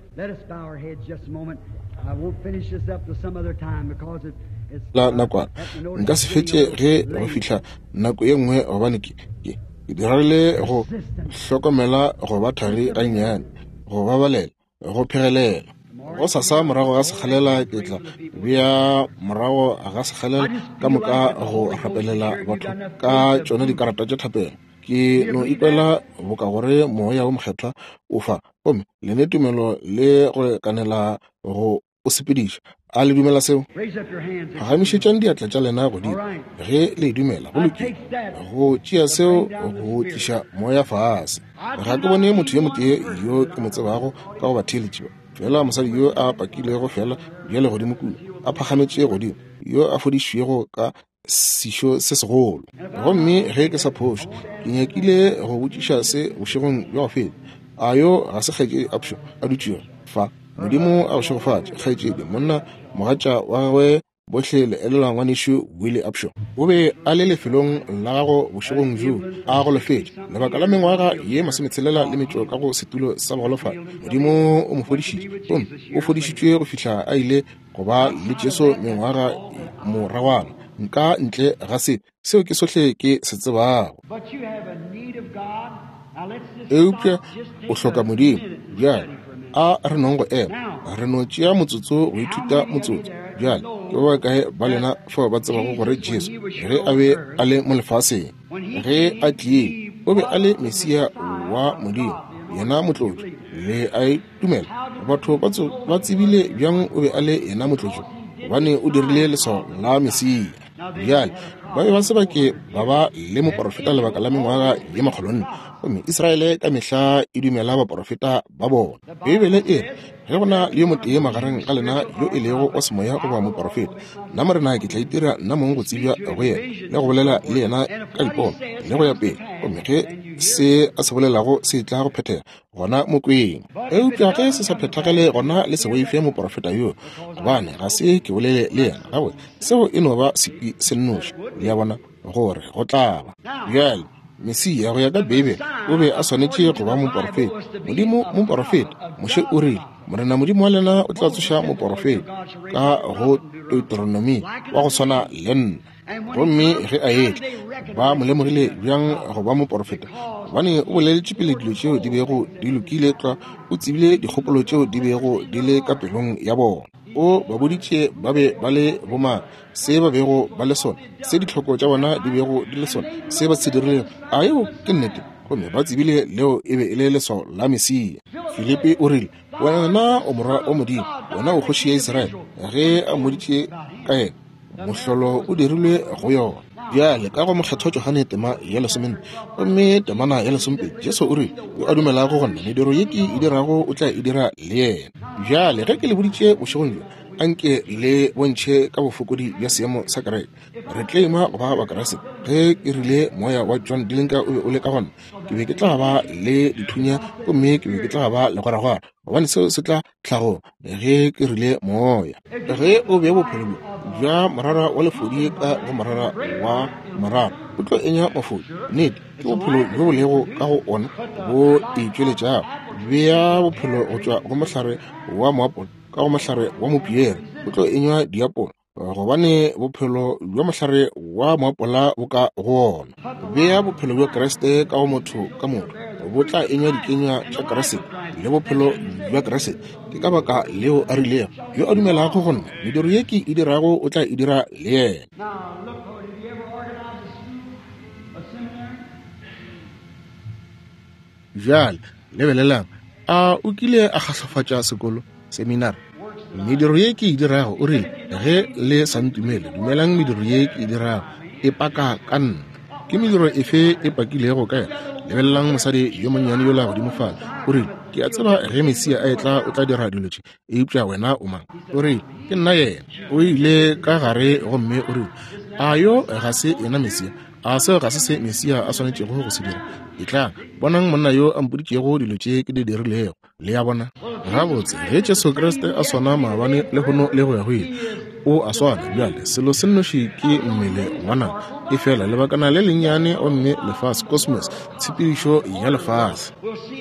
La nakwana nka se fetse ge go fihla nako ye nngwe gobane ke ke dirarile go hlokomela go ba thari ga nnyane, go babalela, go phegelela. Go sasa morago ga sekgalela ke tla bea morago ga sekgalela ka moka go rapelela batho ka tšone dikarata tša thapelo. Ke no ikwela boka gore moya o mokgethwa o fa gomme le ne tumelo le go kanela go o sepediša. A le dumela seo? Gagamišetšang diatla tša lena godimo ge le dumela go lokile go tšea seo go tliša moya fase. Ga ke bone motho yo motee yo ke mo tsebago ka go ba theeletše fela mosadi yo a pakilego fela bjale godimo kudu a phagametše godimo yo a fodišwego ka sešo se segolo. Gomme ge ke sa phoše ke nyakile go botšiša se bošegong bja go feta a yo ga se kgetše apšo a dutšego fa modimo a go šegofatše kgaetšedi monna mogatša wa gagwe bohle le elela ngwanešo Willie Upshaw. O be a le lefelong la gago bošegong jo a go lefetše lebaka la mengwaga ye masometshelela le metšo ka go setulo sa bogolofala. Modimo o mo fodišitše gomme o fodišitšwe go fihla a ile go ba le Jesu mengwaga moragwana nka ntle ga se seo ke sohle ke se tsebago. Eupša o hloka modimo bjale a re nongo ema re no tšea motsotso go ithuta motsotso bjale ke ba kae ba lena fa ba tsebago gore Jesu ge a be a le mo lefaseng ge a tlie o be a le Mesia wa modimo yena motlotši le a itumela. Batho ba tsebile bjang o be a le yena motlotši gobane o dirile leswao la Mesia. Bjale ba be ba sebake ba ba le moprofeta lebaka la mengwaga ye makgolonne gomme Israele ka mehla e dumela baprofeta ba bona. Bibele e ge gona le yo motee magareng ga lena yo e lego wa semoya goba moprofeta nna mo rena ke tla itira nna mongwe go tsebja go yena le go bolela le yena ka dipono le go ya pele gomme ge se a se bolelago se tla go phethela gona mo kweng. Eupša ge se sa phethagele gona le seboife moprofeta yo gobane ga se ke bolele le yena gawe seo e no ba sepi se nnoši le ya bona gore go tlaba. Bjale Mesia go ya ka Bibele o be a swanetše go ba moprofeta. Modimo moprofeta moše o rile morena modimo wa lena o tla tsoša moprofeta ka go Deuteronomy wa go swana le nna. Gomme ge a etla ba mo lemogile bjang go ba moprofeta gobane o boleletše pele dilo tšeo di bego di lokile tla o tsebile dikgopolo tšeo di bego di le ka pelong ya bona. O ba boditše ba be ba le boma se ba bego ba le sona se ditlhoko tša bona di bego di le sona se ba se dirilego a yo ke nnete gomme ba tsebile leo e be e le leswao la Mesia. Filipi o rile wena o mora o modimo wena o kgoši ya Israele ge a moditše ka yena mohlolo o dirilwe go yona. Bjale ka go mokgetho Johane tema ya lesomenne gomme temana ya lesompedi Jesu o rile yo a dumelago gonna mediro ye ke e dirago o tla e dira le yena. Bjale ge ke le boditše bošegong jo anke le bontšhe ka bofokodi bja seemo sa kereke re tlaima go ba bakrase ge ke rile moya wa John Dilinka o be o le ka gona ke be ke tla ba le dithunya gomme ke be ke tla ba legwaragwara gobane seo se tla tlhago ge ke rile moya. Ge o be bophelo bja morara wa lefodi ka go morara wa morara o tlo enya mafodi nnete ke bophelo bjo bo lego ka go ona bo itšweletšago bea bophelo go tšwa go mohlare wa moapole ka go mohlare wa mopiere o tlo enywa diapole gobane bophelo bja mohlare wa moapola bo ka go ona. Bea bophelo bja Kriste ka go motho ka motho bo tla enywa dikenywa tša Kriste le bophelo bja Kriste ke ka baka leo a rilego yo a dumelago gonna mediro ye ke e dirago o tla e dira le yena. Bjale lebelelang a o kile a kgahlafatša sekolo seminari mediro ye ke e dirago o rile ge le sa ntumele dumelang mediro ye ke e dirago e paka ka nna ke mediro efe e pakilego kae lebelelang mosadi yo monnyane yo la godimo fala o rile ke a tseba ge mesia a etla o tla dira dilo tše eupša wena o mang o rile ke nna yena o ile ka gare gomme o rile a yo ga se yena mesia a seo ga se se mesia a swanetšego go se dira e tla bonang monna yo a mpoditšego dilo tše ke di dirilego le ya bona gabotse ge jesu kriste a swana maabane le gono le go ya go ile o a swana bjale selo se nnoši ke mmele ngwana e fela lebakana le lennyane gomme lefase cosmos tshepedišo ya lefase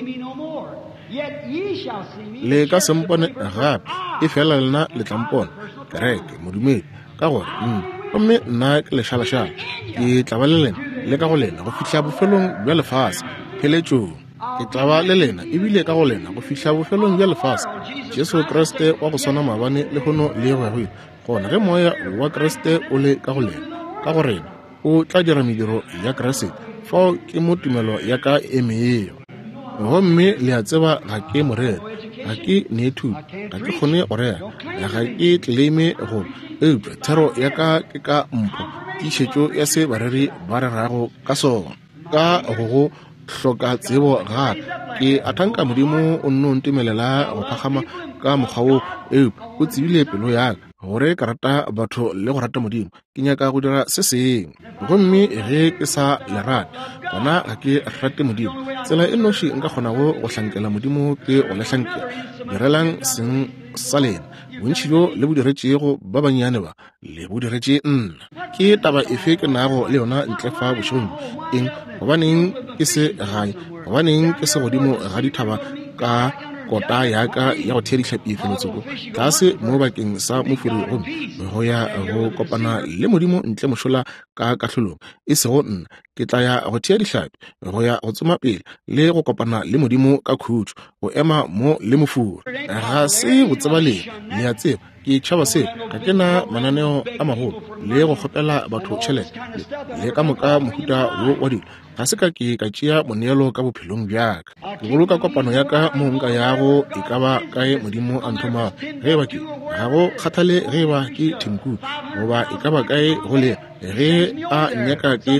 le ka sempone gape e fela lena le tlampona kereke modumedi ka gore gomme nna ke lešalašala ke tla ba le lena le ka go lena go fitlha bofelong bja lefase pheletšong ke tla ba le lena ebile ka go lena go fitlha bofelong bja lefase jesu kriste wa go swana maabane le gono le go ya go ile gona ge moya wa kriste o le ka go lena ka go rena o tla dira mediro ya kriste fao ke mo tumelo ya ka e meeo gomme le a tseba ga ke morena ga ke neethuti ga ke kgone go rea ga ke tleime go eupša thero ya ka ke ka mpho tiišetšo ya se bareri ba rerago ka sona ka go go hloka tsebo gape ke athanka modimo o nno ntumelela go phagama ka mokgwa o eupša o tsebile pelo yaka gore ka rata batho le go rata modimo ke nyaka go dira se sengwe gomme ge ke sa le rate gona ga ke rate modimo tsela e noši nka kgonago go hlankela modimo ke go le hlankela direlang seng sa lena bontši jo le bo diretšego ba bannyane ba le bo diretše nna ke taba efe ke nago le yona ntle fa bošegong eng gobaneng ke se gae gobaneng ke se godimo ga dithaba ka kota yaka ya go thea dihlapi feletsoko tlase mo bakeng sa mofiri gomme go ya go kopana le modimo ntle mošola ka kahlolong e sego nna ke tla ya go thea dihlapi go ya go tsoma pele le go kopana le modimo ka khutšo go ema mo le mofuri ga se go tseba lena le a tseba ke tšhaba se ka ke na mananeo a magolo le go kgopela batho tšhelete le ka moka mohuta wo wa dilo ga se ka ke ka tšea moneelo ka bophelong bjaka ke boloka kopano ya ka mo nka yago e ka ba kae modimo a nthoma ge ba ke ga go kgathale ge ba ke thinku goba e ka ba kae go le ge a nyaka ke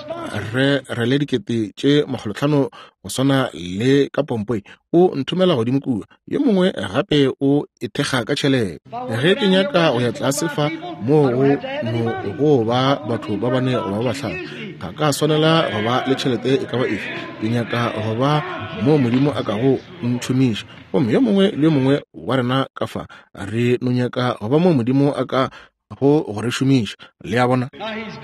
re re le dikete tše magolotlhano go swana le ka pompoi o nthomela godimo kua yo mongwe gape o ethega ka tšhelete ge ke nyaka go ya tlase fa mo go no go ba batho ba bane ba bahlano ga ka swanela go ba le tšhelete e ka ba efe ke nyaka go ba mo modimo a ka go ntšhomiša gomme yo mongwe le yo mongwe wa rena ka fa re no nyaka go ba mo modimo a ka go go re šomiša le ya bona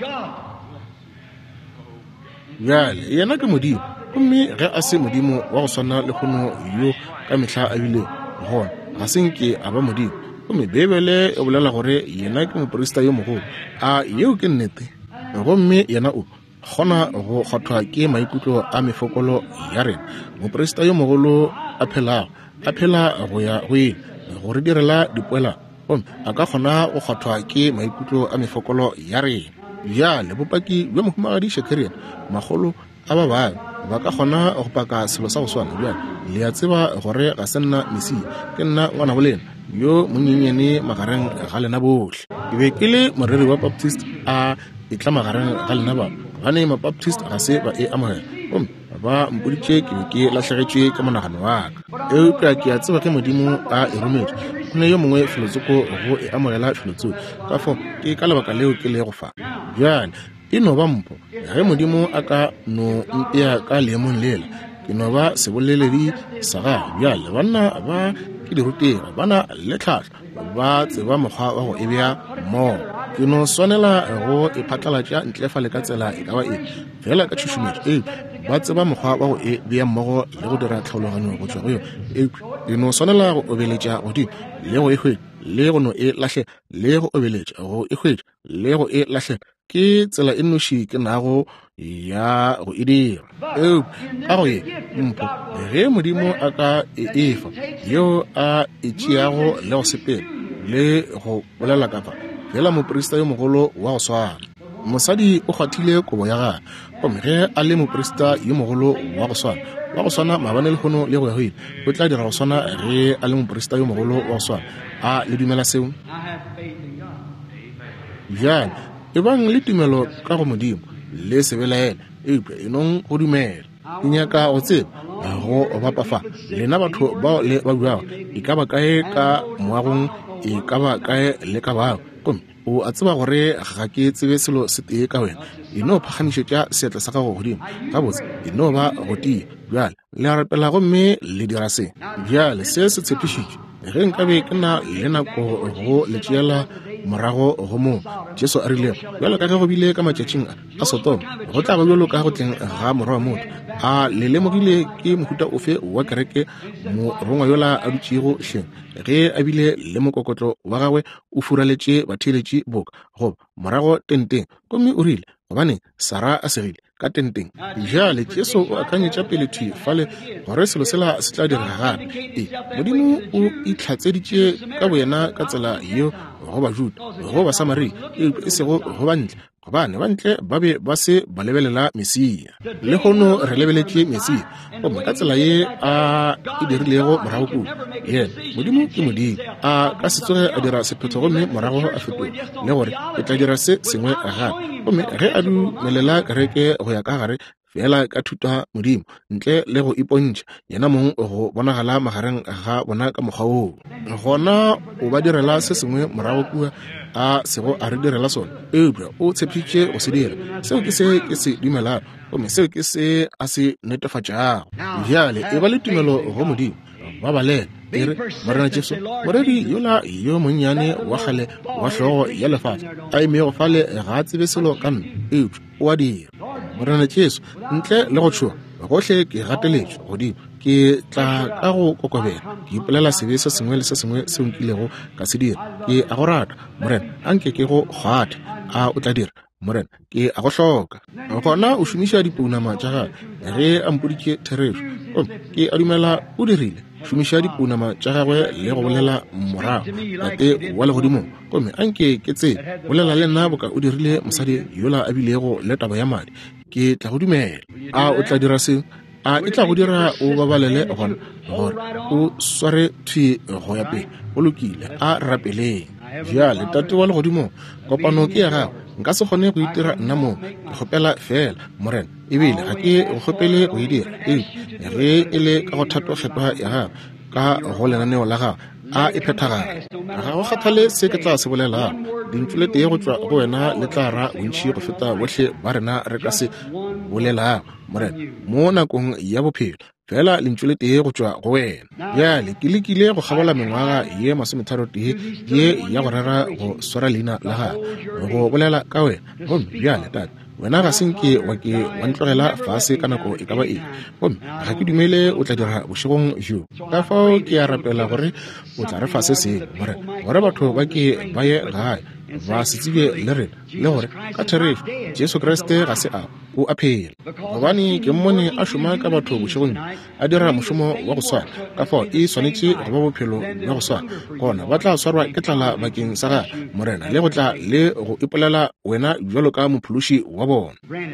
bjale yena ke modimo gomme ge a se modimo wa go swana le kgono yo ka mehla a bile gona ga senke a ba modimo gomme bebele e bolela gore yena ke moporista yo mogolo a yeo ke nnete gomme yena o gona go kgothwa ke maikutlo a mefokolo ya rena moporista yo mogolo a phelago a phela go ya go ena go re direla dipoela gomme a ka kgona go kgothwa ke maikutlo a mefokolo ya rena bjale bopaki bja mohumagadi shekerian magolo a ba bane ba ka kgona go paka selo sa go swana bjale le a tseba gore ga se nna mesia ke nna ngwana go lena yo monyenyane magareng ga lena bohle ke be ke le moreri wa baptist a e tla magareng ga lena ba gane mabaptist ga se ba e amogela gomme ba mpoditše ke be ke latlhegetšwe ka monagano wa ka eupša ke a tseba ke modimo a e romedi go ne yo mongwe filotsoko go e amogela filotsoko ka fo ke ka lebaka leo ke le go fa bjale e no ba mpho ge modimo a ka no mpea ka leemong lela ke no ba seboleledi sa gage bjale banna ba ke dirutega bana le tlhatlho ba tseba mokgwa wa go e bea mmogo ke no swanela go e phatlalatša ntle fa le ka tsela e ka ba e fela ka tšhošometšo e ba tseba mokgwa wa go e bea mmogo le go dira tlhaologanyo go tšwa go yo e ke no swanela go obeletša godimo le go e hwetša le go no e lahle le go obeletša go e hwetša le go e lahle ke tsela e noši ke nago ya go e dira eo ka go ye mpho ge modimo a ka e efa yo a e tšeago le go sepela le go bolela kapa fela moporista yo mogolo wa go swana mosadi o kgathile kobo ya gage gomme ge a le moporista yo mogolo wa go swana wa go swana maabane le kgono le go ya go ile o tla dira go swana ge a le moporista yo mogolo wa go swana a le dumela seo bjale e bang le tumelo ka go modimo le sebelaele eupša enong go dumela ke nyaka go tseba go bapafa lena batho bao le ba buago e ka ba kae ka moagong e ka ba kae le ka bao gomme o a tseba gore ga ke tsebe selo se tee ka wena e no phagamišetša seatla sa gago godimo gabotse e no ba go tia bjale le rapela gomme le dira se bjale se se tshepišitše ge nkabe ke na le nako go letšeela morago go moo Jesu a rile bjalo ka ge go bile ka matšatšing a Sodoma go tla go bjalo ka go tleng ga morwa wa motho a le lemogile ke mohuta ofe wa kereke morongwa yola a dutšego hleng ge a bile le mokokotlo wa gagwe o furaletše batheeletši boka goba morago tenteng gomme o rile gobane Sara a segile ka tenteng bjale Jesu o akanyetša pele thwi fale gore selo sela se tla direga gape e Modimo o itlhatseditše ka boyena ka tsela yeo go Bajuda go Basamari e sego go bantle gobane bantle ba be ba se ba lebelela Mesia le gono re lebeletše Mesia gomme ka tsela ye a e dirilego morago kudu ye Modimo ke Modimo a ka se tsoge a dira sephetho gomme morago a fetola le gore e tla dira se sengwe a gape gomme ge a dumelela kereke go ya ka gare fela ka thuta Modimo ntle le go ipontša yena mong go bonagala magareng ga bona ka mokgwa oo gona o ba direla se sengwe morago kua a sego a re direla sona eupša o tshepšitše go se dira seo ke se ke se dumelang gomme seo ke se a se netefatšago bjale e ba le tumelo go Modimo ba balela ere morena Jesu moredi yola yo monnyane wa gale wa hlogo ya lefatshe a emego fale ga a tsebe selo ka nna eupša o a dira morena Jesu ntle le go tšhoa gohle ke gateletšwe godimo ke tla ka go kokobela ke ipolela sebe se sengwe le se sengwe se nkilego ka se dira ke a go rata morena a nke ke go kgwatha a o tla dira morena ke a go hloka gona o šomiša dipounama tša gage ge a mpoditše therešo ke a dumela o dirile šomiša dipounama tša gagwe le go bolela morago tate wa legodimo gomme a nke ke tse bolela le nna boka o dirile mosadi yola a bilego le taba ya madi ke tla go dumela a o tla dira seo a e tla go dira o babalele gona gore o sware thwi go ya pele o lokile a rapeleng bjale tate wa legodimo kopano ke ya gago nka se kgone go itira nna mo ke kgopela fela morena ebile ga ke go kgopele go e dira ee ge e le ka go thatwa-kgetwa ya gago ka go lenaneo la gago a e phethagala ga go kgathale se ke tla se bolelago dintlo le tee go tšwa go wena le tla ra bontšhi go feta botlhe ba rena re ka se bolelago morena mo nakong ya bophelo fela lentšwe le tee go tšwa go wena bjale ke lekile go gabola mengwaga ye masometharo tee ye ya go rera go swara leina la gago go bolela ka wena gomme bjale tate wena ga senke wa ke wa ntlogela fase ka nako e ka ba eng gomme ga ke dumele o tla dira bošegong jo ka fao ke a rapela gore o tla re fase seng morena gore batho ba ke ba ye gae ba se tsebe le rena le gore ka therešo Jesu Kriste ga se a o a phela gobane ke mmone a šoma ka batho bošegong a dira mošomo wa go swara ka fao e swanetše go ba bophelo bja go swara gona ba tla swarwa ke tlala bakeng sa ga morena le go tla le go ipolela wena bjalo ka mophološi wa bona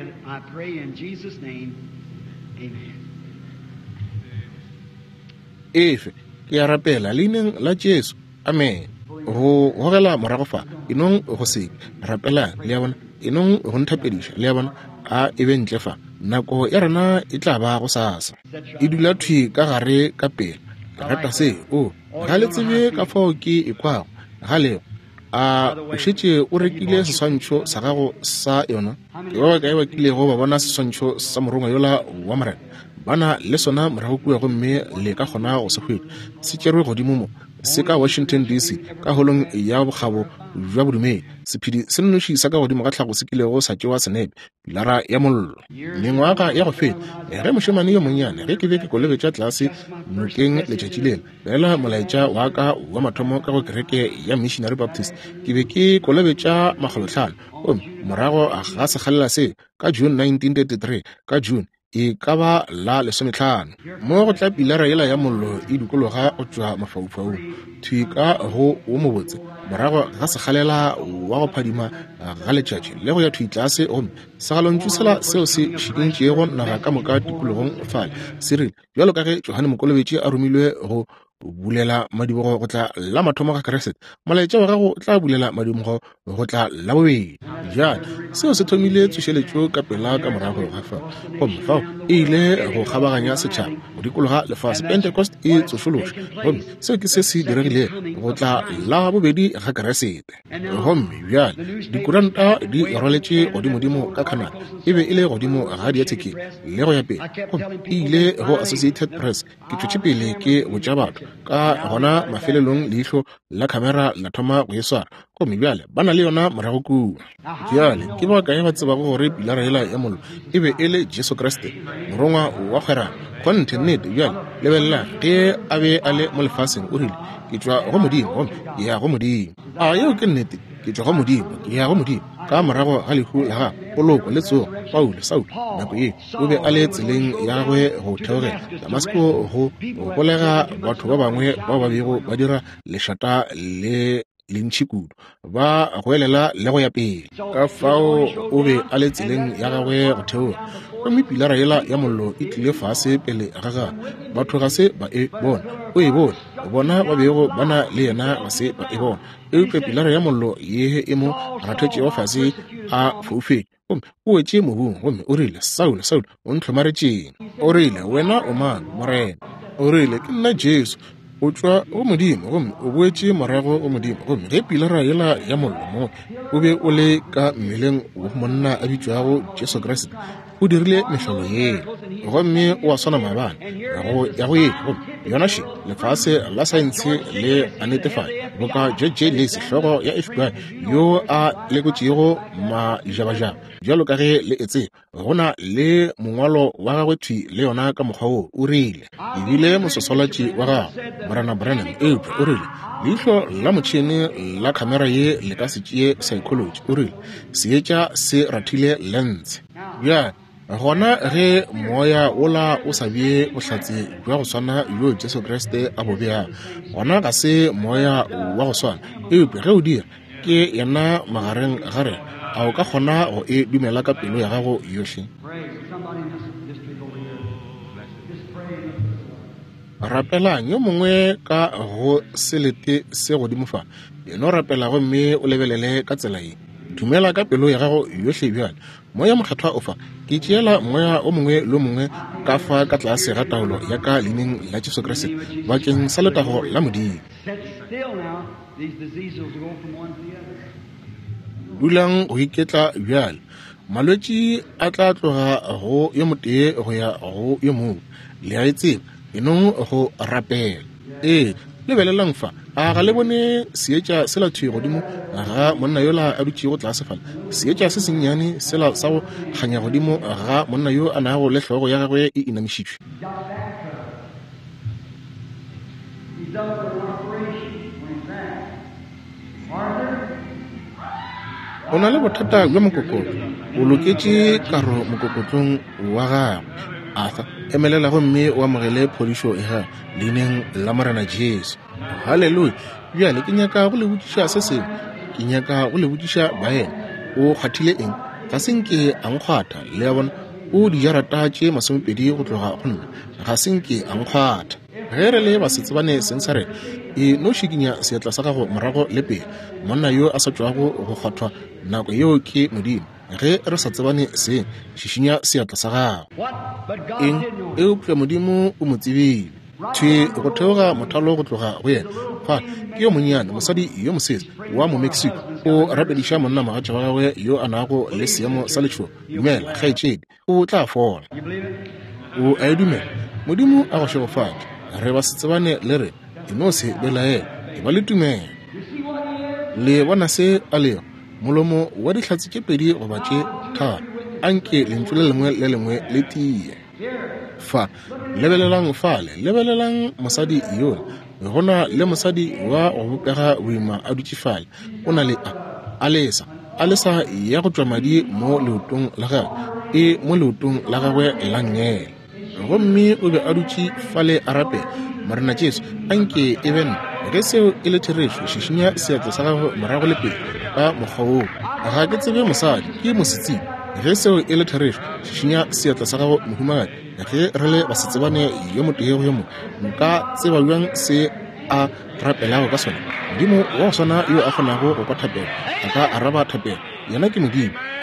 efe ke a rapela leineng la Jesu amen go gogela morago fa enong go se rapela le ya bona enong go nthapediša le ya bona a e be ntle fa nako ya rena e tla ba go sasa e dula thwi ka gare ka pele rata se o ga le tsebe ka fao ke ekwago ga leo a o šetše o rekile seswantšho sa gago sa yona ke ba kae ba kilego ba bona seswantšho sa morongwa yola wa morena bana le sona morago kua gomme le ka kgona go se hwete se tšerwe godimo mo se ka Washington D C ka holong ya bogabo jwa bodumedi sephedi se nnoši sa ka godimo ga tlhago se kilego sa tšewa senepe pilara ya mollo mengwaga ya go feta ge mošemane yo monnyane ge ke be ke kolobetša tlase nokeng letšatši lena fela molaetša wa ka wa mathomo ka go kereke ya Missionary Baptist ke be ke kolobetša makgolohlano gomme morago ga sekgalela se ka June nineteen thirty-three ka June e ka ba la lesomehlano mo go tla pilara yela ya mollo e dikologa go tšwa mafaufaung thwi ka go o mobotse morago ga sekgalela wa go phadima ga letšatši le go ya thwi tlase gomme segalontšusela seo se šikintšego naga ka moka tikologong fale se rile bjalo ka ge Johane Mokolobetši a romilwe go bulela madibogo go tla la mathomo ga Keresete molaetša wa gago o tla bulela madibogo go tla la bobedi bjale seo se thomile tsošeletšo ka pela ka morago ga fa gomme fao e ile go kgabaganya setšhaba go dikologa lefase. Pentecost e tsošološa gomme seo ke se se diregile go tla la bobedi ga Keresete. Gomme bjale dikuranta di rwaletše godimodimo ka khanana e be e le godimo ga diathekeng le go ya pele gomme e ile go Associated Press ke tšwetše pele ke botša batho ka gona mafelelong leihlo la camera la thoma go e swara gomme bjale ba na le yona morago kua. Bjale ke ba kae ba tsebago gore pilara ela ya mollo e be e le Jesu Kriste morongwa wa kgwerana. Kgonte nnete bjale lebelela ge a be a le mo lefaseng o rile ke tšwa go modimo gomme ke ya go modimo. A yeo ke nnete ke tšwa go modimo ke ya go modimo ka morago ga lehu la ga poloko le tsogo Paulo Saul nako ye o be a le tseleng ya gagwe go theogela Damasko go golega batho ba bangwe bao ba bego ba dira lešata le lentši kudu ba goelela le go ya pele. Ka fao o be a le tseleng ya gagwe go theoga gomme pilara ela ya mollo e tlile fase pele ga gagwe. Batho ga se ba e bona o e bone bona ba bego ba na le yena ga se ba e bona. Eupša pilara ya mollo ye e mo rathetšego fase a foufetše gomme o wetše mobung gomme o rile Saul Saul o ntlhomaretšeng. O rile wena o mang morena? O rile ke nna Jesu o tšwa go modimo gomme o boetše morago go modimo gomme ge pilara yela ya mollo mo o be o le ka mmeleng wo monna a bitšwago Jesu Kriste o dirile mehlolo ye gomme o a swana mabane ya go ye gomme yona še lefase la saense le a netefala boka J J Lacy hlogo ya F B I yo a lekotšego majabajaba bjalo ka ge le etse go na le mongwalo wa gagwe thwi le yona ka mokgwa wo o rile ebile mososolatši wa gagwe Brana Branham eupša o rile leihlo la motšhene la camera ye le ka se tšee psychology o rile seetša se ratile lens. Bjale gona ge moya ola o sa bie bohlatse jwa go swana yo Jesu Kriste a bobea gona ga se moya wa go swana eupša ge o dira ke yena magareng gare a o ka kgona go e dumela ka pelo ya gago yohle. Rapelang yo mongwe ka go selete se godimo fa eno rapela gomme o lebelele ka tsela ye dumela ka pelo ya gago yohle. Bjale moya mokgethwa o fa ke tšeela moya o mongwe le mongwe ka fa ka tlase ga taolo ya ka leineng la Jesu Kriste bakeng sa letago la modimo. Dulang go iketla bjale malwetši a tla tloga go yo motee go ya go yo mongwe le a etseba enong go rapela. Ee lebelelang fa a ga le bone seetša sela thwi godimo ga monna yola a dutšego tlase fala seetša se sennyane sela sa go kganya godimo ga monna yo a nago le hlogo ya gagwe e inamišitšwe. O na le bothata bja mokokotlo o loketše karo mokokotlong wa gagwe Arthur emelela gomme o amogele phodišo e ga leineng la morena Jesu. Halleluja. Bjale ke nyaka go le botšiša se sengwe ke nyaka go le botšiša baena o kgathile eng ga senke a nkgwatha le a bona o dijarata tše masomepedi go tloga go nna ga senke a nkgwatha. Ge re le basetsebane seng sa rena e no šikinya seatla sa gago morago le pele monna yo a sa tšwago go kgwathwa nako yeo ke modimo ge re sa tsebane seng šišinya seatla sa gago eng eupša modimo o mo tsebile thwe go theoga mothalo go tloga go yena fa ke yo monnyane mosadi yo mosese wa mo Mexico o rapediša monna magatša wa gagwe yo a nago le seemo sa letšhogo. Dumela kgaetšedi o tla fola o a e dumela modimo a go šegofatša re ba setsebane le re e no se belaela e ba le tumela le bona se a leo molomo wa dihlatse tše pedi goba tše tharo anke lentswe le lengwe le lengwe le tie fa lebelelang fale lebelelang mosadi yola gona le mosadi wa go bopega boima a dutše fale o na le a alesa alesa ya go tšwa madi mo leotong la gagwe e mo leotong la gagwe la ngela gomme o be a dutše fale a rapela morena Jesu anke e bena ge seo e le therešo šišinya seatla sa gagwe morago le pele ka mokgwa woo ga ke tsebe mosadi ke mosetsing ge seo e le therešo šišinya seatla sa gago mohumagadi ge re le basetsebane yo motego yo mo nka tseba bjang se a rapelago ka sona modimo wa go swana yo a kgonago go kwa thapelo a ka araba thapelo yena ke modimo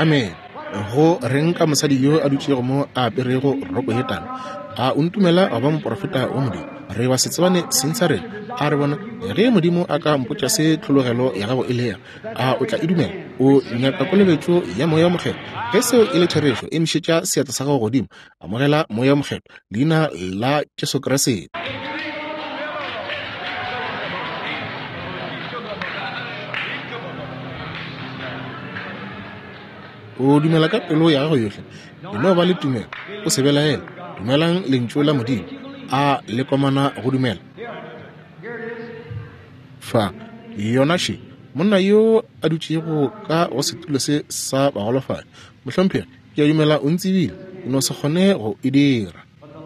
amen. Go reng ka mosadi yo a dutšego mo a aperego roko ye tala, a o ntumela go ba moporofeta wa Modimo? Re wa setsebane sentse re a re bona ge Modimo a ka mpotša se tlhologelo ya gago e le ya, a o tla e dumela? O nyaka kolobetšo ya moya wa mokgelo? Ge seo e le therešo e mišetša seatla sa gago godimo, amogela moya wa mokgelo, leina la Jesu Kriste. O dumela ka pelo ya gago yohle, e no ba le tumelo, o se belaela, dumelang lentšu la Modimo, a le komana go dumela. Fa yona she monna yo a dutšego ka go setulo se sa bagolofadi, mohlomphegi ke a dumela o ntsebile, o no se kgone go e dira.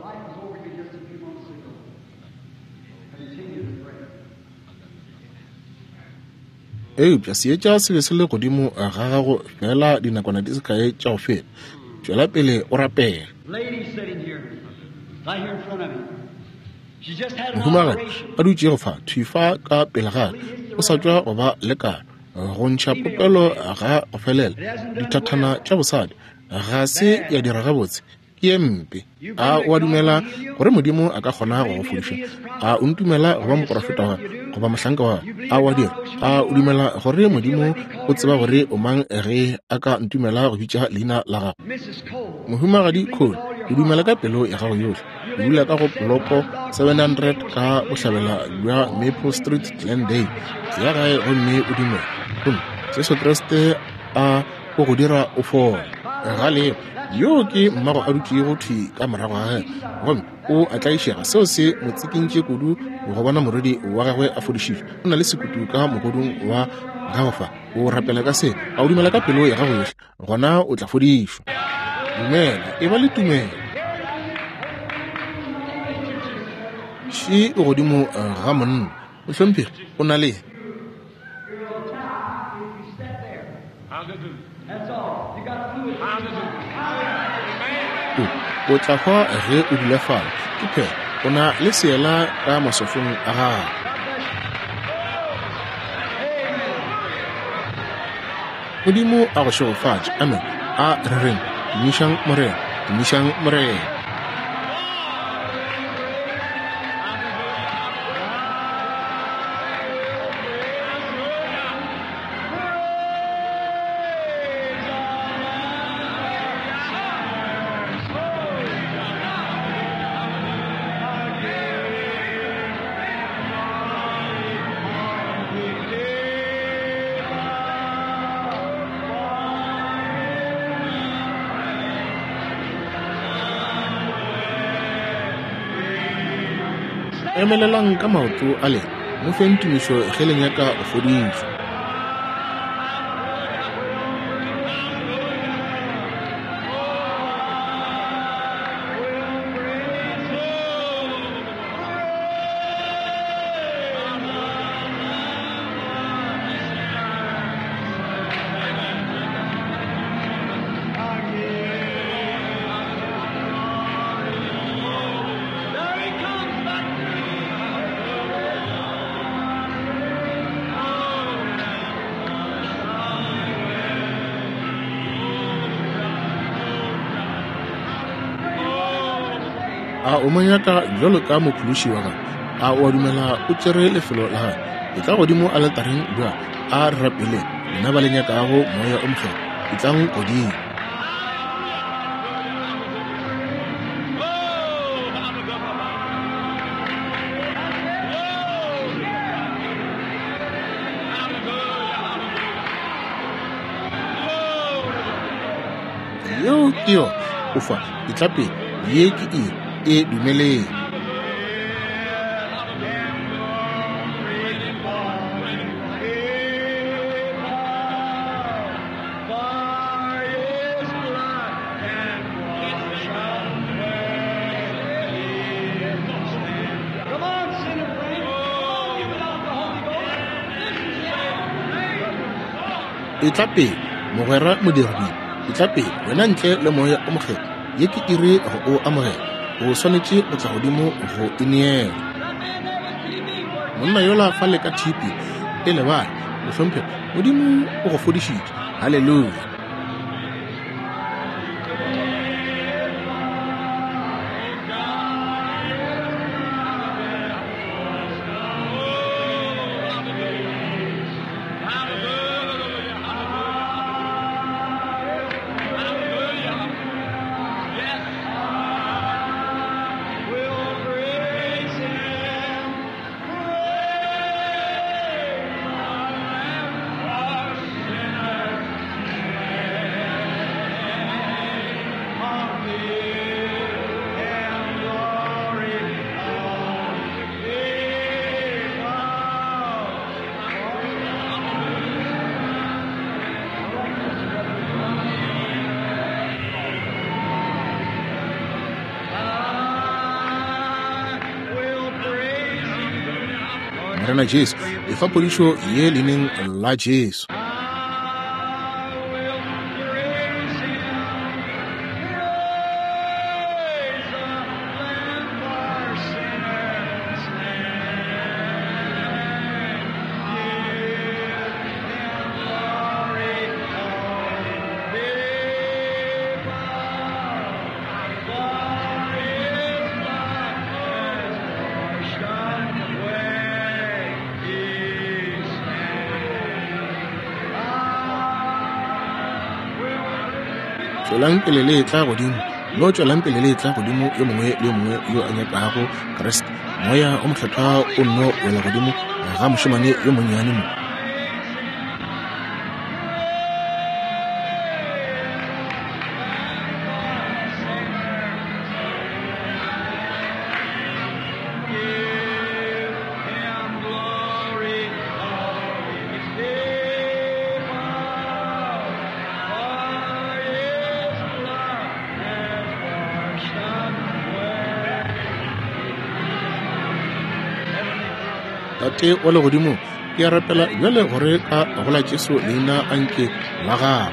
Eupša seetša se be se le godimo ga gago fela dinakwana di se kae tša go fela, tšwela pele o rapela. Mohumagadi a dutšego fa thufa ka pele gare, o sa tšwa go ba lekana go ntšha popelo ga go felela, dithathana tša bosadi ga se ya dira gabotse, ke ye mpe. A o a dumela gore Modimo a ka kgona go go fodiša? A o ntumela go ba moporofeta wa goba mohlanka wa? A o a dira? A o dumela gore Modimo o tseba gore o mang ge a ka ntumela go bitša leina la gago? Mohumagadi Cole, o dumela ka pelo ya gago yohle, o dula ka go Poloko seven hundred ka bohlabela bja Maple Street, Glendale ya gae, gomme o dumela gomme Jesu Kriste a go go dira o fole. Gale yo ke mmago a dutšego go thwi ka morago ga gae, gomme o a tlaišega seo se mo tsikintše kudu go bona morwedi wa gagwe a fodišišwa. O na le sekutu ka mogodung wa gagofa, o rapela ka se, a o dumela ka pelo ya gago yohle, gona o tla fodišwa. Dumela, e ba le tumelo. She o godimo ga monna, mohlomphegi o na le o tla hwa ge o dula fala ke phela, o na le seela ka masofong a gago. Modimo a go šegofatše, amen. A re reng, tumišang morena, tumišang morena. Emelelang ka maoto a le mo feng tumišo ge le nyaka go fodišwa. A o manyaka jalo ka mophološi wa gago, a o a dumela o tšere lefelo la gae, e tla godimo a letareng bja a rapele lena ba le nyakago moya o mokgelo, e tlang godimo. Yo ke yo o fa ditlapeng ye ke e e dumeleng. E tlape mogwera modirbi, e tlape wena ntle le moya o mokgelo ye ke ire go o amogela, o swanetše go tla godimo go ineela. Monna yola fa le ka thipi e lebale, mohlomphegi Modimo o go fodišitše. Halleluja. morena Jesu e fa podišo ye leineng la Jesu. Tswelang pele le tla godimo lo tswelang pele le tla godimo yo mongwe le mongwe yo a nyakago Kriste moya o motlhatlha o nno wela godimo ga moshimane yo monnyane mo. Tate o le godimo ke a rapela jwale gore ka gola Jesu leina anke la gago.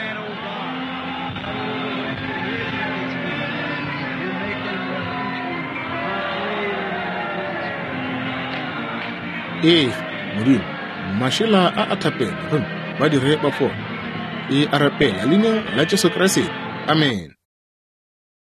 Ee modimo mašela a a thapela ba dire ba fo e a rapela leineng la Jesu Kriste, amen.